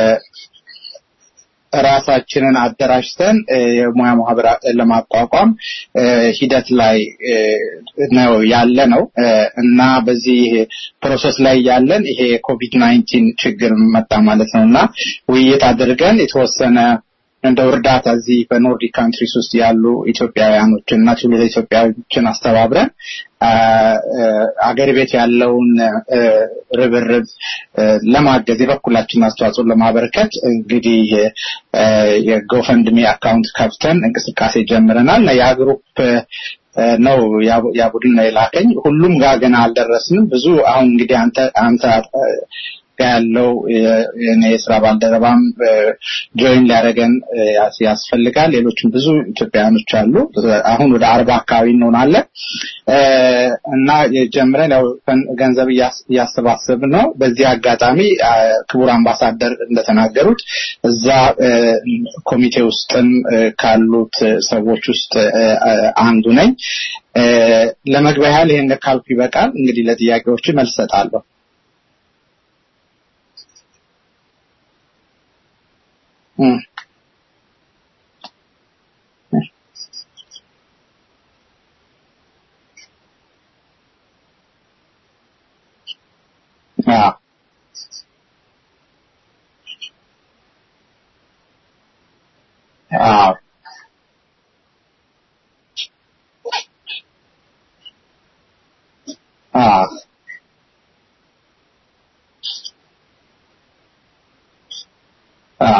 ራሳችንን አደራጅተን የሙያ ማህበር ለማቋቋም ሂደት ላይ ነው ያለ ነው እና በዚህ ፕሮሰስ ላይ ያለን ይሄ ኮቪድ ናይንቲን ችግር መጣ ማለት ነውና ውይይት አድርገን የተወሰነ እንደ እርዳታ እዚህ በኖርዲክ ካንትሪስ ውስጥ ያሉ ኢትዮጵያውያኖች እና ትውልደ ኢትዮጵያውያኖችን አስተባብረን አገር ቤት ያለውን ርብርብ ለማገዝ የበኩላችን አስተዋጽኦ ለማበረከት እንግዲህ የጎፈንድሚ አካውንት ከፍተን እንቅስቃሴ ጀምረናል እና ያ ግሩፕ ነው ያ ቡድን ነው የላከኝ ሁሉም ጋር ገና አልደረስንም ብዙ አሁን እንግዲህ አንተ አንተ ያለው የኔ ስራ ባልደረባም ጆይን ሊያደርገን ያስፈልጋል ሌሎችም ብዙ ኢትዮጵያውያኖች አሉ አሁን ወደ አርባ አካባቢ እንሆናለን እና የጀምረን ያው ገንዘብ ያሰባሰብን ነው በዚህ አጋጣሚ ክቡር አምባሳደር እንደተናገሩት እዛ ኮሚቴ ውስጥም ካሉት ሰዎች ውስጥ አንዱ ነኝ ለመግቢያ ያህል ይሄን ካልኩ ይበቃል እንግዲህ ለጥያቄዎች መልስ ሰጣለሁ Mm. Yeah. Yeah. Ah. Ah.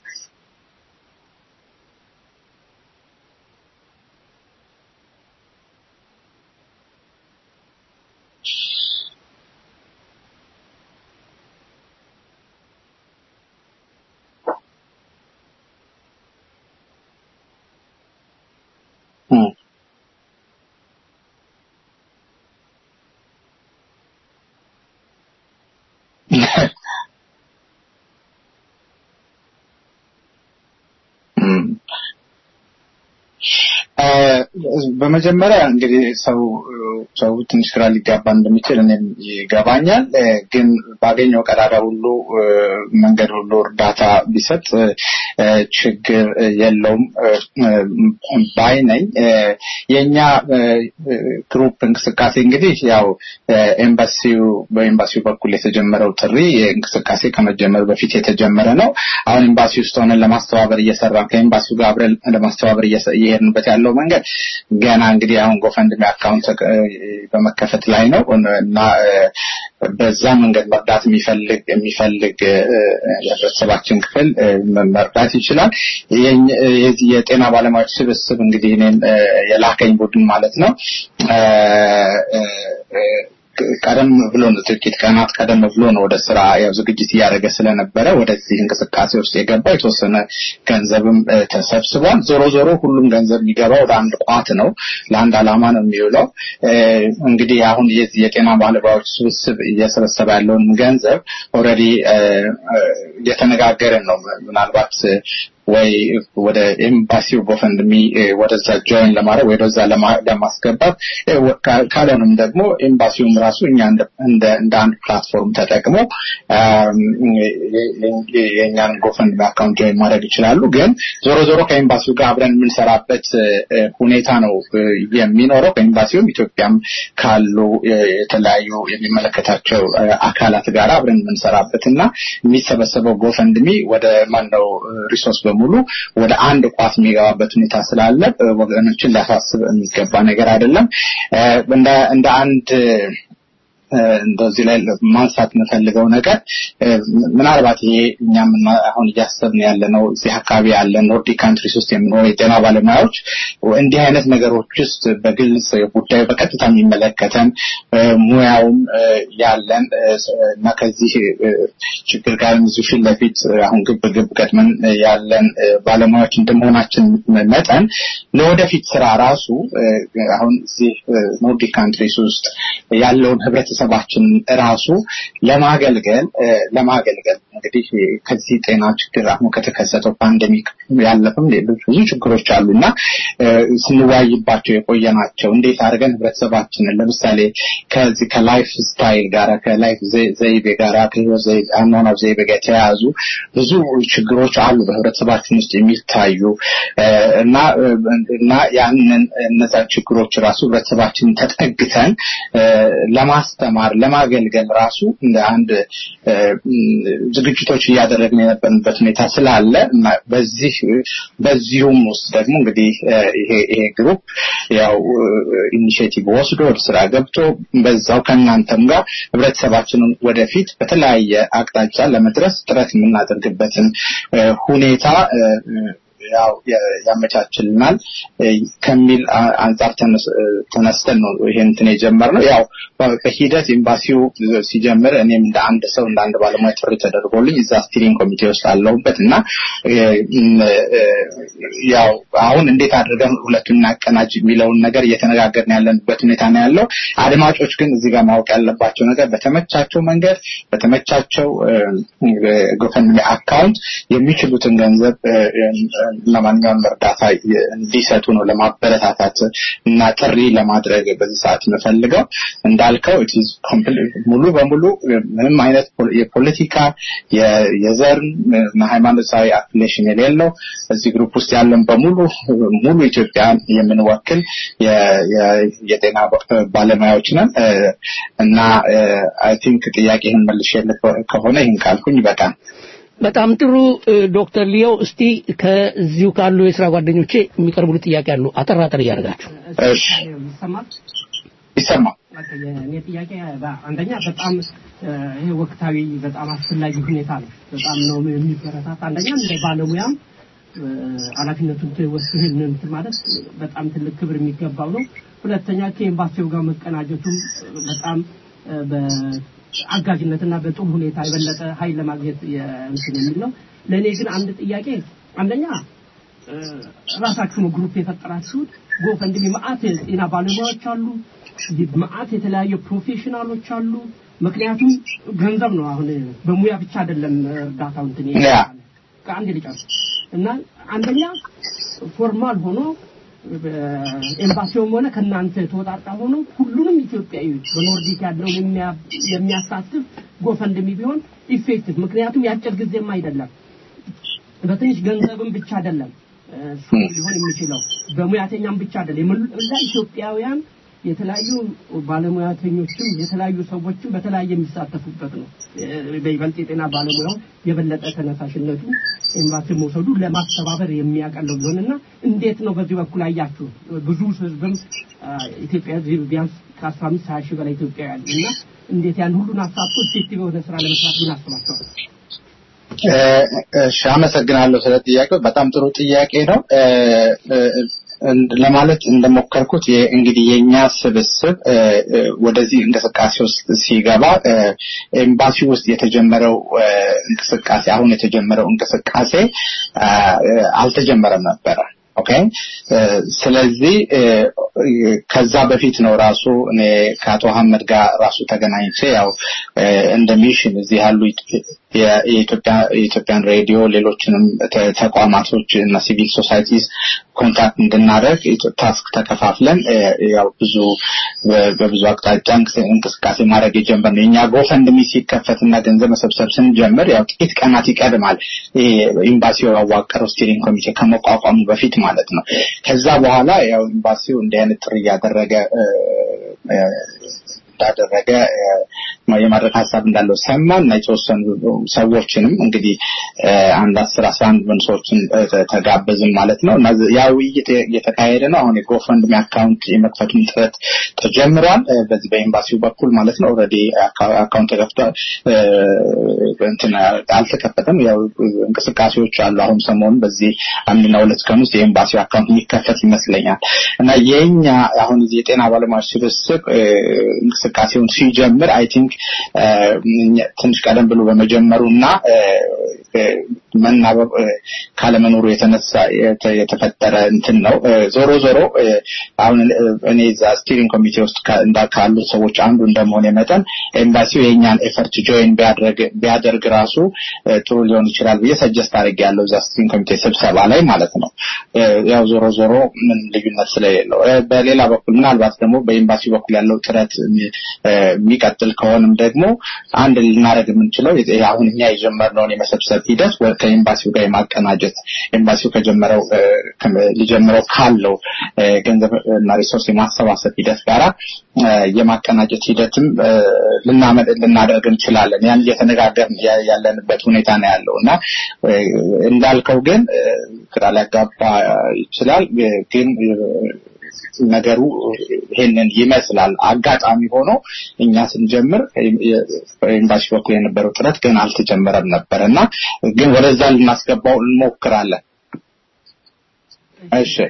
በመጀመሪያ እንግዲህ ሰው ሰው ትንሽ ግራ ሊጋባ እንደሚችል እኔም ይገባኛል ግን ባገኘው ቀዳዳ ሁሉ መንገድ ሁሉ እርዳታ ቢሰጥ ችግር የለውም ባይ ነኝ የኛ ግሩፕ እንቅስቃሴ እንግዲህ ያው ኤምባሲው በኤምባሲው በኩል የተጀመረው ጥሪ እንቅስቃሴ ከመጀመር በፊት የተጀመረ ነው አሁን ኤምባሲ ውስጥ ሆነን ለማስተባበር እየሰራን ከኤምባሲው ጋር አብረን ለማስተባበር እየሄድንበት ያለው መንገድ ገና እንግዲህ አሁን ጎፈንድሚ አካውንት በመከፈት ላይ ነው እና በዛ መንገድ መርዳት የሚፈልግ የሚፈልግ የህብረተሰባችን ክፍል መርዳት ይችላል የዚህ የጤና ባለሙያዎች ስብስብ እንግዲህ እኔን የላከኝ ቡድን ማለት ነው ቀደም ብሎ ነው ጥቂት ቀናት ቀደም ብሎ ነው ወደ ስራ ያው ዝግጅት ያደረገ ስለነበረ ወደዚህ እንቅስቃሴ ውስጥ የገባ የተወሰነ ገንዘብም ተሰብስቧል ዞሮ ዞሮ ሁሉም ገንዘብ የሚገባው ወደ አንድ ቋት ነው ለአንድ አላማ ነው የሚውለው እንግዲህ አሁን የዚህ የጤና ባለሙያዎች ስብስብ እየሰበሰበ ያለውን ገንዘብ ኦሬዲ እየተነጋገረን ነው ምናልባት ወይ ወደ ኤምባሲው ጎፈንድሚ ወደዛ ጆይን ለማድረግ ወይ ወደዛ ለማስገባት ካለንም ደግሞ ኤምባሲውም ራሱ እኛ እንደ እንደ አንድ ፕላትፎርም ተጠቅሞ የኛን ጎፈንድሚ አካውንት ጆይን ማድረግ ይችላሉ ግን ዞሮ ዞሮ ከኤምባሲው ጋር አብረን የምንሰራበት ሁኔታ ነው የሚኖረው ከኤምባሲውም ኢትዮጵያም ካሉ የተለያዩ የሚመለከታቸው አካላት ጋር አብረን የምንሰራበትና የሚሰበሰበው ጎፈንድሚ ወደ ማንነው ሪሶርስ በሙሉ ወደ አንድ ቋት የሚገባበት ሁኔታ ስላለ ወገኖችን ሊያሳስብ የሚገባ ነገር አይደለም እንደ እንደ አንድ እንደዚህ ላይ ማንሳት የምፈልገው ነገር ምናልባት ይሄ እኛም አሁን እያሰብን ያለነው እዚህ አካባቢ ያለ ኖርዲክ ካንትሪስ ውስጥ የሚኖሩ የጤና ባለሙያዎች እንዲህ አይነት ነገሮች ውስጥ በግልጽ ጉዳዩ በቀጥታ የሚመለከተን ሙያውም ያለን እና ከዚህ ችግር ጋር ብዙ ፊት ለፊት አሁን ግብ ግብ ቀድመን ያለን ባለሙያዎች እንደመሆናችን መጠን ለወደፊት ስራ ራሱ አሁን እዚህ ኖርዲክ ካንትሪስ ውስጥ ያለውን ህብረተሰብ ሰባችን ራሱ ለማገልገል ለማገልገል እንግዲህ ከዚህ ጤና ችግር አሁን ከተከሰተው ፓንደሚክ ያለፈም ብዙ ችግሮች አሉና ስንዋይባቸው የቆየናቸው እንዴት አድርገን ህብረተሰባችንን ለምሳሌ ከዚህ ከላይፍ ስታይል ጋር ከላይፍ ዘይቤ ጋር ከህይወት ዘይቤ አኗኗር ዘይቤ ጋር ተያያዙ ብዙ ችግሮች አሉ በህብረተሰባችን ውስጥ የሚታዩ እና እና ያንን እነዛ ችግሮች ራሱ ህብረተሰባችንን ተጠግተን ለማስተማር ለማገልገል ራሱ እንደ አንድ ዝግጅቶች ያደረግን የነበርንበት ሁኔታ ስላለ በዚህ በዚሁም ውስጥ ደግሞ እንግዲህ ይሄ ይሄ ግሩፕ ያው ኢኒሺዬቲቭ ወስዶ ስራ ገብቶ በዛው ከናንተም ጋር ህብረተሰባችንን ወደፊት በተለያየ አቅጣጫ ለመድረስ ጥረት የምናደርግበትን ሁኔታ ያው ያመቻችልናል ከሚል አንፃር ተነስተን ነው ይሄን እንትን የጀመርነው ያው በሂደት ኤምባሲው ሲጀምር እኔም እንደ አንድ ሰው እንደ አንድ ባለሙያ ጥሪ ተደርጎልኝ እዛ ስቲሪንግ ኮሚቴ ውስጥ አለሁበትና ያው አሁን እንዴት አድርገን ሁለቱን እናቀናጅ የሚለውን ነገር እየተነጋገርን ያለንበት ሁኔታ ነው ያለው አድማጮች ግን እዚህ ጋር ማወቅ ያለባቸው ነገር በተመቻቸው መንገድ በተመቻቸው ጎፈንድሚ አካውንት የሚችሉትን ገንዘብ ለማንኛውም እርዳታ እንዲሰጡ ነው ለማበረታታት እና ጥሪ ለማድረግ በዚህ ሰዓት መፈልገው እንዳልከው it is ሙሉ በሙሉ ምንም አይነት የፖለቲካ የዘር ሃይማኖታዊ አፍሌሽን የሌለው እዚህ ግሩፕ ውስጥ ያለን በሙሉ ሙሉ ኢትዮጵያ የምንወክል የጤና ባለሙያዎች ነን እና አይ ቲንክ ጥያቄህን መልሼልህ ከሆነ ይሄን ካልኩኝ በጣም በጣም ጥሩ ዶክተር ሊዮ እስቲ ከዚሁ ካሉ የሥራ ጓደኞቼ የሚቀርቡ ጥያቄ አሉ አጠራጠር ያርጋችሁ እሺ ይሰማል ይሰማል የኔ ጥያቄ አንደኛ በጣም ይሄ ወቅታዊ በጣም አስፈላጊ ሁኔታ ነው በጣም ነው የሚበረታታ አንደኛ እንደ ባለሙያም አላፊነቱን ተወስነን ማለት በጣም ትልቅ ክብር የሚገባው ነው ሁለተኛ ከኤምባሲው ጋር መቀናጀቱ በጣም አጋጅነትና በጥሩ ሁኔታ የበለጠ ኃይል ለማግኘት እንትን የሚል ነው ለኔ ግን አንድ ጥያቄ አንደኛ ራሳችሁ ግሩፕ የፈጠራችሁት ጎፈንድሚ ማአት ጤና ባለሙያዎች አሉ ማአት የተለያየ ፕሮፌሽናሎች አሉ ምክንያቱም ገንዘብ ነው አሁን በሙያ ብቻ አይደለም እርዳታው እንትን ይላል ከአንድ ልጨርስ እና አንደኛ ፎርማል ሆኖ ኤምባሲውም ሆነ ከናንተ ተወጣጣ ሆኖ ሁሉንም ኢትዮጵያዊ በኖርዲክ ያለው የሚያሳትፍ ጎፈንድሚ ቢሆን ኢፌክቲቭ ምክንያቱም ያጭር ጊዜም አይደለም በትንሽ ገንዘብም ብቻ አይደለም ሊሆን የሚችለው በሙያተኛም ብቻ አይደለም እንደ ኢትዮጵያውያን የተለያዩ ባለሙያተኞችም የተለያዩ ሰዎችም በተለያየ የሚሳተፉበት ነው በይበልጥ የጤና ባለሙያው የበለጠ ተነሳሽነቱ ኤምባሲ መውሰዱ ለማስተባበር የሚያቀለው ቢሆንና እንዴት ነው በዚህ በኩል አያችሁ ብዙ ህዝብም ኢትዮጵያ ቢያንስ ከአስራ አምስት ሀያ ሺህ በላይ ኢትዮጵያውያን እና እንዴት ያን ሁሉን አሳትፎ ኢፌክቲቭ የሆነ ስራ ለመስራት ምን አስባችኋል እሺ አመሰግናለሁ ስለ ጥያቄው በጣም ጥሩ ጥያቄ ነው ለማለት እንደሞከርኩት እንግዲህ የኛ ስብስብ ወደዚህ እንቅስቃሴ ውስጥ ሲገባ ኤምባሲ ውስጥ የተጀመረው እንቅስቃሴ አሁን የተጀመረው እንቅስቃሴ አልተጀመረም ነበር ኦኬ ስለዚህ ከዛ በፊት ነው ራሱ እኔ ከአቶ አህመድ ጋር ራሱ ተገናኝቼ ያው እንደ ሚሽን እዚህ ያሉ የኢትዮጵያ የኢትዮጵያን ሬዲዮ ሌሎችንም ተቋማቶች እና ሲቪል ሶሳይቲስ ኮንታክት እንድናደርግ ታስክ ተከፋፍለን ያው ብዙ በብዙ አቅጣጫ እንቅስቃሴ ማድረግ የጀመርነው የኛ ጎፈንድሚ ሲከፈትና ገንዘብ መሰብሰብ ስንጀምር ያው ጥቂት ቀናት ይቀድማል ኤምባሲው ያዋቀረው ስቲሪንግ ኮሚቴ ከመቋቋሙ በፊት ማለት ነው ከዛ በኋላ ያው ኤምባሲው እንደ አይነት ጥሪ ያደረገ እንዳደረገ የማድረግ ሐሳብ እንዳለው ሰማን እና የተወሰኑ ሰዎችንም እንግዲህ አንድ አስር አስራ አንድ ሰዎችን ተጋበዝን ማለት ነው እና ያው ውይይት የተካሄደ ነው አሁን የጎፈንድሚ አካውንት የመክፈቱን ጥረት ተጀምሯል በዚህ በኤምባሲው በኩል ማለት ነው ኦሬዲ አካውንት ተከፍቷል እንትና አልተከፈተም ያው እንቅስቃሴዎች አሉ አሁን ሰሞኑን በዚህ አንድና ሁለት ቀን ውስጥ የኤምባሲው አካውንት የሚከፈት ይመስለኛል እና የኛ አሁን እዚህ የጤና ባለሙያዎች ስብስብ እንቅስቃሴውን ሲጀምር አይ ቲንክ ትንሽ ቀደም ብሎ በመጀመሩና መናበብ ካለመኖሩ የተነሳ የተፈጠረ እንትን ነው ዞሮ ዞሮ አሁን እኔ ዛ ስቲሪንግ ኮሚቴ ውስጥ እንዳካሉ ሰዎች አንዱ እንደመሆነ መጠን ኤምባሲው የኛን ኤፈርት ጆይን ቢያደርግ ቢያደርግ ራሱ ጥሩ ሊሆን ይችላል ብዬ ሰጀስት አድርጌያለሁ ዛ ስቲሪንግ ኮሚቴ ስብሰባ ላይ ማለት ነው ያው ዞሮ ዞሮ ምን ልዩነት ስለሌለው በሌላ በኩል ምናልባት ደግሞ በኤምባሲው በኩል ያለው ጥረት የሚቀጥል ከሆነም ደግሞ አንድ ልናደርግ የምንችለው አሁን እኛ የጀመርነውን የመሰብሰብ ሂደት ከኤምባሲው ጋር የማቀናጀት ኤምባሲው ከጀመረው ሊጀምረው ካለው ገንዘብ እና ሪሶርስ የማሰባሰብ ሂደት ጋራ የማቀናጀት ሂደትም ልናመድ ልናደርግ እንችላለን ያን እየተነጋገርን ያለንበት ሁኔታ ነው ያለውና እንዳልከው ግን ግራ ሊያጋባ ይችላል ግን ነገሩ ይሄንን ይመስላል አጋጣሚ ሆኖ እኛ ስንጀምር ኤምባሲ በኩል የነበረው ጥረት ግን አልተጀመረም ነበርና ግን ወደዛ ልናስገባው እንሞክራለን እሺ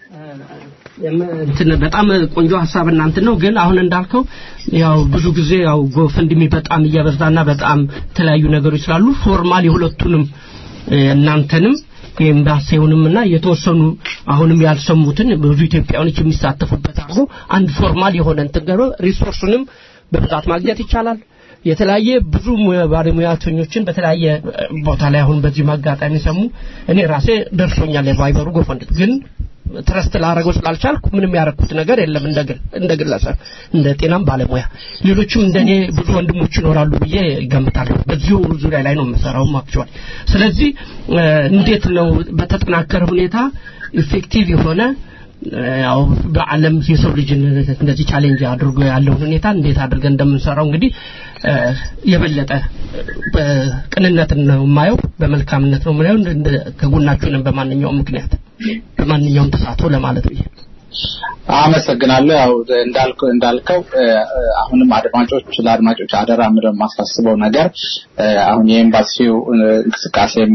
እንትን በጣም ቆንጆ ሐሳብ እናንተ ነው ግን አሁን እንዳልከው ያው ብዙ ጊዜ ያው ጎፈንድሚ በጣም እያበዛና በጣም ተለያዩ ነገሮች ስላሉ ፎርማል የሁለቱንም እናንተንም ኤምባሲውንምና የተወሰኑ አሁንም ያልሰሙትን ብዙ ኢትዮጵያውያን የሚሳተፉበት አርጎ አንድ ፎርማል የሆነ እንተገሮ ሪሶርሱንም በብዛት ማግኘት ይቻላል የተለያየ ብዙ ባለሙያተኞችን በተለያየ ቦታ ላይ አሁን በዚህ ማጋጣሚ ሰሙ እኔ ራሴ ደርሶኛል የቫይበሩ ጎፈንድ ግን ትረስት ላረጋው ስላልቻልኩ ምንም ያረኩት ነገር የለም እንደግል እንደግለሰብ እንደ ጤናም ባለሙያ ሌሎችም እንደኔ ብዙ ወንድሞች ይኖራሉ ብዬ ገምታለሁ በዚሁ ዙሪያ ላይ ነው መሰራው አክቹአሊ ስለዚህ እንዴት ነው በተጠናከረ ሁኔታ ኢፌክቲቭ የሆነ ያው በአለም የሰው ልጅ እንደዚህ ቻሌንጅ አድርጎ ያለው ሁኔታ እንዴት አድርገን እንደምንሰራው እንግዲህ የበለጠ በቅንነት ነው ማየው በመልካምነት ነው ማየው ከጎናችሁ ነን በማንኛውም ምክንያት በማንኛውም ተሳትፎ ለማለት ነው አመሰግናለሁ ያው እንዳልከው እንዳልከው አሁንም አድማጮች ለአድማጮች አደራ ምንም ማሳስበው ነገር አሁን የኤምባሲው እንቅስቃሴም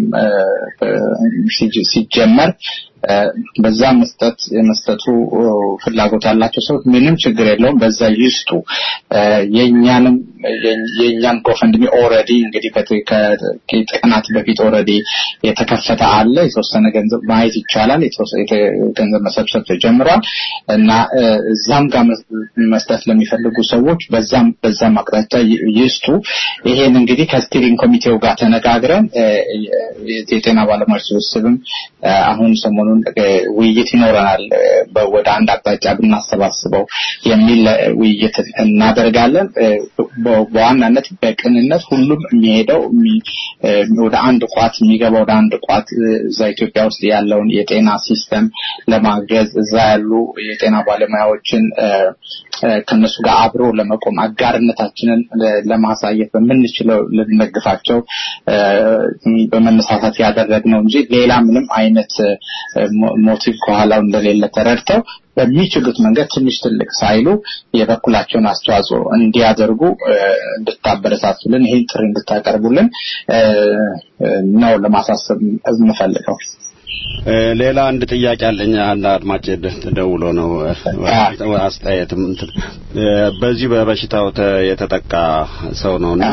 ሲጀመር በዛ መስጠት መስጠቱ ፍላጎት ያላቸው ሰው ምንም ችግር የለውም በዛ ይስጡ የኛንም የኛን ጎፈንድሚ ኦሬዲ እንግዲህ ከቀናት በፊት ኦሬዲ የተከፈተ አለ የተወሰነ ገንዘብ ማየት ይቻላል የተወሰነ ገንዘብ መሰብሰብ ተጀምሯል እና እዛም ጋር መስጠት ለሚፈልጉ ሰዎች በዛም በዛም አቅጣጫ ይስጡ ይሄን እንግዲህ ከስቲሪንግ ኮሚቴው ጋር ተነጋግረን የጤና ባለሙያዎች ስብስብም አሁን ሰሞኑን ውይይት ይኖረናል ወደ አንድ አቅጣጫ ብናሰባስበው የሚል ውይይት እናደርጋለን በዋናነት በቅንነት ሁሉም የሚሄደው ወደ አንድ ቋት የሚገባው ወደ አንድ ቋት እዛ ኢትዮጵያ ውስጥ ያለውን የጤና ሲስተም ለማገዝ እዛ ያሉ የጤና ባለሙያዎችን ከነሱ ጋር አብሮ ለመቆም አጋርነታችንን ለማሳየት በመንችለው ለነግፋቸው በመነሳሳት ያደረግነው እንጂ ሌላ ምንም አይነት ሞቲቭ ከኋላው እንደሌለ ተረድተው በሚችሉት መንገድ ትንሽ ትልቅ ሳይሉ የበኩላቸውን አስተዋጽኦ እንዲያደርጉ እንድታበረታቱልን ይሄን ጥሪ እንድታቀርቡልን ነው ለማሳሰብ እንፈልገው ሌላ አንድ ጥያቄ አለኝ አንድ አድማጭ ደውሎ ነው አስተያየትም በዚህ በበሽታው የተጠቃ ሰው ነውና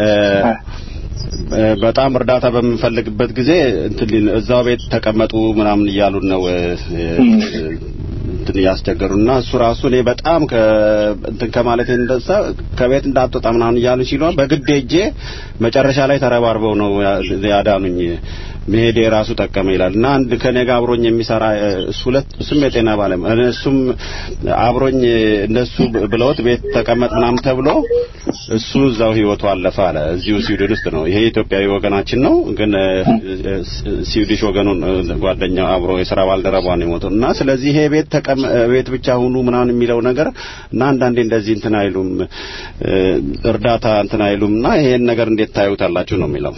በጣም እርዳታ በመፈልግበት ጊዜ እንትን እዛው ቤት ተቀመጡ ምናምን ይያሉ ነው እንትን ያስቸገሩና እሱ ራሱ እኔ በጣም ከ እንትን ከማለት እንደዛ ከቤት እንዳትወጣ ምናምን እያሉ ሲሉ በግድ ሄጄ መጨረሻ ላይ ተረባርበው ነው ያዳኑኝ መሄዴ ራሱ ጠቀመ ይላልና አንድ ከኔ ጋር አብሮኝ የሚሰራ እሱ ሁለት እሱም የጤና ባለሙያ እሱም አብሮኝ እንደሱ ብለውት ቤት ተቀመጥ ምናምን ተብሎ እሱ እዛው ህይወቱ አለፈ አለ እዚሁ ስዊድን ውስጥ ነው ይሄ ኢትዮጵያዊ ወገናችን ነው ግን ስዊዲሽ ወገኑን ጓደኛው አብሮ የሥራ ባልደረባው ነው የሞተውና ስለዚህ ይሄ ቤት ተቀመ ቤት ብቻ ሁኑ ምናምን የሚለው ነገር እና አንዳንዴ እንደዚህ እንትን አይሉም እርዳታ እንትን አይሉምና ይሄን ነገር እንዴት ታዩታላችሁ ነው የሚለው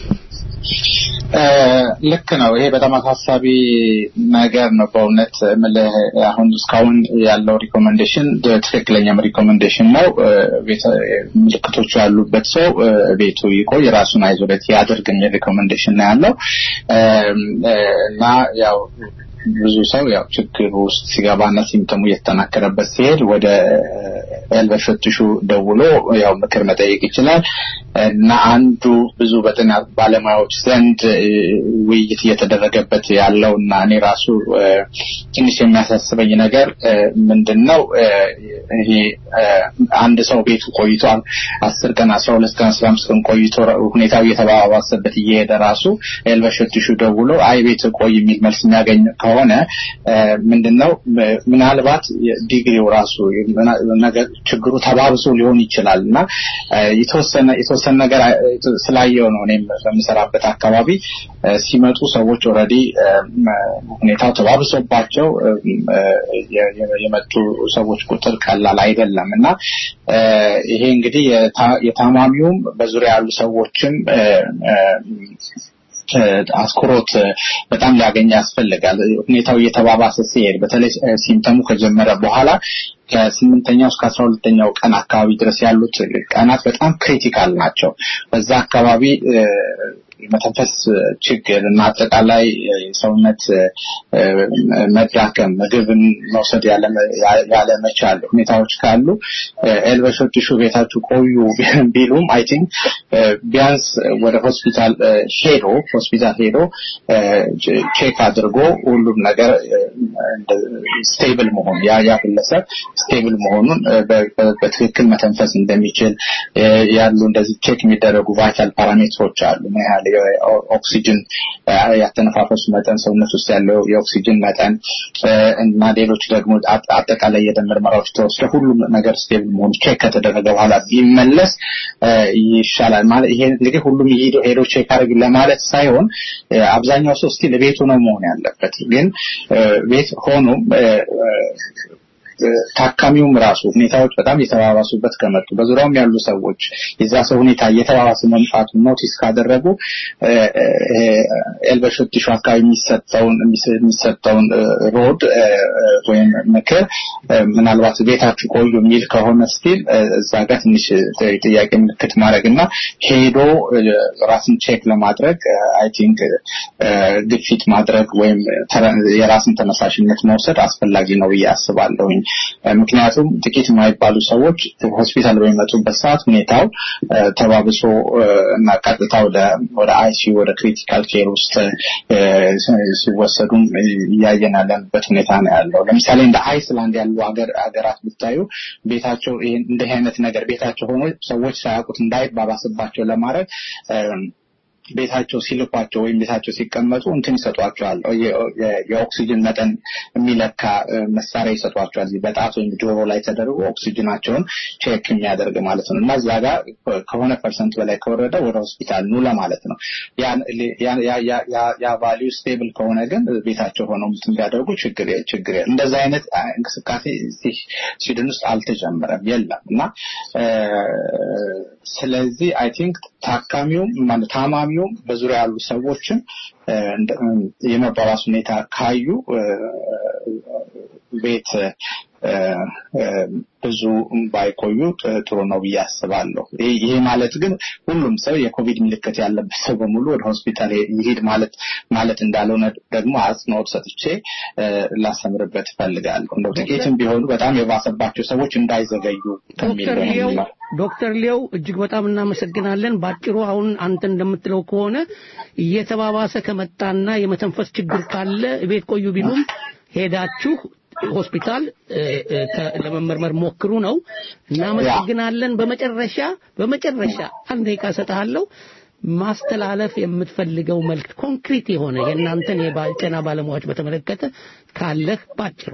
ልክ ነው ይሄ በጣም አሳሳቢ ነገር ነው በእውነት ምልህ አሁን እስካሁን ያለው ሪኮመንዴሽን ትክክለኛ ሪኮመንዴሽን ነው ምልክቶች ያሉበት ሰው ቤቱ ይቆይ ራሱን አይዞሌት ያድርግ የሚል ሪኮመንዴሽን ነው ያለው እና ያው ብዙ ሰው ያው ችግር ውስጥ ሲገባና ሲምተሙ የተናከረበት ሲሄድ ወደ ኤልበሽትሹ ደውሎ ያው ምክር መጠየቅ ይችላል እና አንዱ ብዙ በጤና ባለሙያዎች ዘንድ ውይይት እየተደረገበት ያለውና እኔ ራሱ ትንሽ የሚያሳስበኝ ነገር ምንድነው ይሄ አንድ ሰው ቤቱ ቆይቶ አስር ቀን አስራ ሁለት ቀን አስራ አምስት ቀን ቆይቶ ሁኔታው እየተባባሰበት እየሄደ ራሱ ኤልበሽትሹ ደውሎ አይ ቤት ቆይ የሚል መልስ የሚያገኝ ከሆነ ምንድነው ምናልባት ዲግሪው ራሱ ነገር ችግሩ ተባብሶ ሊሆን ይችላልና የተወሰነ የተወሰነ ነገር ስላየው ነው እኔም በመሰራበት አካባቢ ሲመጡ ሰዎች ኦሬዲ ሁኔታው ተባብሶባቸው የመጡ ሰዎች ቁጥር ቀላል አይደለምና ይሄ እንግዲህ የታማሚውም በዙሪያ ያሉ ሰዎችም አስኮሮት በጣም ሊያገኝ ያስፈልጋል ሁኔታው እየተባባሰ ሲሄድ በተለይ ሲምፕተሙ ከጀመረ በኋላ ከስምንተኛው እስከ አስራ ሁለተኛው ቀን አካባቢ ድረስ ያሉት ቀናት በጣም ክሪቲካል ናቸው በዛ አካባቢ መተንፈስ ችግር እና አጠቃላይ ሰውነት መዳከም ምግብን መውሰድ ያለ ያለ መቻል ሁኔታዎች ካሉ ኤልበሽትሹ ቤታችሁ ቆዩ ቢሉም አይ ቲንክ ቢያንስ ወደ ሆስፒታል ሄዶ ሆስፒታል ሄዶ ቼክ አድርጎ ሁሉም ነገር ስቴብል መሆን ያ ያ ግለሰብ ስቴብል መሆኑን በትክክል መተንፈስ እንደሚችል ያሉ እንደዚህ ቼክ የሚደረጉ ቫይታል ፓራሜትሮች አሉ ማለት ኦክሲጅን ያተነፋፈሱ መጠን ሰውነት ውስጥ ያለው የኦክሲጅን መጠን እና ሌሎች ደግሞ አጠቃላይ የደም ምርመራዎች ተወስደው ሁሉም ነገር ስቴብል መሆኑ ቼክ ከተደረገ በኋላ ቢመለስ ይሻላል ማለት ይሄ እንግዲህ ሁሉም ሄዶ ሄዶ ቼክ አድርግ ለማለት ሳይሆን አብዛኛው ሰው ስቲል ቤቱ ነው መሆን ያለበት ግን ቤት ሆኖ ታካሚውም ራሱ ሁኔታዎች በጣም የተባባሱበት ከመጡ በዙሪያውም ያሉ ሰዎች የዛ ሰው ሁኔታ የተባባሰ መምጣቱ ኖቲስ ካደረጉ ኤልበሽትሹ አካባቢ የሚሰጠውን የሚሰጠውን ሮድ ወይም ምክር ምናልባት ቤታችሁ ቆዩ የሚል ከሆነ ስቲል እዛ ጋር ትንሽ ጥያቄ ምልክት ማድረግና ሄዶ ራስን ቼክ ለማድረግ አይ ቲንክ ግፊት ማድረግ ወይም የራስን ተነሳሽነት መውሰድ አስፈላጊ ነው ብዬ አስባለሁ ምክንያቱም ጥቂት የማይባሉ ሰዎች ሆስፒታል በሚመጡበት ሰዓት ሁኔታው ተባብሶ እና ቀጥታ ወደ ወደ አይሲዩ ወደ ክሪቲካል ኬር ውስጥ ሲወሰዱ ያየናለበት ሁኔታ ነው ያለው ለምሳሌ እንደ አይስላንድ ያሉ ሀገር ሀገራት ብታዩ ቤታቸው ይሄን እንደ አይነት ነገር ቤታቸው ሆኖ ሰዎች ሳያውቁት እንዳይባባስባቸው ለማድረግ ቤታቸው ሲልኳቸው ወይም ቤታቸው ሲቀመጡ እንትን ይሰጧቸዋል የኦክሲጅን መጠን የሚለካ መሳሪያ ይሰጧቸዋል እዚህ በጣት ወይም ጆሮ ላይ ተደርጎ ኦክሲጅናቸውን ቼክ የሚያደርግ ማለት ነው እና እዛ ጋር ከሆነ ፐርሰንት በላይ ከወረደ ወደ ሆስፒታል ኑ ለማለት ነው ያ ያ ያ ያ ቫልዩ ስቴብል ከሆነ ግን ቤታቸው ሆነው እንትን ቢያደርጉ ችግር ችግር እንደዛ አይነት እንቅስቃሴ እዚህ ስዊድን ውስጥ አልተጀመረም የለም እና ስለዚህ አይ ቲንክ ታካሚው ማለት ታማሚው በዙሪያ ያሉ ሰዎችን የመባባስ ሁኔታ ካዩ ቤት ብዙ ባይቆዩ ጥሩ ነው ብዬ አስባለሁ ይሄ ማለት ግን ሁሉም ሰው የኮቪድ ምልክት ያለበት ሰው በሙሉ ወደ ሆስፒታል ይሄድ ማለት ማለት እንዳልሆነ ደግሞ አጽንኦት ሰጥቼ ላሰምርበት ፈልጋለሁ እንደው ጥቂትም ቢሆኑ በጣም የባሰባቸው ሰዎች እንዳይዘገዩ ከሚለው ዶክተር ሊው እጅግ በጣም እናመሰግናለን ባጭሩ አሁን አንተ እንደምትለው ከሆነ እየተባባሰ ከመጣና የመተንፈስ ችግር ካለ ቤት ቆዩ ቢሉም ሄዳችሁ ሆስፒታል ለመመርመር ሞክሩ ነው እናመሰግናለን በመጨረሻ በመጨረሻ አንድ ደቂቃ ሰጣለሁ ማስተላለፍ የምትፈልገው መልእክት ኮንክሪት የሆነ የእናንተን የጤና ባለሙያዎች በተመለከተ ካለህ ባጭሩ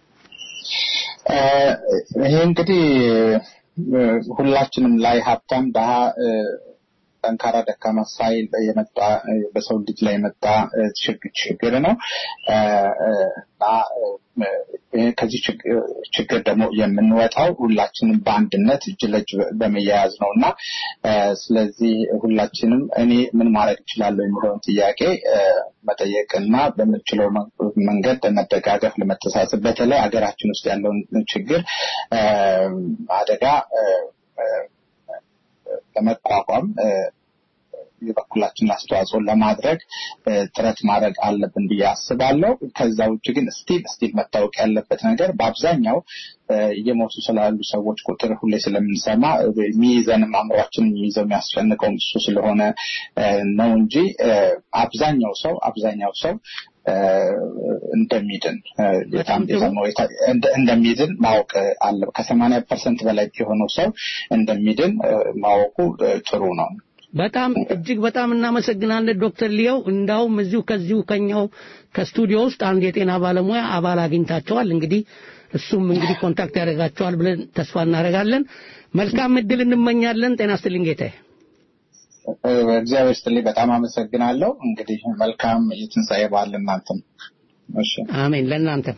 ይሄ እንግዲህ ሁላችንም ላይ ሀብታም ደሃ ጠንካራ ደካማ ሳይል የመጣ በሰው ልጅ ላይ የመጣ ችግር ነው እና ከዚህ ችግር ደግሞ የምንወጣው ሁላችንም በአንድነት እጅ ለእጅ በመያያዝ ነውና ስለዚህ ሁላችንም እኔ ምን ማድረግ እችላለሁ የሚለውን ጥያቄ መጠየቅና በምንችለው መንገድ ለመደጋገፍ ለመተሳሰብ በተለይ ሀገራችን ውስጥ ያለውን ችግር አደጋ ለመቋቋም የበኩላችን አስተዋጽኦ ለማድረግ ጥረት ማድረግ አለብን ብዬ አስባለሁ ከዛ ውጭ ግን ስቲል ስቲል መታወቅ ያለበት ነገር በአብዛኛው የሞቱ ስላሉ ሰዎች ቁጥር ሁሌ ስለምንሰማ ሚይዘን አምሯችን የሚይዘው የሚያስፈልገው እሱ ስለሆነ ነው እንጂ አብዛኛው ሰው አብዛኛው ሰው እንደሚድን በጣም ደግሞ እንደሚድን ማወቅ አለ ከ80 ፐርሰንት በላይ የሆነው ሰው እንደሚድን ማወቁ ጥሩ ነው በጣም እጅግ በጣም እናመሰግናለን ዶክተር ሊዮ እንዳውም እዚሁ ከዚሁ ከኛው ከስቱዲዮ ውስጥ አንድ የጤና ባለሙያ አባል አግኝታቸዋል እንግዲህ እሱም እንግዲህ ኮንታክት ያደርጋቸዋል ብለን ተስፋ እናደርጋለን መልካም እድል እንመኛለን ጤና ይስጥልኝ ጌታዬ እግዚአብሔር ይስጥልኝ በጣም አመሰግናለሁ እንግዲህ መልካም የትንሳኤ በዓል እናንተም እሺ አሜን ለእናንተ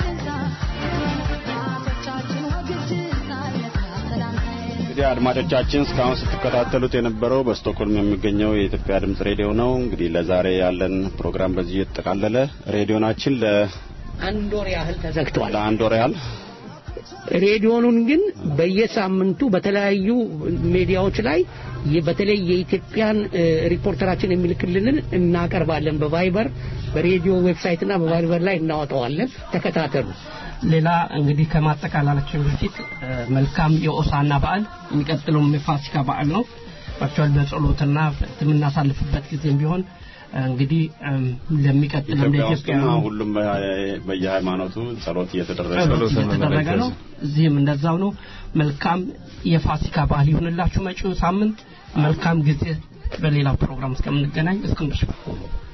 እንግዲህ አድማጮቻችን እስካሁን ስትከታተሉት የነበረው በስቶክሆልም የሚገኘው የኢትዮጵያ ድምጽ ሬዲዮ ነው እንግዲህ ለዛሬ ያለን ፕሮግራም በዚህ የተጠቃለለ ሬዲዮናችን ለአንድ ወር ያህል ተዘግቷል ለአንድ ወር ያህል ሬዲዮኑን ግን በየሳምንቱ በተለያዩ ሚዲያዎች ላይ በተለይ የኢትዮጵያን ሪፖርተራችን የሚልክልንን እናቀርባለን በቫይበር በሬዲዮ ዌብሳይትና በቫይበር ላይ እናወጣዋለን ተከታተሉ ሌላ እንግዲህ ከማጠቃለላችን በፊት መልካም የኦሳና በዓል የሚቀጥለው የፋሲካ በዓል ነው አክቹዋሊ በጸሎትና የምናሳልፍበት ጊዜም ቢሆን እንግዲህ ለሚቀጥለው ለኢትዮጵያ ሁሉም በየሃይማኖቱ ጸሎት እየተደረገ ነው እዚህም እንደዛው ነው መልካም የፋሲካ በዓል ይሁንላችሁ መጪው ሳምንት መልካም ጊዜ በሌላ ፕሮግራም እስከምንገናኝ እስክንድር